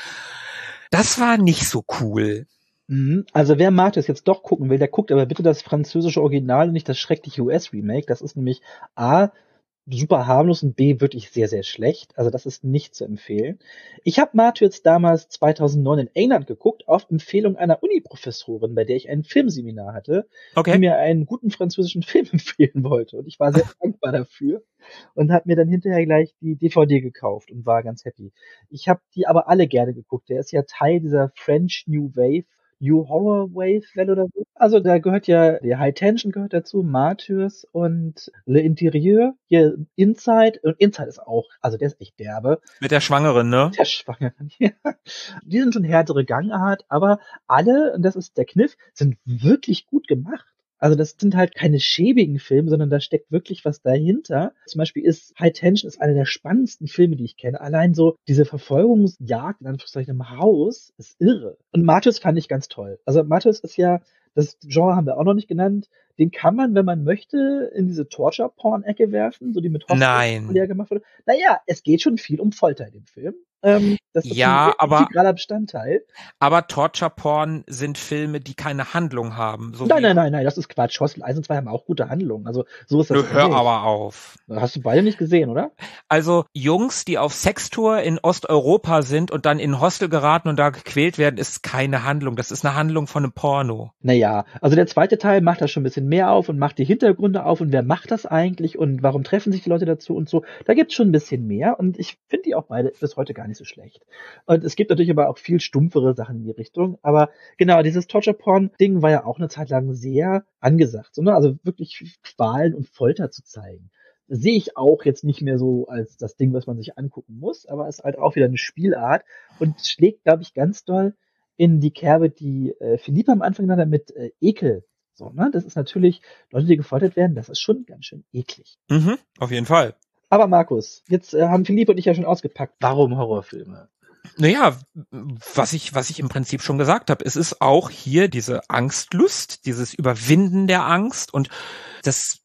Das war nicht so cool. Also wer mag das jetzt doch gucken will, der guckt aber bitte das französische Original und nicht das schreckliche U S-Remake. Das ist nämlich A, super harmlos und B, wirklich sehr, sehr schlecht. Also das ist nicht zu empfehlen. Ich habe Martyrs damals zweitausendneun in England geguckt, auf Empfehlung einer Uni-Professorin, bei der ich ein Filmseminar hatte, Okay. die mir einen guten französischen Film empfehlen wollte. Und ich war sehr dankbar dafür und habe mir dann hinterher gleich die D V D gekauft und war ganz happy. Ich habe die aber alle gerne geguckt. Der ist ja Teil dieser French New Wave, New Horror Wave Welle oder so. Also da gehört ja, die High Tension gehört dazu, Martyrs und Le Interieur, hier Inside, und Inside ist auch, also der ist echt derbe. Mit der Schwangeren, ne? Der Schwangeren, ja. Die sind schon härtere Gangart, aber alle, und das ist der Kniff, sind wirklich gut gemacht. Also das sind halt keine schäbigen Filme, sondern da steckt wirklich was dahinter. Zum Beispiel ist High Tension ist einer der spannendsten Filme, die ich kenne. Allein so diese Verfolgungsjagd in Anführungszeichen im Haus ist irre. Und Martyrs fand ich ganz toll. Also Martyrs ist ja, das Genre haben wir auch noch nicht genannt, den kann man, wenn man möchte, in diese Torture-Porn-Ecke werfen, so die mit Nein. Hospital gemacht wurde. Naja, es geht schon viel um Folter in dem Film. Ähm, das ist Ja, ein aber- integraler Bestandteil. Aber Torture-Porn sind Filme, die keine Handlung haben. So Nein, wie- nein, nein, nein, das ist Quatsch. Hostel eins und zwei haben auch gute Handlungen. Also so ist das Nö, hör nicht. aber auf. Hast du beide nicht gesehen, oder? Also Jungs, die auf Sextour in Osteuropa sind und dann in ein Hostel geraten und da gequält werden, ist keine Handlung. Das ist eine Handlung von einem Porno. Naja, also der zweite Teil macht das schon ein bisschen mehr auf und macht die Hintergründe auf und wer macht das eigentlich und warum treffen sich die Leute dazu und so. Da gibt's schon ein bisschen mehr und ich finde die auch beide bis heute gar nicht so schlecht. Und es gibt natürlich aber auch viel stumpfere Sachen in die Richtung. Aber genau, dieses Torture-Porn-Ding war ja auch eine Zeit lang sehr angesagt. So, ne? Also wirklich Qualen und Folter zu zeigen. Das sehe ich auch jetzt nicht mehr so als das Ding, was man sich angucken muss, aber es ist halt auch wieder eine Spielart und schlägt, glaube ich, ganz doll in die Kerbe, die äh, Philippe am Anfang genannt hat mit äh, Ekel. So, ne? Das ist natürlich, Leute, die gefoltert werden, das ist schon ganz schön eklig. Mhm, auf jeden Fall. Aber Markus, jetzt äh, haben Philippe und ich ja schon ausgepackt. Warum Horrorfilme? Naja, was ich, was ich im Prinzip schon gesagt habe, es ist auch hier diese Angstlust, dieses Überwinden der Angst und das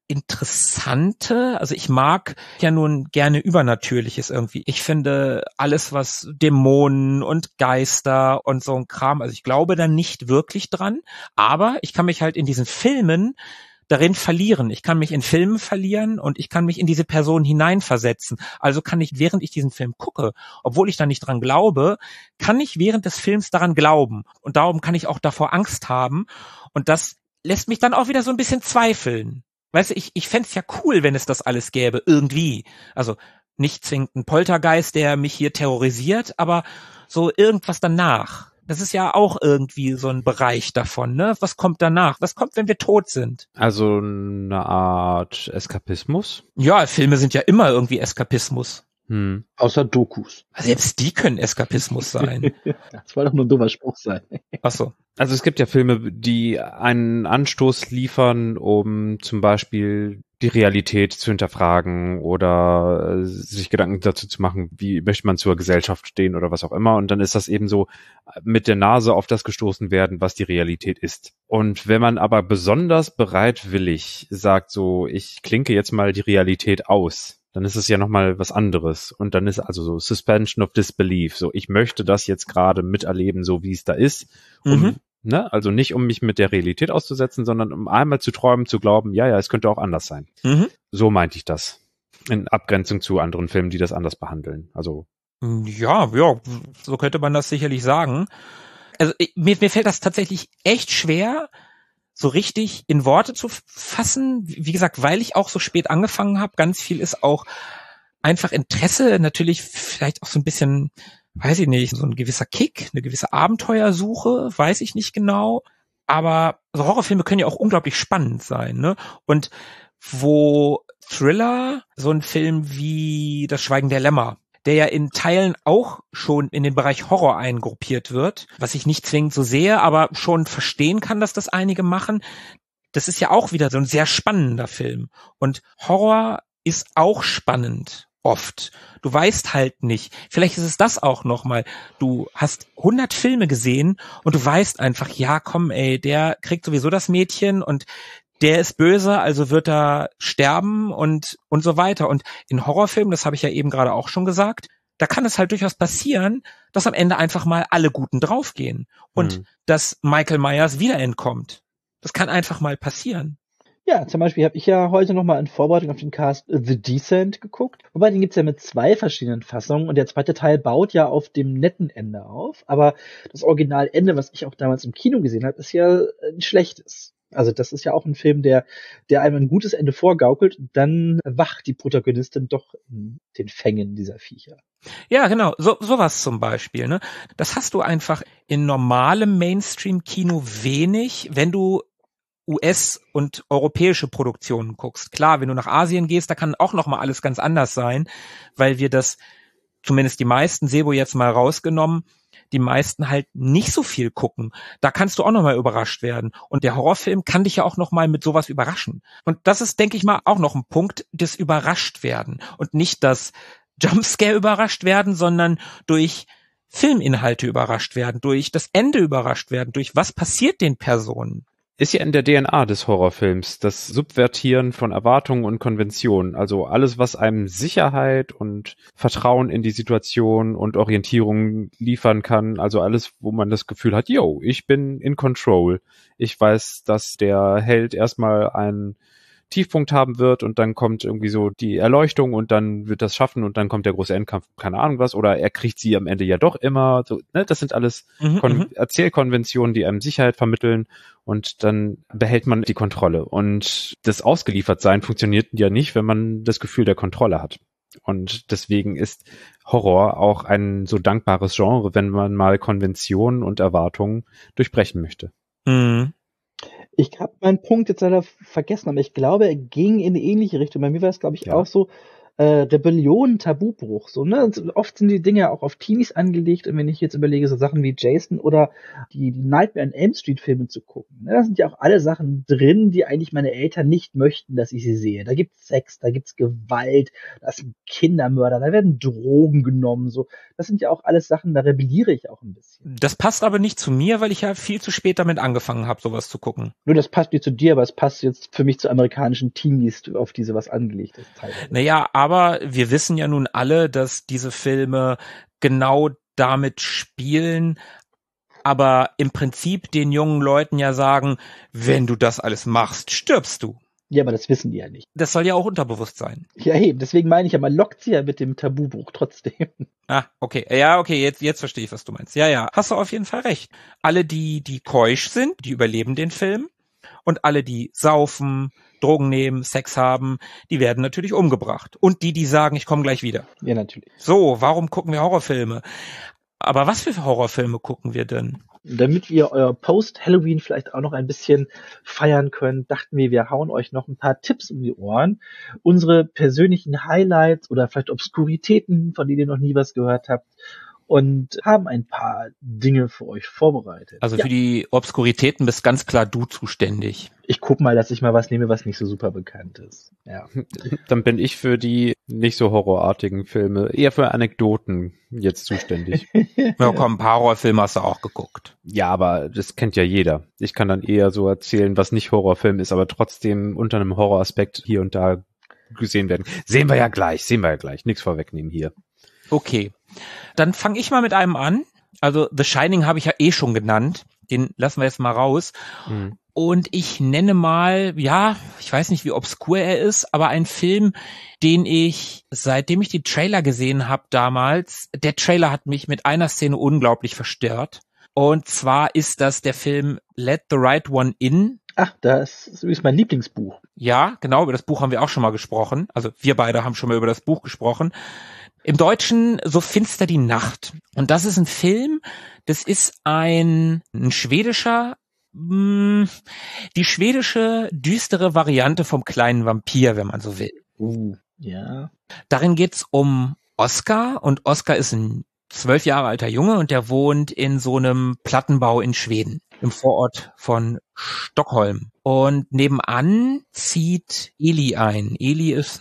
Interessante, also ich mag ja nun gerne Übernatürliches irgendwie. Ich finde alles, was Dämonen und Geister und so ein Kram, also ich glaube da nicht wirklich dran, aber ich kann mich halt in diesen Filmen darin verlieren. Ich kann mich in Filmen verlieren und ich kann mich in diese Person hineinversetzen. Also kann ich, während ich diesen Film gucke, obwohl ich da nicht dran glaube, kann ich während des Films daran glauben. Und darum kann ich auch davor Angst haben. Und das lässt mich dann auch wieder so ein bisschen zweifeln. Weißt du, ich, ich fänd's ja cool, wenn es das alles gäbe, irgendwie. Also nicht zwingend ein Poltergeist, der mich hier terrorisiert, aber so irgendwas danach. Das ist ja auch irgendwie so ein Bereich davon, ne? Was kommt danach? Was kommt, wenn wir tot sind? Also eine Art Eskapismus. Ja, Filme sind ja immer irgendwie Eskapismus. Hm. Außer Dokus. Selbst die können Eskapismus sein. Das soll doch nur ein dummer Spruch sein. Ach so. Also es gibt ja Filme, die einen Anstoß liefern, um zum Beispiel die Realität zu hinterfragen oder äh, sich Gedanken dazu zu machen, wie möchte man zur Gesellschaft stehen oder was auch immer. Und dann ist das eben so mit der Nase auf das gestoßen werden, was die Realität ist. Und wenn man aber besonders bereitwillig sagt, so ich klinke jetzt mal die Realität aus, dann ist es ja nochmal was anderes. Und dann ist also so Suspension of Disbelief. So, ich möchte das jetzt gerade miterleben, so wie es da ist. Um, Mhm. ne? Also nicht, um mich mit der Realität auszusetzen, sondern um einmal zu träumen, zu glauben, ja, ja, es könnte auch anders sein. Mhm. So meinte ich das. In Abgrenzung zu anderen Filmen, die das anders behandeln. Also, Ja, ja, so könnte man das sicherlich sagen. Also ich, mir, mir fällt das tatsächlich echt schwer, so richtig in Worte zu fassen. Wie gesagt, weil ich auch so spät angefangen habe, ganz viel ist auch einfach Interesse, natürlich vielleicht auch so ein bisschen, weiß ich nicht, so ein gewisser Kick, eine gewisse Abenteuersuche, weiß ich nicht genau. Aber so Horrorfilme können ja auch unglaublich spannend sein, ne? Und wo Thriller, so ein Film wie Das Schweigen der Lämmer, der ja in Teilen auch schon in den Bereich Horror eingruppiert wird, was ich nicht zwingend so sehe, aber schon verstehen kann, dass das einige machen. Das ist ja auch wieder so ein sehr spannender Film. Und Horror ist auch spannend. oft. Du weißt halt nicht. Vielleicht ist es das auch nochmal. Du hast hundert Filme gesehen und du weißt einfach, ja komm ey, der kriegt sowieso das Mädchen und der ist böse, also wird er sterben und und so weiter. Und in Horrorfilmen, das habe ich ja eben gerade auch schon gesagt, da kann es halt durchaus passieren, dass am Ende einfach mal alle Guten draufgehen und mhm. dass Michael Myers wieder entkommt. Das kann einfach mal passieren. Ja, zum Beispiel habe ich ja heute nochmal in Vorbereitung auf den Cast The Descent geguckt. Wobei, den gibt's ja mit zwei verschiedenen Fassungen und der zweite Teil baut ja auf dem netten Ende auf. Aber das Originalende, was ich auch damals im Kino gesehen habe, ist ja ein schlechtes. Also das ist ja auch ein Film, der der einem ein gutes Ende vorgaukelt. Dann wacht die Protagonistin doch in den Fängen dieser Viecher. Ja, genau, so sowas zum Beispiel. Ne? Das hast du einfach in normalem Mainstream-Kino wenig, wenn du U S- und europäische Produktionen guckst. Klar, wenn du nach Asien gehst, da kann auch noch mal alles ganz anders sein, weil wir das, zumindest die meisten, Sebo jetzt mal rausgenommen, die meisten halt nicht so viel gucken. Da kannst du auch noch mal überrascht werden. Und der Horrorfilm kann dich ja auch noch mal mit sowas überraschen. Und das ist, denke ich mal, auch noch ein Punkt des Überraschtwerden. Und nicht das Jumpscare überrascht werden, sondern durch Filminhalte überrascht werden, durch das Ende überrascht werden, durch was passiert den Personen. Ist ja in der D N A des Horrorfilms, das Subvertieren von Erwartungen und Konventionen. Also alles, was einem Sicherheit und Vertrauen in die Situation und Orientierung liefern kann. Also alles, wo man das Gefühl hat, yo, ich bin in control. Ich weiß, dass der Held erstmal einen Tiefpunkt haben wird und dann kommt irgendwie so die Erleuchtung und dann wird das schaffen und dann kommt der große Endkampf, keine Ahnung was, oder er kriegt sie am Ende ja doch immer. So, ne? Das sind alles Mhm, Kon- mhm. Erzählkonventionen, die einem Sicherheit vermitteln und dann behält man die Kontrolle. Und das Ausgeliefertsein funktioniert ja nicht, wenn man das Gefühl der Kontrolle hat. Und deswegen ist Horror auch ein so dankbares Genre, wenn man mal Konventionen und Erwartungen durchbrechen möchte. Mhm. Ich habe meinen Punkt jetzt leider vergessen, aber ich glaube, er ging in eine ähnliche Richtung. Bei mir war es, glaube ich, Ja. auch so äh, Rebellion, Tabubruch. So, ne? Und oft sind die Dinge auch auf Teenies angelegt. Und wenn ich jetzt überlege, so Sachen wie Jason oder die, die Nightmare on Elm Street Filme zu gucken, ne? Da sind ja auch alle Sachen drin, die eigentlich meine Eltern nicht möchten, dass ich sie sehe. Da gibt's Sex, da gibt's Gewalt, da sind Kindermörder, da werden Drogen genommen. So, das sind ja auch alles Sachen, da rebelliere ich auch ein bisschen. Das passt aber nicht zu mir, weil ich ja viel zu spät damit angefangen habe, sowas zu gucken. Nur das passt nicht zu dir, aber es passt jetzt für mich zu amerikanischen Teenies, auf die sowas angelegt ist. teilweise. Naja, aber wir wissen ja nun alle, dass diese Filme genau damit spielen, aber im Prinzip den jungen Leuten ja sagen, wenn du das alles machst, stirbst du. Ja, aber das wissen die ja nicht. Das soll ja auch unterbewusst sein. Ja, eben. Deswegen meine ich ja, man lockt sie ja mit dem Tabubruch trotzdem. Ah, okay. Ja, okay, jetzt, jetzt verstehe ich, was du meinst. Ja, ja, hast du auf jeden Fall recht. Alle, die, die keusch sind, die überleben den Film. Und alle, die saufen, Drogen nehmen, Sex haben, die werden natürlich umgebracht. Und die, die sagen, ich komme gleich wieder. Ja, natürlich. So, warum gucken wir Horrorfilme? Aber was für Horrorfilme gucken wir denn? Damit ihr euer Post-Halloween vielleicht auch noch ein bisschen feiern könnt, dachten wir, wir hauen euch noch ein paar Tipps um die Ohren. Unsere persönlichen Highlights oder vielleicht Obskuritäten, von denen ihr noch nie was gehört habt. Und haben ein paar Dinge für euch vorbereitet. Also ja. für die Obskuritäten bist ganz klar du zuständig. Ich guck mal, dass ich mal was nehme, was nicht so super bekannt ist. Ja. Dann bin ich für die nicht so horrorartigen Filme, eher für Anekdoten jetzt zuständig. Ja komm, ein paar Horrorfilme hast du auch geguckt. Ja, aber das kennt ja jeder. Ich kann dann eher so erzählen, was nicht Horrorfilm ist, aber trotzdem unter einem Horroraspekt hier und da gesehen werden. Sehen wir ja gleich, sehen wir ja gleich. Nichts vorwegnehmen hier. Okay, dann fange ich mal mit einem an. Also The Shining habe ich ja eh schon genannt. Den lassen wir jetzt mal raus. Mhm. Und ich nenne mal, ja, ich weiß nicht, wie obskur er ist, aber ein Film, den ich, seitdem ich die Trailer gesehen habe damals, der Trailer hat mich mit einer Szene unglaublich verstört. Und zwar ist das der Film Let the Right One In. Ach, das ist übrigens mein Lieblingsbuch. Ja, genau, über das Buch haben wir auch schon mal gesprochen. Also wir beide haben schon mal über das Buch gesprochen. Im Deutschen So finster die Nacht. Und das ist ein Film, das ist ein, ein schwedischer, mh, die schwedische düstere Variante vom kleinen Vampir, wenn man so will. Uh, ja. Darin geht's um Oskar und Oskar ist ein zwölf Jahre alter Junge und der wohnt in so einem Plattenbau in Schweden, im Vorort von Stockholm. Und nebenan zieht Eli ein. Eli ist ein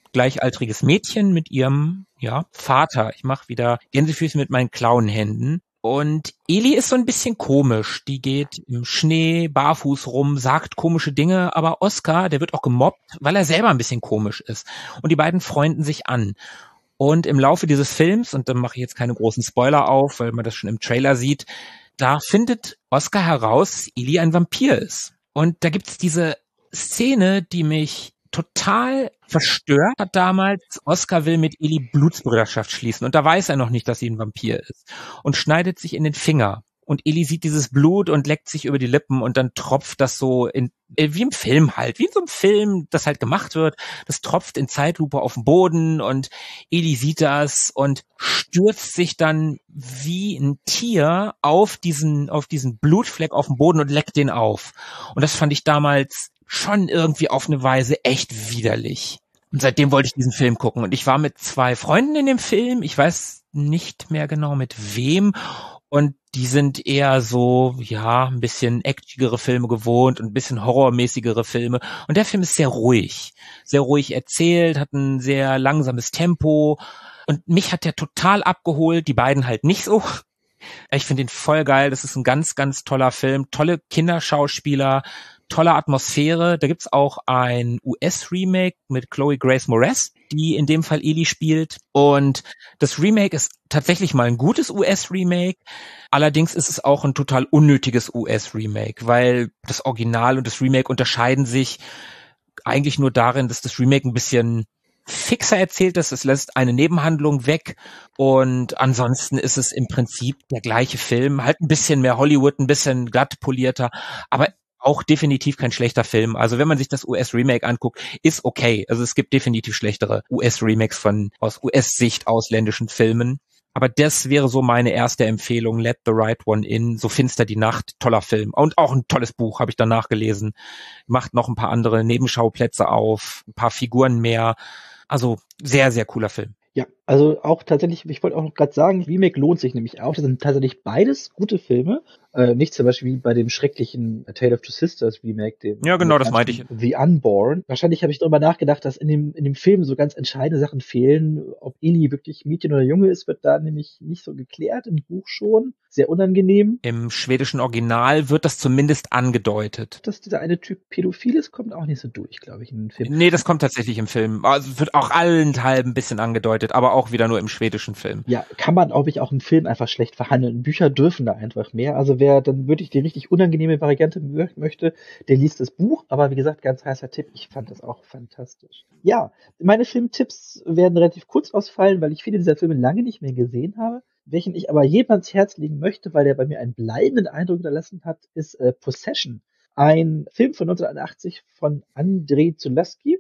gleichaltriges Mädchen mit ihrem, ja, Vater. Ich mache wieder Gänsefüße mit meinen Clownhänden. Und Ellie ist so ein bisschen komisch. Die geht im Schnee barfuß rum, sagt komische Dinge, aber Oscar, der wird auch gemobbt, weil er selber ein bisschen komisch ist. Und die beiden freunden sich an. Und im Laufe dieses Films, und dann mache ich jetzt keine großen Spoiler auf, weil man das schon im Trailer sieht, da findet Oscar heraus, dass Ellie ein Vampir ist. Und da gibt's diese Szene, die mich total verstört hat damals. Oscar will mit Ellie Blutsbrüderschaft schließen und da weiß er noch nicht, dass sie ein Vampir ist und schneidet sich in den Finger. Und Ellie sieht dieses Blut und leckt sich über die Lippen und dann tropft das so in, wie im Film halt, wie in so einem Film, das halt gemacht wird. Das tropft in Zeitlupe auf den Boden und Ellie sieht das und stürzt sich dann wie ein Tier auf diesen, auf diesen Blutfleck auf dem Boden und leckt den auf. Und das fand ich damals schon irgendwie auf eine Weise echt widerlich. Und seitdem wollte ich diesen Film gucken. Und ich war mit zwei Freunden in dem Film. Ich weiß nicht mehr genau mit wem. Und die sind eher so, ja, ein bisschen actionigere Filme gewohnt und ein bisschen horrormäßigere Filme. Und der Film ist sehr ruhig. Sehr ruhig erzählt, hat ein sehr langsames Tempo. Und mich hat der total abgeholt, die beiden halt nicht so. Ich finde ihn voll geil. Das ist ein ganz, ganz toller Film. Tolle Kinderschauspieler, tolle Atmosphäre. Da gibt's auch ein U S-Remake mit Chloe Grace Moretz, die in dem Fall Ellie spielt. Und das Remake ist tatsächlich mal ein gutes U S-Remake. Allerdings ist es auch ein total unnötiges U S-Remake, weil das Original und das Remake unterscheiden sich eigentlich nur darin, dass das Remake ein bisschen fixer erzählt ist. Es lässt eine Nebenhandlung weg und ansonsten ist es im Prinzip der gleiche Film. Halt ein bisschen mehr Hollywood, ein bisschen glatt polierter, aber auch definitiv kein schlechter Film. Also wenn man sich das U S-Remake anguckt, ist okay. Also es gibt definitiv schlechtere U S-Remakes von aus U S-Sicht ausländischen Filmen. Aber das wäre so meine erste Empfehlung. Let the Right One In. So finster die Nacht. Toller Film. Und auch ein tolles Buch, habe ich danach gelesen. Macht noch ein paar andere Nebenschauplätze auf, ein paar Figuren mehr. Also sehr, sehr cooler Film. Ja, also auch tatsächlich, ich wollte auch noch gerade sagen, Remake lohnt sich nämlich auch. Das sind tatsächlich beides gute Filme. Äh, nicht zum Beispiel wie bei dem schrecklichen A Tale of Two Sisters Remake. Dem ja, genau, das meinte ich. The Unborn. Wahrscheinlich habe ich darüber nachgedacht, dass in dem, in dem Film so ganz entscheidende Sachen fehlen. Ob Ellie wirklich Mädchen oder Junge ist, wird da nämlich nicht so geklärt. Im Buch schon. Sehr unangenehm. Im schwedischen Original wird das zumindest angedeutet. Dass dieser eine Typ pädophil ist, kommt auch nicht so durch, glaube ich, in den Film. Nee, das kommt tatsächlich im Film. Also wird auch allenthalben ein bisschen angedeutet, aber auch wieder nur im schwedischen Film. Ja, kann man, glaube ich, auch im Film einfach schlecht verhandeln. Bücher dürfen da einfach mehr. Also wer dann wirklich die richtig unangenehme Variante möchte, der liest das Buch. Aber wie gesagt, ganz heißer Tipp. Ich fand das auch fantastisch. Ja, meine Filmtipps werden relativ kurz ausfallen, weil ich viele dieser Filme lange nicht mehr gesehen habe. Welchen ich aber jedem ans Herz legen möchte, weil der bei mir einen bleibenden Eindruck hinterlassen hat, ist äh, Possession. Ein Film von neunzehnhunderteinundachtzig von Andrei Zulawski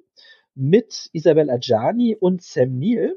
mit Isabelle Adjani und Sam Neill.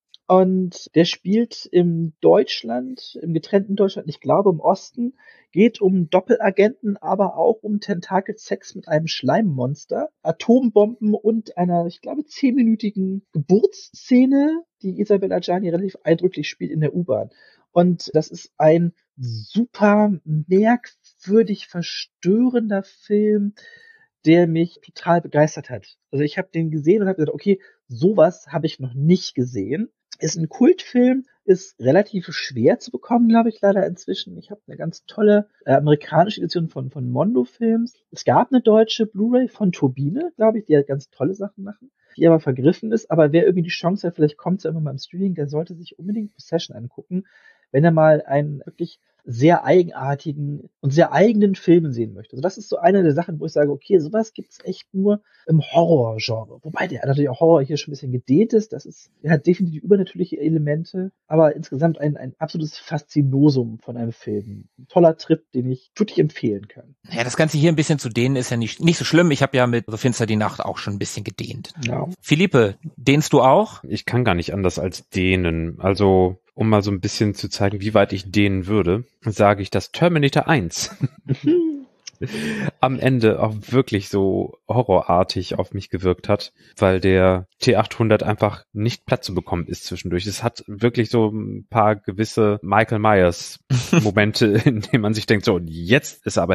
Und der spielt im Deutschland, im getrennten Deutschland, ich glaube im Osten, geht um Doppelagenten, aber auch um Tentakelsex mit einem Schleimmonster, Atombomben und einer, ich glaube, zehnminütigen Geburtsszene, die Isabelle Adjani relativ eindrücklich spielt in der U-Bahn. Und das ist ein super merkwürdig verstörender Film, der mich total begeistert hat. Also ich habe den gesehen und habe gesagt, okay, sowas habe ich noch nicht gesehen. Ist ein Kultfilm, ist relativ schwer zu bekommen, glaube ich, leider inzwischen. Ich habe eine ganz tolle äh, amerikanische Edition von von Mondo Films. Es gab eine deutsche Blu-ray von Turbine, glaube ich, die ja ganz tolle Sachen machen, die aber vergriffen ist. Aber wer irgendwie die Chance hat, vielleicht kommt es ja immer mal im Streaming, der sollte sich unbedingt Possession angucken, wenn er mal einen wirklich sehr eigenartigen und sehr eigenen Filmen sehen möchte. Also das ist so eine der Sachen, wo ich sage, okay, sowas gibt's echt nur im Horrorgenre. Wobei der natürlich auch Horror hier schon ein bisschen gedehnt ist. Das ist, der hat definitiv übernatürliche Elemente, aber insgesamt ein, ein absolutes Faszinosum von einem Film. Ein toller Trip, den ich wirklich empfehlen kann. Ja, das Ganze hier ein bisschen zu dehnen ist ja nicht, nicht so schlimm. Ich habe ja mit So finster die Nacht auch schon ein bisschen gedehnt. Ja. Philippe, dehnst du auch? Ich kann gar nicht anders als dehnen. Also um mal so ein bisschen zu zeigen, wie weit ich dehnen würde, sage ich, dass Terminator eins am Ende auch wirklich so horrorartig auf mich gewirkt hat, weil der T achthundert einfach nicht platt zu bekommen ist zwischendurch. Es hat wirklich so ein paar gewisse Michael Myers Momente, in denen man sich denkt, so, jetzt ist er aber hin.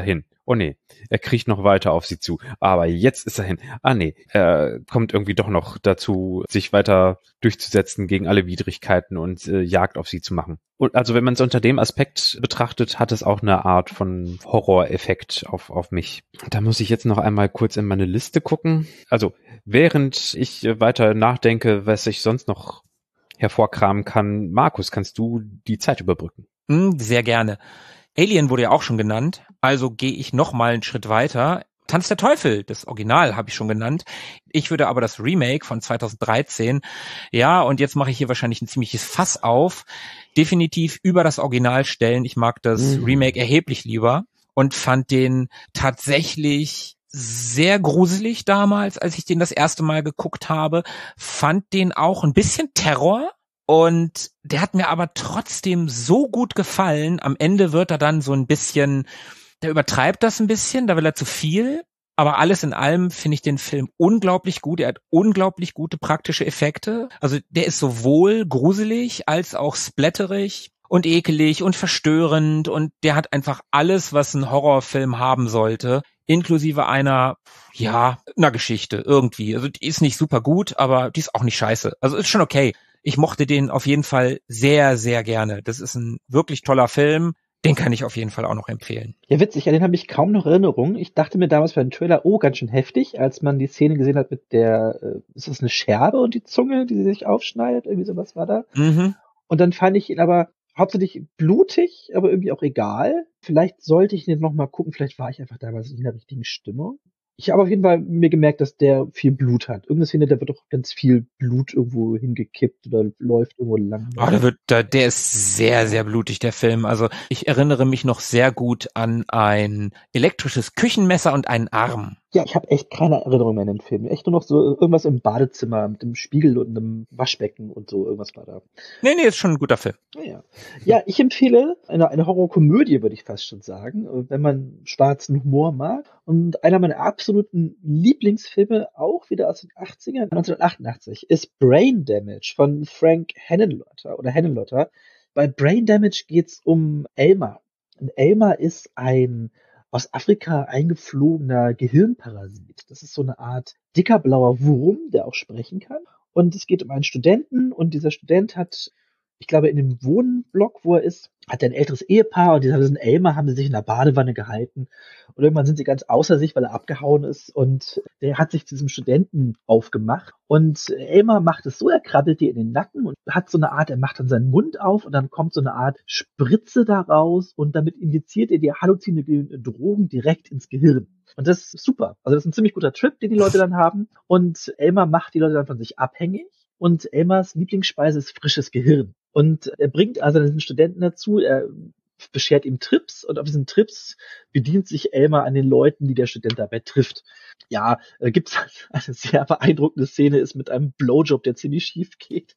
Oh nee, er kriecht noch weiter auf sie zu. Aber jetzt ist er hin. Ah nee, er kommt irgendwie doch noch dazu, sich weiter durchzusetzen gegen alle Widrigkeiten und äh, Jagd auf sie zu machen. Und also wenn man es unter dem Aspekt betrachtet, hat es auch eine Art von Horroreffekt auf, auf mich. Da muss ich jetzt noch einmal kurz in meine Liste gucken. Also während ich weiter nachdenke, was ich sonst noch hervorkramen kann, Markus, kannst du die Zeit überbrücken? Sehr gerne. Alien wurde ja auch schon genannt, also gehe ich noch mal einen Schritt weiter. Tanz der Teufel, das Original habe ich schon genannt. Ich würde aber das Remake von zweitausenddreizehn, ja, und jetzt mache ich hier wahrscheinlich ein ziemliches Fass auf, definitiv über das Original stellen. Ich mag das mhm. Remake erheblich lieber und fand den tatsächlich sehr gruselig damals, als ich den das erste Mal geguckt habe. Fand den auch ein bisschen Terror. Und der hat mir aber trotzdem so gut gefallen. Am Ende wird er dann so ein bisschen, der übertreibt das ein bisschen, da will er zu viel. Aber alles in allem finde ich den Film unglaublich gut. Er hat unglaublich gute praktische Effekte. Also der ist sowohl gruselig als auch splatterig und ekelig und verstörend. Und der hat einfach alles, was ein Horrorfilm haben sollte. Inklusive einer, ja, einer Geschichte irgendwie. Also die ist nicht super gut, aber die ist auch nicht scheiße. Also ist schon okay. Ich mochte den auf jeden Fall sehr, sehr gerne. Das ist ein wirklich toller Film. Den kann ich auf jeden Fall auch noch empfehlen. Ja, witzig, an den habe ich kaum noch Erinnerung. Ich dachte mir damals bei dem Trailer, oh, ganz schön heftig, als man die Szene gesehen hat mit der, äh, ist das eine Scherbe und die Zunge, die sie sich aufschneidet? Irgendwie sowas war da. Mhm. Und dann fand ich ihn aber hauptsächlich blutig, aber irgendwie auch egal. Vielleicht sollte ich ihn noch mal gucken, vielleicht war ich einfach damals nicht in der richtigen Stimmung. Ich habe auf jeden Fall mir gemerkt, dass der viel Blut hat. Irgendeine Szene, da wird doch ganz viel Blut irgendwo hingekippt oder läuft irgendwo lang. Oh, der wird, der, der ist sehr, sehr blutig, der Film. Also ich erinnere mich noch sehr gut an ein elektrisches Küchenmesser und einen Arm. Ja, ich habe echt keine Erinnerung mehr an den Film. Echt nur noch so irgendwas im Badezimmer mit dem Spiegel und einem Waschbecken und so, irgendwas war da. Nee, nee, ist schon ein guter Film. Ja, ja, ich empfehle eine, eine Horrorkomödie, würde ich fast schon sagen, wenn man schwarzen Humor mag. Und einer meiner absoluten Lieblingsfilme, auch wieder aus den achtzigern, neunzehnhundertachtundachtzig, ist Brain Damage von Frank Henenlotter oder Henenlotter. Bei Brain Damage geht's um Elmer. Und Elmer ist ein aus Afrika eingeflogener Gehirnparasit. Das ist so eine Art dicker blauer Wurm, der auch sprechen kann. Und es geht um einen Studenten und dieser Student hat, ich glaube, in dem Wohnblock, wo er ist, hat er ein älteres Ehepaar und diesen Elmer haben sie sich in der Badewanne gehalten. Und irgendwann sind sie ganz außer sich, weil er abgehauen ist und der hat sich zu diesem Studenten aufgemacht. Und Elmer macht es so, er krabbelt dir in den Nacken und hat so eine Art, er macht dann seinen Mund auf und dann kommt so eine Art Spritze daraus und damit injiziert er dir halluzinogene Drogen direkt ins Gehirn. Und das ist super. Also das ist ein ziemlich guter Trip, den die Leute dann haben. Und Elmer macht die Leute dann von sich abhängig. Und Elmers Lieblingsspeise ist frisches Gehirn. Und er bringt also diesen Studenten dazu, er beschert ihm Trips und auf diesen Trips bedient sich Elmer an den Leuten, die der Student dabei trifft. Ja, äh, gibt's eine sehr beeindruckende Szene, ist mit einem Blowjob, der ziemlich schief geht.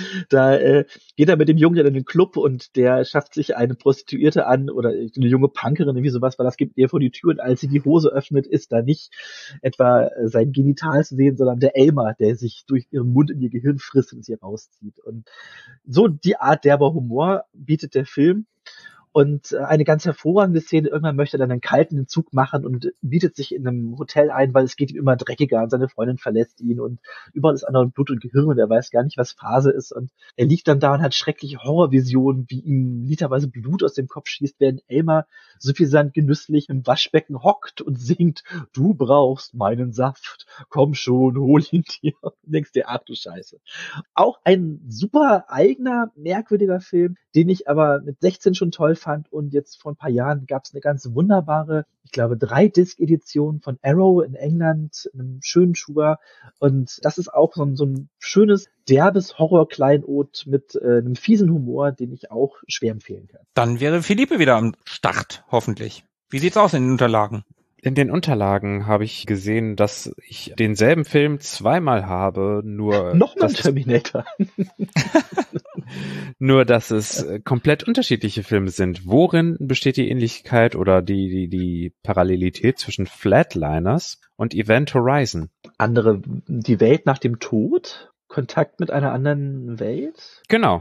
Da äh, geht er mit dem Jungen in den Club und der schafft sich eine Prostituierte an oder eine junge Punkerin, irgendwie sowas, weil das gibt ihr vor die Tür und als sie die Hose öffnet, ist da nicht etwa sein Genital zu sehen, sondern der Elmer, der sich durch ihren Mund in ihr Gehirn frisst und sie rauszieht. Und so die Art derber Humor bietet der Film. Und eine ganz hervorragende Szene, irgendwann möchte er dann einen kalten Entzug machen und bietet sich in einem Hotel ein, weil es geht ihm immer dreckiger und seine Freundin verlässt ihn und überall ist andere Blut und Gehirn und er weiß gar nicht, was Phase ist. Und er liegt dann da und hat schreckliche Horrorvisionen, wie ihm literweise Blut aus dem Kopf schießt, während Elmer suffisant genüsslich im Waschbecken hockt und singt, du brauchst meinen Saft, komm schon, hol ihn dir. Und du denkst dir, ach du Scheiße. Auch ein super eigener, merkwürdiger Film, den ich aber mit sechzehn schon toll fand. Und jetzt vor ein paar Jahren gab es eine ganz wunderbare, ich glaube, drei-Disc-Edition von Arrow in England, einem schönen Schuber. Und das ist auch so ein, so ein schönes, derbes Horror-Kleinod mit äh, einem fiesen Humor, den ich auch schwer empfehlen kann. Dann wäre Philippe wieder am Start, hoffentlich. Wie sieht's aus in den Unterlagen? In den Unterlagen habe ich gesehen, dass ich denselben Film zweimal habe, nur nochmal Terminator. Nur, dass es komplett unterschiedliche Filme sind. Worin besteht die Ähnlichkeit oder die, die, die Parallelität zwischen Flatliners und Event Horizon? Andere, die Welt nach dem Tod? Kontakt mit einer anderen Welt? Genau.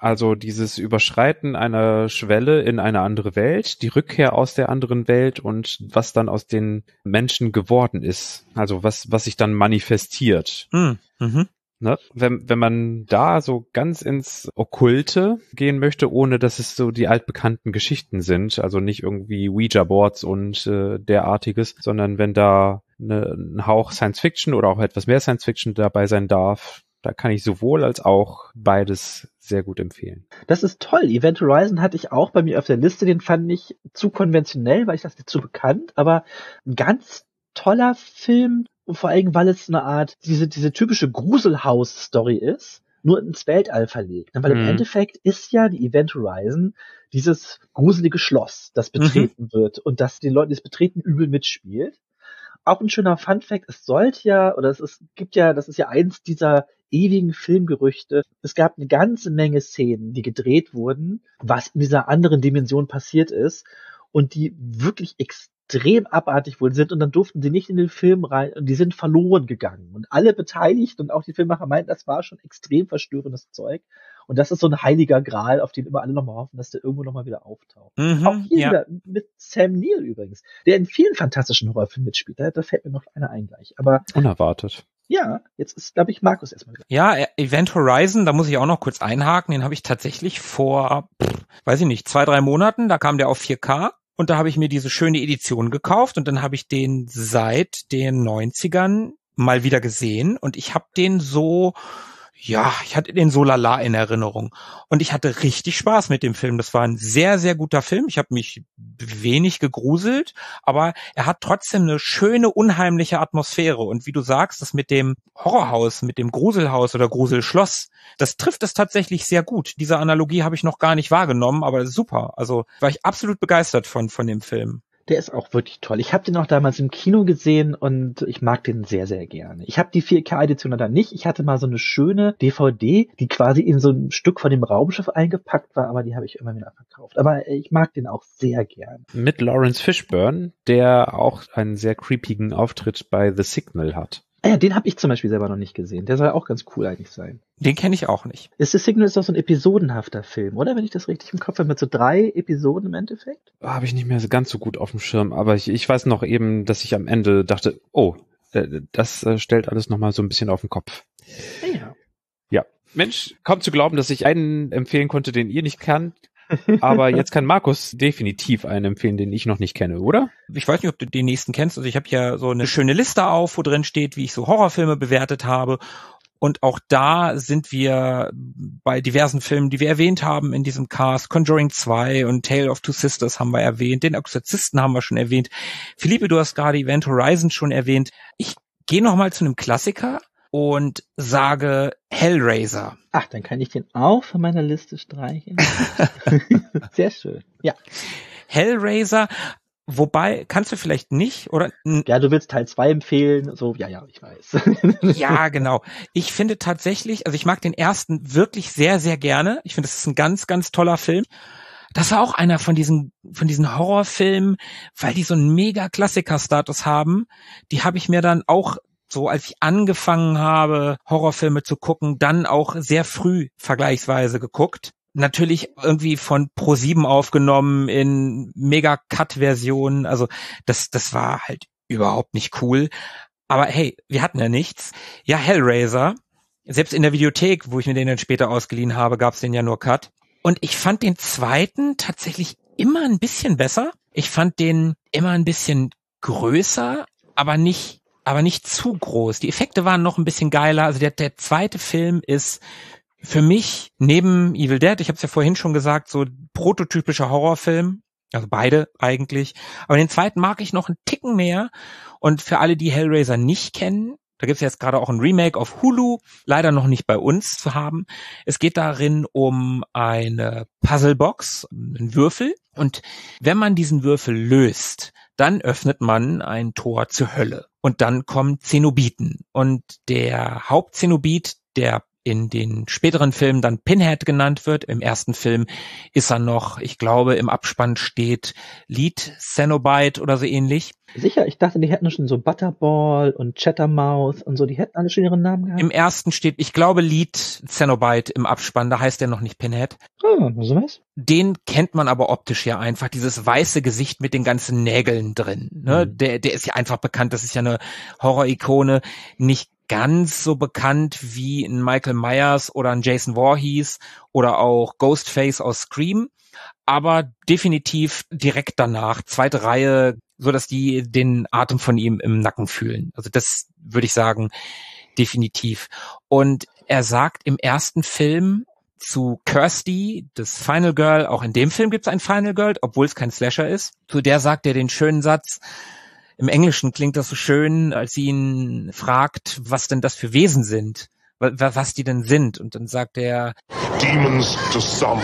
Also dieses Überschreiten einer Schwelle in eine andere Welt, die Rückkehr aus der anderen Welt und was dann aus den Menschen geworden ist. Also was, was sich dann manifestiert. Mhm. Mhm. Ne? Wenn, wenn man da so ganz ins Okkulte gehen möchte, ohne dass es so die altbekannten Geschichten sind, also nicht irgendwie Ouija-Boards und äh, derartiges, sondern wenn da ne, ein Hauch Science-Fiction oder auch etwas mehr Science-Fiction dabei sein darf, da kann ich sowohl als auch beides sehr gut empfehlen. Das ist toll. Event Horizon hatte ich auch bei mir auf der Liste. Den fand ich zu konventionell, weil ich das nicht zu bekannt. Aber ein ganz toller Film. Und vor allem, weil es eine Art, diese, diese typische Gruselhaus-Story ist, nur ins Weltall verlegt. Weil mhm. im Endeffekt ist ja die Event Horizon dieses gruselige Schloss, das betreten mhm. wird und das den Leuten, die es betreten, übel mitspielt. Auch ein schöner Funfact, es sollte ja, oder es ist, gibt ja, das ist ja eins dieser ewigen Filmgerüchte. Es gab eine ganze Menge Szenen, die gedreht wurden, was in dieser anderen Dimension passiert ist und die wirklich extrem abartig wohl sind und dann durften sie nicht in den Film rein und die sind verloren gegangen. Und alle Beteiligten und auch die Filmemacher meinten, das war schon extrem verstörendes Zeug. Und das ist so ein heiliger Gral, auf den immer alle nochmal hoffen, dass der irgendwo nochmal wieder auftaucht. Mhm, auch hier ja. wieder mit Sam Neill übrigens, der in vielen fantastischen Horrorfilmen mitspielt. Da, da fällt mir noch einer ein gleich. Aber unerwartet. Ja, jetzt ist, glaube ich, Markus erstmal. Ja, Event Horizon, da muss ich auch noch kurz einhaken, den habe ich tatsächlich vor, pff, weiß ich nicht, zwei, drei Monaten, da kam der auf vier K und da habe ich mir diese schöne Edition gekauft und dann habe ich den seit den neunzigern mal wieder gesehen und ich habe den so, ja, ich hatte den so lala in Erinnerung und ich hatte richtig Spaß mit dem Film. Das war ein sehr, sehr guter Film. Ich habe mich wenig gegruselt, aber er hat trotzdem eine schöne, unheimliche Atmosphäre. Und wie du sagst, das mit dem Horrorhaus, mit dem Gruselhaus oder Gruselschloss, das trifft es tatsächlich sehr gut. Diese Analogie habe ich noch gar nicht wahrgenommen, aber das ist super. Also war ich absolut begeistert von von dem Film. Der ist auch wirklich toll. Ich habe den auch damals im Kino gesehen und ich mag den sehr, sehr gerne. Ich habe die vier K-Edition dann nicht. Ich hatte mal so eine schöne D V D, die quasi in so ein Stück von dem Raumschiff eingepackt war, aber die habe ich immer wieder verkauft. Aber ich mag den auch sehr gerne. Mit Lawrence Fishburne, der auch einen sehr creepigen Auftritt bei The Signal hat. Ah ja, den habe ich zum Beispiel selber noch nicht gesehen. Der soll auch ganz cool eigentlich sein. Den kenne ich auch nicht. Ist The Signal ist doch so ein episodenhafter Film, oder? Wenn ich das richtig im Kopf habe, mit so drei Episoden im Endeffekt? Habe ich nicht mehr so ganz so gut auf dem Schirm, aber ich, ich weiß noch eben, dass ich am Ende dachte, oh, das äh, stellt alles nochmal so ein bisschen auf den Kopf. Ja. Ja. Mensch, kaum zu glauben, dass ich einen empfehlen konnte, den ihr nicht kannt. Aber jetzt kann Markus definitiv einen empfehlen, den ich noch nicht kenne, oder? Ich weiß nicht, ob du den nächsten kennst. Also ich habe ja so eine schöne Liste auf, wo drin steht, wie ich so Horrorfilme bewertet habe. Und auch da sind wir bei diversen Filmen, die wir erwähnt haben in diesem Cast. Conjuring zwei und Tale of Two Sisters haben wir erwähnt. Den Exorzisten haben wir schon erwähnt. Philippe, du hast gerade Event Horizon schon erwähnt. Ich gehe noch mal zu einem Klassiker und sage Hellraiser. Ach, dann kann ich den auch von meiner Liste streichen. Sehr schön. Ja. Hellraiser, wobei, kannst du vielleicht nicht, oder? Ja, du willst Teil zwei empfehlen, so, ja, ja, ich weiß. Ja, genau. Ich finde tatsächlich, also ich mag den ersten wirklich sehr, sehr gerne. Ich finde, das ist ein ganz, ganz toller Film. Das war auch einer von diesen, von diesen Horrorfilmen, weil die so einen mega Klassiker-Status haben. Die habe ich mir dann auch so, als ich angefangen habe, Horrorfilme zu gucken, dann auch sehr früh vergleichsweise geguckt. Natürlich irgendwie von Pro sieben aufgenommen in Mega-Cut-Versionen. Also das, das war halt überhaupt nicht cool. Aber hey, wir hatten ja nichts. Ja, Hellraiser. Selbst in der Videothek, wo ich mir den dann später ausgeliehen habe, gab's den ja nur Cut. Und ich fand den zweiten tatsächlich immer ein bisschen besser. Ich fand den immer ein bisschen größer, aber nicht aber nicht zu groß. Die Effekte waren noch ein bisschen geiler. Also der, der zweite Film ist für mich neben Evil Dead, ich habe es ja vorhin schon gesagt, so prototypischer Horrorfilm. Also beide eigentlich. Aber den zweiten mag ich noch einen Ticken mehr. Und für alle, die Hellraiser nicht kennen, da gibt es jetzt gerade auch ein Remake auf Hulu, leider noch nicht bei uns zu haben. Es geht darin um eine Puzzlebox, einen Würfel. Und wenn man diesen Würfel löst, dann öffnet man ein Tor zur Hölle. Und dann kommen Zenobiten. Und der Hauptzenobit, der in den späteren Filmen dann Pinhead genannt wird. Im ersten Film ist er noch, ich glaube, im Abspann steht Lead Cenobite oder so ähnlich. Sicher, ich dachte, die hätten schon so Butterball und Chattermouth und so, die hätten alle schon ihren Namen gehabt. Im ersten steht, ich glaube, Lead Cenobite im Abspann, da heißt er noch nicht Pinhead. Ah, so was? Den kennt man aber optisch ja einfach, dieses weiße Gesicht mit den ganzen Nägeln drin. Ne? Mhm. Der, der ist ja einfach bekannt, das ist ja eine Horror-Ikone, nicht ganz so bekannt wie ein Michael Myers oder ein Jason Voorhees oder auch Ghostface aus Scream, aber definitiv direkt danach, zweite Reihe, so dass die den Atem von ihm im Nacken fühlen. Also das würde ich sagen, definitiv. Und er sagt im ersten Film zu Kirsty, das Final Girl, auch in dem Film gibt es ein Final Girl, obwohl es kein Slasher ist. Zu der sagt er den schönen Satz, im Englischen klingt das so schön, als sie ihn fragt, was denn das für Wesen sind, was die denn sind. Und dann sagt er, Demons to some,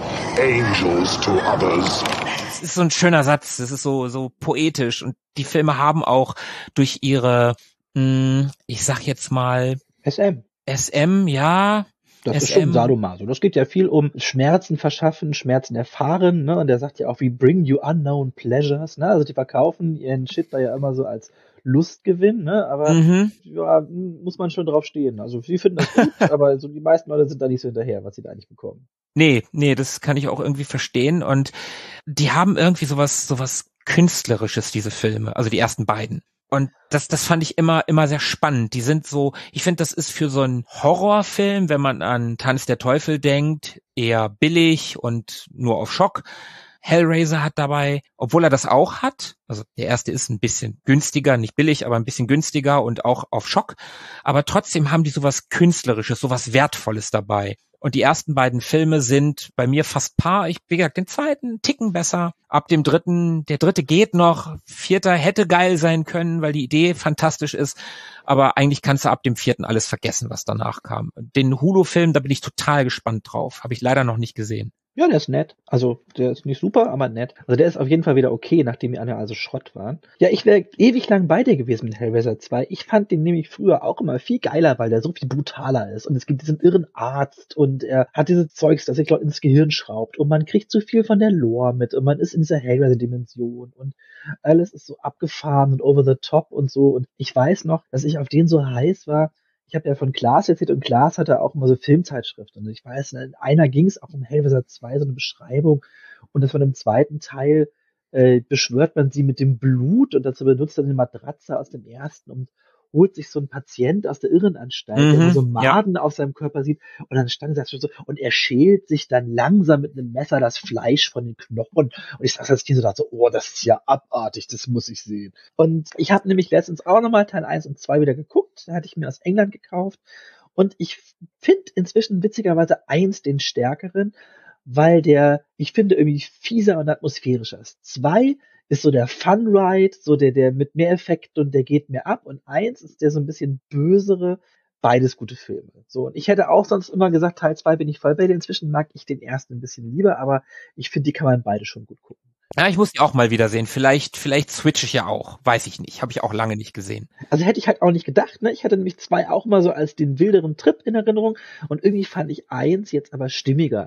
angels to others. Das ist so ein schöner Satz, das ist so so poetisch. Und die Filme haben auch durch ihre, mh, ich sag jetzt mal, S M. S M, ja. Das S M. ist schon Sadomaso. Das geht ja viel um Schmerzen verschaffen, Schmerzen erfahren, ne? Und der sagt ja auch, wie bring you unknown pleasures, ne? Also die verkaufen ihren Shit da ja immer so als Lustgewinn, ne? Aber Mhm. ja, muss man schon drauf stehen. Also sie finden das gut, aber so die meisten Leute sind da nicht so hinterher, was sie da eigentlich bekommen. Nee, nee, das kann ich auch irgendwie verstehen. Und die haben irgendwie sowas, sowas Künstlerisches, diese Filme, also die ersten beiden. Und das, das fand ich immer, immer sehr spannend. Die sind so, ich finde, das ist für so einen Horrorfilm, wenn man an Tanz der Teufel denkt, eher billig und nur auf Schock. Hellraiser hat dabei, obwohl er das auch hat, also der erste ist ein bisschen günstiger, nicht billig, aber ein bisschen günstiger und auch auf Schock. Aber trotzdem haben die sowas Künstlerisches, sowas Wertvolles dabei. Und die ersten beiden Filme sind bei mir fast par. Ich, wie gesagt, den zweiten einen Ticken besser. Ab dem dritten, der dritte geht noch. Vierter hätte geil sein können, weil die Idee fantastisch ist. Aber eigentlich kannst du ab dem vierten alles vergessen, was danach kam. Den Hulu-Film, da bin ich total gespannt drauf. Habe ich leider noch nicht gesehen. Ja, der ist nett. Also, der ist nicht super, aber nett. Also, der ist auf jeden Fall wieder okay, nachdem die anderen also Schrott waren. Ja, ich wäre ewig lang bei dir gewesen mit Hellraiser zwei. Ich fand den nämlich früher auch immer viel geiler, weil der so viel brutaler ist. Und es gibt diesen irren Arzt und er hat dieses Zeugs, das sich Leute ins Gehirn schraubt. Und man kriegt so viel von der Lore mit. Und man ist in dieser Hellraiser-Dimension. Und alles ist so abgefahren und over the top und so. Und ich weiß noch, dass ich auf den so heiß war. Ich habe ja von Klaas erzählt und Klaas hatte auch immer so Filmzeitschriften. Und ich weiß, in einer ging es auch um Hellraiser zwei, so eine Beschreibung. Und das von dem zweiten Teil äh, beschwört man sie mit dem Blut und dazu benutzt er eine Matratze aus dem ersten und holt sich so ein Patient aus der Irrenanstalt, Mhm, der so Maden ja. auf seinem Körper sieht. Und dann stand er so, und er schält sich dann langsam mit einem Messer das Fleisch von den Knochen. Und ich saß als Kind so, dachte so, oh, das ist ja abartig, das muss ich sehen. Und ich habe nämlich letztens auch nochmal Teil eins und zwei wieder geguckt. Da hatte ich mir aus England gekauft. Und ich finde inzwischen witzigerweise eins den stärkeren, weil der, ich finde, irgendwie fieser und atmosphärischer ist. Zwei ist so der Fun-Ride, so der, der mit mehr Effekten und der geht mehr ab. Und eins ist der so ein bisschen bösere, beides gute Filme. So, und ich hätte auch sonst immer gesagt, Teil zwei bin ich voll bei dir. Inzwischen mag ich den ersten ein bisschen lieber, aber ich finde, die kann man beide schon gut gucken. Ja, ich muss die auch mal wiedersehen. Vielleicht, vielleicht switche ich ja auch. Weiß ich nicht. Habe ich auch lange nicht gesehen. Also hätte ich halt auch nicht gedacht, ne? Ich hatte nämlich zwei auch mal so als den wilderen Trip in Erinnerung und irgendwie fand ich eins jetzt aber stimmiger.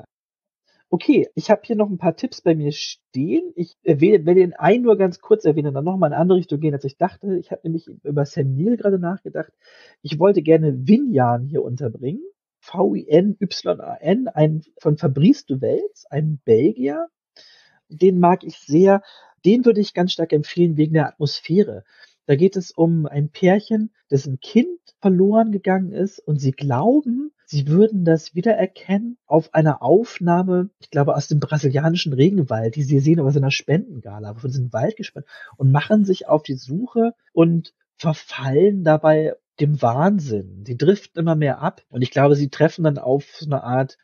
Okay, ich habe hier noch ein paar Tipps bei mir stehen. Ich erwähne, werde den einen nur ganz kurz erwähnen, dann nochmal in eine andere Richtung gehen, als ich dachte. Ich habe nämlich über Sam Neill gerade nachgedacht. Ich wollte gerne Vinyan hier unterbringen. V I N Y A N, ein von Fabrice Duvels, ein Belgier. Den mag ich sehr. Den würde ich ganz stark empfehlen wegen der Atmosphäre. Da geht es um ein Pärchen, dessen Kind verloren gegangen ist und sie glauben, sie würden das wiedererkennen auf einer Aufnahme, ich glaube, aus dem brasilianischen Regenwald, die sie sehen aus einer Spendengala, von diesem Wald gespannt und machen sich auf die Suche und verfallen dabei dem Wahnsinn. Die driften immer mehr ab und ich glaube, sie treffen dann auf so eine Art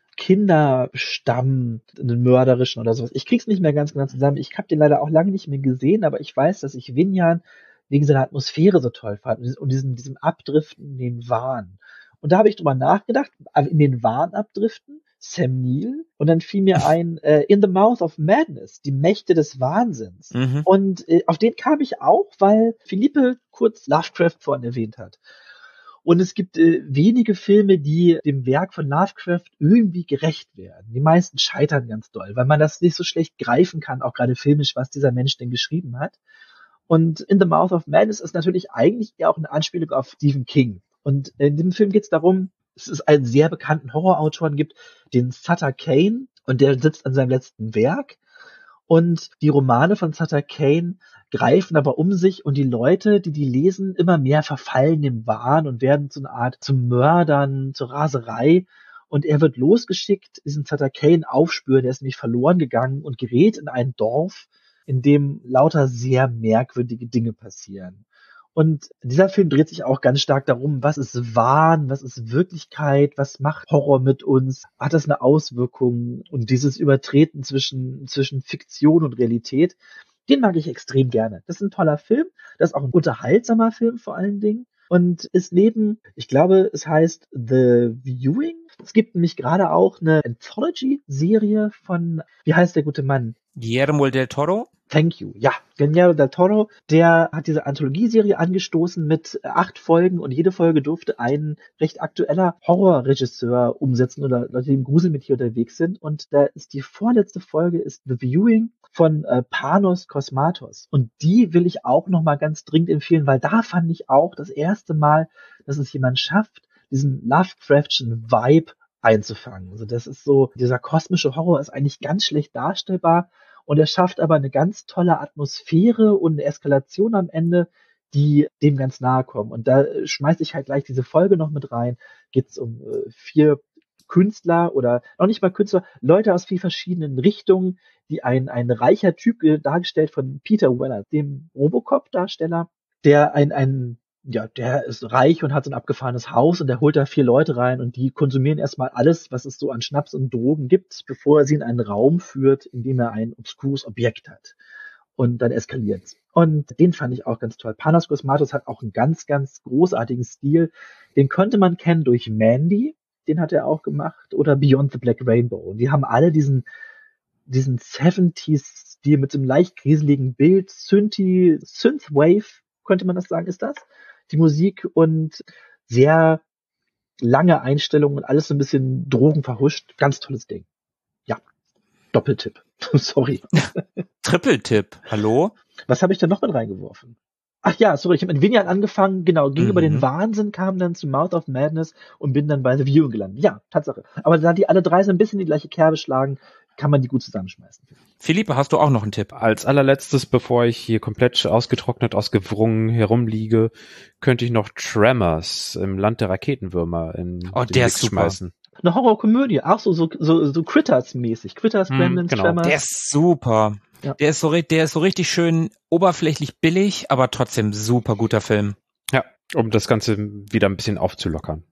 Kinderstamm, einen mörderischen oder sowas. Ich krieg's nicht mehr ganz genau zusammen. Ich habe den leider auch lange nicht mehr gesehen, aber ich weiß, dass ich Vinyan wegen seiner Atmosphäre so toll fand und diesem, diesem Abdriften in den Wahn. Und da habe ich drüber nachgedacht, in den Wahn abdriften, Sam Neill, und dann fiel mir ein, äh, In the Mouth of Madness, die Mächte des Wahnsinns. Mhm. Und äh, auf den kam ich auch, weil Philippe kurz Lovecraft vorhin erwähnt hat. Und es gibt äh, wenige Filme, die dem Werk von Lovecraft irgendwie gerecht werden. Die meisten scheitern ganz doll, weil man das nicht so schlecht greifen kann, auch gerade filmisch, was dieser Mensch denn geschrieben hat. Und In the Mouth of Madness ist natürlich eigentlich eher auch eine Anspielung auf Stephen King. Und in dem Film geht es darum, dass es einen sehr bekannten Horrorautoren gibt, den Sutter Kane, und der sitzt an seinem letzten Werk. Und die Romane von Sutter Kane greifen aber um sich, und die Leute, die die lesen, immer mehr verfallen dem Wahn und werden zu einer Art zu Mördern, zur Raserei. Und er wird losgeschickt, diesen Sutter Kane aufspüren, der ist nämlich verloren gegangen und gerät in ein Dorf, in dem lauter sehr merkwürdige Dinge passieren. Und dieser Film dreht sich auch ganz stark darum, was ist Wahn, was ist Wirklichkeit, was macht Horror mit uns, hat das eine Auswirkung, und dieses Übertreten zwischen, zwischen Fiktion und Realität, den mag ich extrem gerne. Das ist ein toller Film, das ist auch ein unterhaltsamer Film vor allen Dingen, und ist neben, ich glaube, es heißt The Viewing. Es gibt nämlich gerade auch eine Anthology-Serie von, wie heißt der gute Mann? Guillermo del Toro? Thank you. Ja, Guillermo del Toro, der hat diese Anthologieserie angestoßen mit acht Folgen, und jede Folge durfte ein recht aktueller Horrorregisseur umsetzen oder Leute, die im Grusel mit hier unterwegs sind. Und da ist die vorletzte Folge ist The Viewing von äh, Panos Kosmatos. Und die will ich auch nochmal ganz dringend empfehlen, weil da fand ich auch das erste Mal, dass es jemand schafft, diesen Lovecraftschen Vibe einzufangen. Also das ist so, dieser kosmische Horror ist eigentlich ganz schlecht darstellbar, und er schafft aber eine ganz tolle Atmosphäre und eine Eskalation am Ende, die dem ganz nahe kommen. Und da schmeiße ich halt gleich diese Folge noch mit rein. Geht es um äh, vier Künstler oder noch nicht mal Künstler, Leute aus vier verschiedenen Richtungen, die ein, ein reicher Typ, dargestellt von Peter Weller, dem Robocop-Darsteller, der ein, ein ja, der ist reich und hat so ein abgefahrenes Haus, und der holt da vier Leute rein, und die konsumieren erstmal alles, was es so an Schnaps und Drogen gibt, bevor er sie in einen Raum führt, in dem er ein obskures Objekt hat. Und dann eskaliert's. Und den fand ich auch ganz toll. Panos Kosmatos hat auch einen ganz, ganz großartigen Stil. Den könnte man kennen durch Mandy, den hat er auch gemacht, oder Beyond the Black Rainbow. Und die haben alle diesen, diesen seventies-Stil mit so einem leicht grieseligen Bild, Synthi, Synthwave, könnte man das sagen, ist das? Die Musik und sehr lange Einstellungen und alles so ein bisschen drogenverhuscht. Ganz tolles Ding. Ja, Doppeltipp. Sorry. Trippeltipp. Hallo? Was habe ich denn noch mit reingeworfen? Ach ja, sorry, ich habe mit Vineyard angefangen, genau, ging Mhm. über den Wahnsinn, kam dann zu Mouth of Madness und bin dann bei The Viewing gelandet. Ja, Tatsache. Aber da die alle drei so ein bisschen die gleiche Kerbe schlagen, kann man die gut zusammenschmeißen. Philippe, hast du auch noch einen Tipp? Als allerletztes, bevor ich hier komplett ausgetrocknet, ausgewrungen herumliege, könnte ich noch Tremors im Land der Raketenwürmer in Oh, den der Mix ist super. schmeißen. Eine Horrorkomödie, auch so, so, so, so Critters-mäßig. Critters, Hm, Gremlins, genau. Tremors. Der ist super. Ja. Der ist so, ri- der ist so richtig schön oberflächlich billig, aber trotzdem super guter Film. Ja, um das Ganze wieder ein bisschen aufzulockern.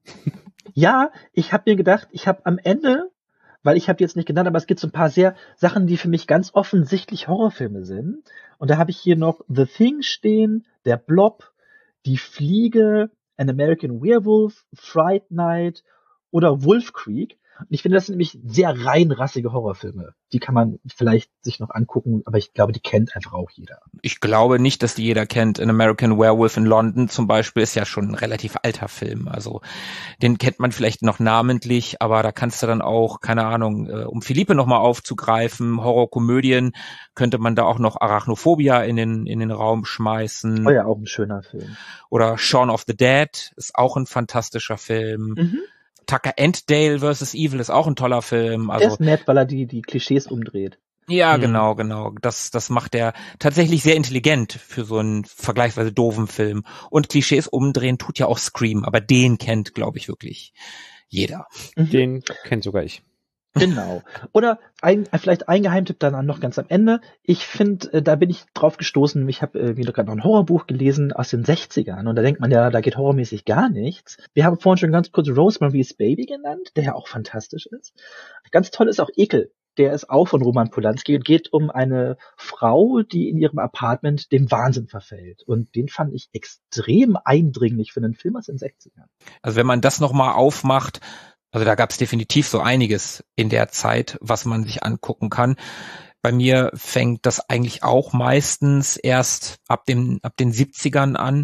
Ja, ich habe mir gedacht, ich habe am Ende, weil ich habe die jetzt nicht genannt, aber es gibt so ein paar sehr Sachen, die für mich ganz offensichtlich Horrorfilme sind. Und da habe ich hier noch The Thing stehen, Der Blob, Die Fliege, An American Werewolf, Fright Night oder Wolf Creek. Und ich finde, das sind nämlich sehr reinrassige Horrorfilme. Die kann man vielleicht sich noch angucken, aber ich glaube, die kennt einfach auch jeder. Ich glaube nicht, dass die jeder kennt. An American Werewolf in London zum Beispiel ist ja schon ein relativ alter Film. Also den kennt man vielleicht noch namentlich, aber da kannst du dann auch, keine Ahnung, äh, um Philippe nochmal aufzugreifen, Horrorkomödien, könnte man da auch noch Arachnophobia in den, in den Raum schmeißen. Oh ja, auch ein schöner Film. Oder Shaun of the Dead ist auch ein fantastischer Film. Mhm. Tucker and Dale versus. Evil ist auch ein toller Film. Der Also ist nett, weil er die, die Klischees umdreht. ja, Mhm. genau, genau. Das, das macht er tatsächlich sehr intelligent für so einen vergleichsweise doofen Film. Und Klischees umdrehen tut ja auch Scream, aber den kennt, glaube ich, wirklich jeder. Mhm. Den kennt sogar ich. Genau. Oder ein, vielleicht ein Geheimtipp dann noch ganz am Ende. Ich finde, äh, da bin ich drauf gestoßen, ich habe äh, wieder gerade noch ein Horrorbuch gelesen aus den sechzigern und da denkt man ja, da geht horrormäßig gar nichts. Wir haben vorhin schon ganz kurz Rosemary's Baby genannt, der ja auch fantastisch ist. Ganz toll ist auch Ekel. Der ist auch von Roman Polanski und geht um eine Frau, die in ihrem Apartment dem Wahnsinn verfällt. Und den fand ich extrem eindringlich für einen Film aus den sechzigern. Also wenn man das nochmal aufmacht, also da gab es definitiv so einiges in der Zeit, was man sich angucken kann. Bei mir fängt das eigentlich auch meistens erst ab dem, ab den siebzigern an.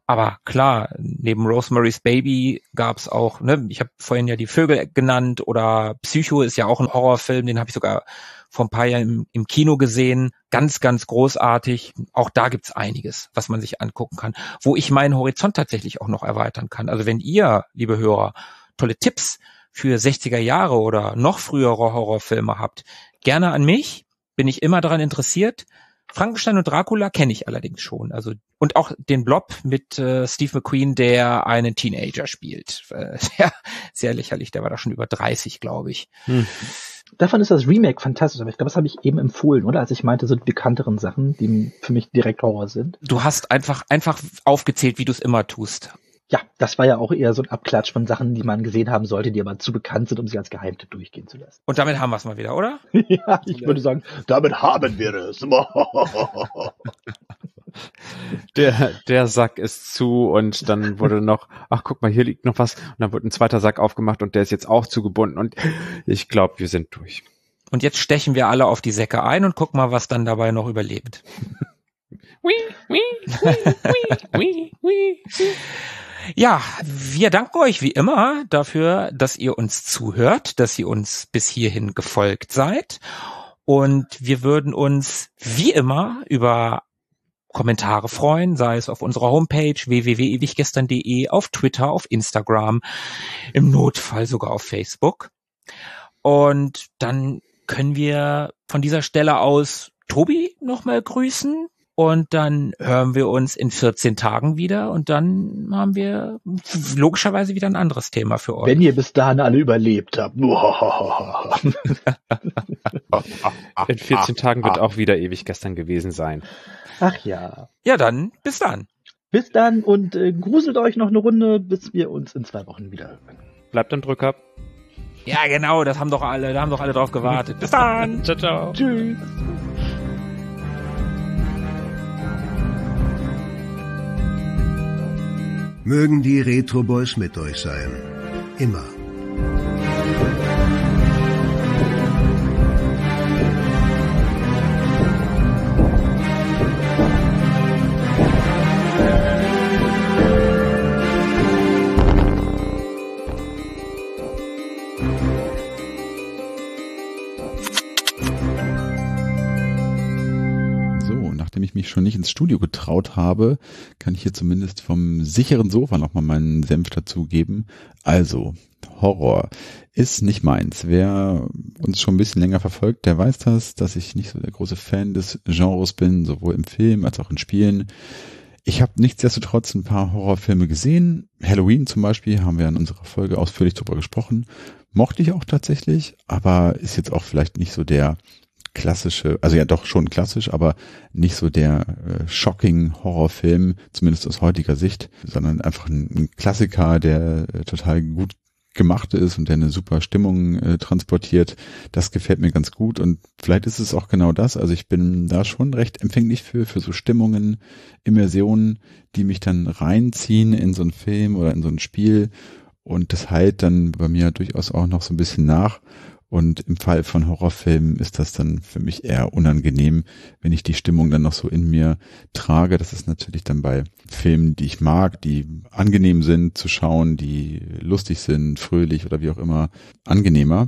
Aber klar, neben Rosemary's Baby gab's auch, ne, ich habe vorhin ja die Vögel genannt, oder Psycho ist ja auch ein Horrorfilm, den habe ich sogar vor ein paar Jahren im, im Kino gesehen. Ganz, ganz großartig. Auch da gibt's einiges, was man sich angucken kann, wo ich meinen Horizont tatsächlich auch noch erweitern kann. Also wenn ihr, liebe Hörer, tolle Tipps für sechziger Jahre oder noch frühere Horrorfilme habt, gerne an mich, bin ich immer daran interessiert. Frankenstein und Dracula kenne ich allerdings schon. Also und auch den Blob mit äh, Steve McQueen, der einen Teenager spielt. Äh, sehr, sehr lächerlich, der war da schon über dreißig, glaube ich. Hm. Davon ist das Remake fantastisch, aber ich glaube, das habe ich eben empfohlen, oder? Als ich meinte, so die bekannteren Sachen, die für mich direkt Horror sind. Du hast einfach einfach aufgezählt, wie du es immer tust. Ja, das war ja auch eher so ein Abklatsch von Sachen, die man gesehen haben sollte, die aber zu bekannt sind, um sie als Geheimtipp durchgehen zu lassen. Und damit haben wir es mal wieder, oder? Ja, ich würde sagen, damit haben wir es. Der, der Sack ist zu und dann wurde noch, ach guck mal, hier liegt noch was. Und dann wurde ein zweiter Sack aufgemacht und der ist jetzt auch zugebunden und ich glaube, wir sind durch. Und jetzt stechen wir alle auf die Säcke ein und gucken mal, was dann dabei noch überlebt. Ja, wir danken euch wie immer dafür, dass ihr uns zuhört, dass ihr uns bis hierhin gefolgt seid. Und wir würden uns wie immer über Kommentare freuen, sei es auf unserer Homepage w w w punkt ewiggestern punkt de, auf Twitter, auf Instagram, im Notfall sogar auf Facebook. Und dann können wir von dieser Stelle aus Tobi nochmal grüßen. Und dann hören wir uns in vierzehn Tagen wieder und dann haben wir logischerweise wieder ein anderes Thema für euch. Wenn ihr bis dahin alle überlebt habt. In vierzehn Tagen wird auch wieder ewig gestern gewesen sein. Ach ja. Ja, dann bis dann. Bis dann und äh, gruselt euch noch eine Runde, bis wir uns in zwei Wochen wieder hören. Bleibt am Drücker. Ja, genau, das haben doch alle, da haben doch alle drauf gewartet. Bis dann. Ciao, ciao. Tschüss. Mögen die Retro Boys mit euch sein. Immer. Nachdem ich mich schon nicht ins Studio getraut habe, kann ich hier zumindest vom sicheren Sofa nochmal meinen Senf dazugeben. Also, Horror ist nicht meins. Wer uns schon ein bisschen länger verfolgt, der weiß das, dass ich nicht so der große Fan des Genres bin, sowohl im Film als auch in Spielen. Ich habe nichtsdestotrotz ein paar Horrorfilme gesehen. Halloween zum Beispiel haben wir in unserer Folge ausführlich drüber gesprochen. Mochte ich auch tatsächlich, aber ist jetzt auch vielleicht nicht so der klassische, also ja doch schon klassisch, aber nicht so der äh, shocking Horrorfilm, zumindest aus heutiger Sicht, sondern einfach ein, ein Klassiker, der äh, total gut gemacht ist und der eine super Stimmung äh, transportiert. Das gefällt mir ganz gut und vielleicht ist es auch genau das. Also ich bin da schon recht empfänglich für für so Stimmungen, Immersionen, die mich dann reinziehen in so einen Film oder in so ein Spiel und das heilt dann bei mir durchaus auch noch so ein bisschen nach. Und im Fall von Horrorfilmen ist das dann für mich eher unangenehm, wenn ich die Stimmung dann noch so in mir trage. Das ist natürlich dann bei Filmen, die ich mag, die angenehm sind zu schauen, die lustig sind, fröhlich oder wie auch immer, angenehmer.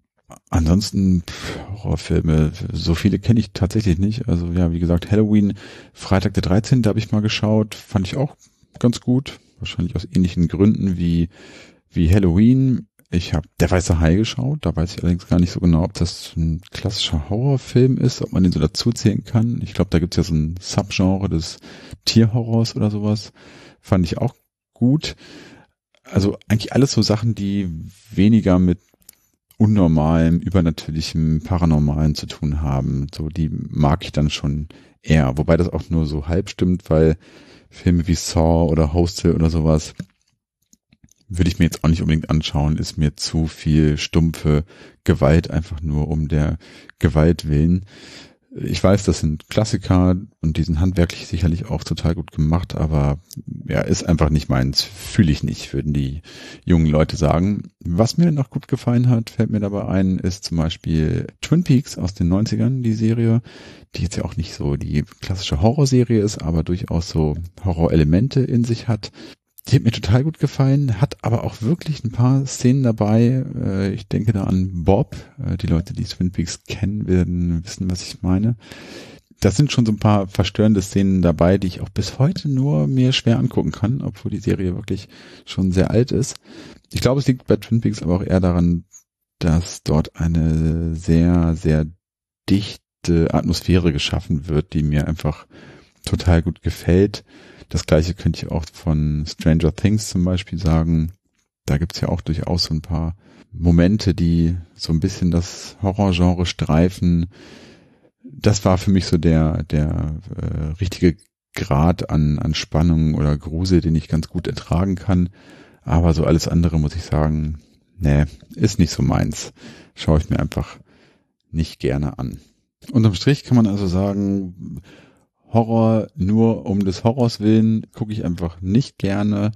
Ansonsten pff, Horrorfilme, so viele kenne ich tatsächlich nicht. Also ja, wie gesagt, Halloween, Freitag der dreizehnte habe ich mal geschaut, fand ich auch ganz gut. Wahrscheinlich aus ähnlichen Gründen wie wie Halloween. Ich habe Der Weiße Hai geschaut, da weiß ich allerdings gar nicht so genau, ob das ein klassischer Horrorfilm ist, ob man den so dazuzählen kann. Ich glaube, da gibt's ja so ein Subgenre des Tierhorrors oder sowas. Fand ich auch gut. Also eigentlich alles so Sachen, die weniger mit unnormalem, übernatürlichem, paranormalen zu tun haben. So, die mag ich dann schon eher. Wobei das auch nur so halb stimmt, weil Filme wie Saw oder Hostel oder sowas würde ich mir jetzt auch nicht unbedingt anschauen, ist mir zu viel stumpfe Gewalt, einfach nur um der Gewalt willen. Ich weiß, das sind Klassiker und die sind handwerklich sicherlich auch total gut gemacht, aber ja, ist einfach nicht meins, fühle ich nicht, würden die jungen Leute sagen. Was mir noch gut gefallen hat, fällt mir dabei ein, ist zum Beispiel Twin Peaks aus den neunzigern, die Serie, die jetzt ja auch nicht so die klassische Horrorserie ist, aber durchaus so Horrorelemente in sich hat. Die hat mir total gut gefallen, hat aber auch wirklich ein paar Szenen dabei. Ich denke da an Bob. Die Leute, die Twin Peaks kennen, werden wissen, was ich meine. Das sind schon so ein paar verstörende Szenen dabei, die ich auch bis heute nur mir schwer angucken kann, obwohl die Serie wirklich schon sehr alt ist. Ich glaube, es liegt bei Twin Peaks aber auch eher daran, dass dort eine sehr, sehr dichte Atmosphäre geschaffen wird, die mir einfach total gut gefällt. Das Gleiche könnte ich auch von Stranger Things zum Beispiel sagen. Da gibt's ja auch durchaus so ein paar Momente, die so ein bisschen das Horrorgenre streifen. Das war für mich so der der äh, richtige Grad an an Spannung oder Grusel, den ich ganz gut ertragen kann. Aber so alles andere, muss ich sagen, nee, ist nicht so meins. Schaue ich mir einfach nicht gerne an. Unterm Strich kann man also sagen, Horror nur um des Horrors willen gucke ich einfach nicht gerne,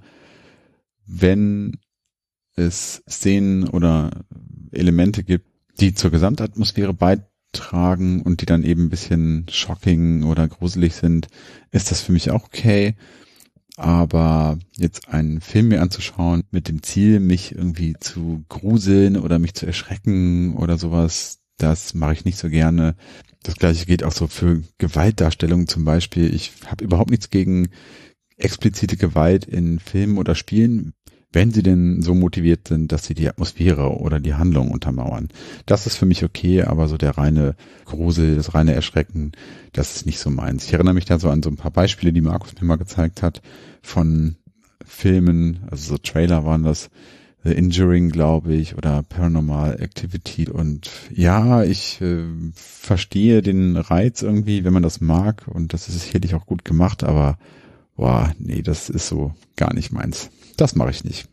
wenn es Szenen oder Elemente gibt, die zur Gesamtatmosphäre beitragen und die dann eben ein bisschen shocking oder gruselig sind, ist das für mich auch okay. Aber jetzt einen Film mir anzuschauen mit dem Ziel, mich irgendwie zu gruseln oder mich zu erschrecken oder sowas, das mache ich nicht so gerne. Das Gleiche geht auch so für Gewaltdarstellungen zum Beispiel. Ich habe überhaupt nichts gegen explizite Gewalt in Filmen oder Spielen, wenn sie denn so motiviert sind, dass sie die Atmosphäre oder die Handlung untermauern. Das ist für mich okay, aber so der reine Grusel, das reine Erschrecken, das ist nicht so meins. Ich erinnere mich da so an so ein paar Beispiele, die Markus mir mal gezeigt hat von Filmen, also so Trailer waren das, The Injuring, glaube ich, oder Paranormal Activity. Und ja, ich äh, verstehe den Reiz irgendwie, wenn man das mag. Und das ist sicherlich auch gut gemacht. Aber, boah, nee, das ist so gar nicht meins. Das mache ich nicht.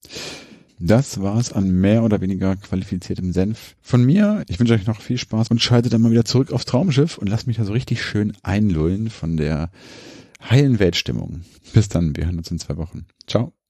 Das war's an mehr oder weniger qualifiziertem Senf von mir. Ich wünsche euch noch viel Spaß und schaltet dann mal wieder zurück aufs Traumschiff und lasst mich da so richtig schön einlullen von der heilen Weltstimmung. Bis dann, wir hören uns in zwei Wochen. Ciao.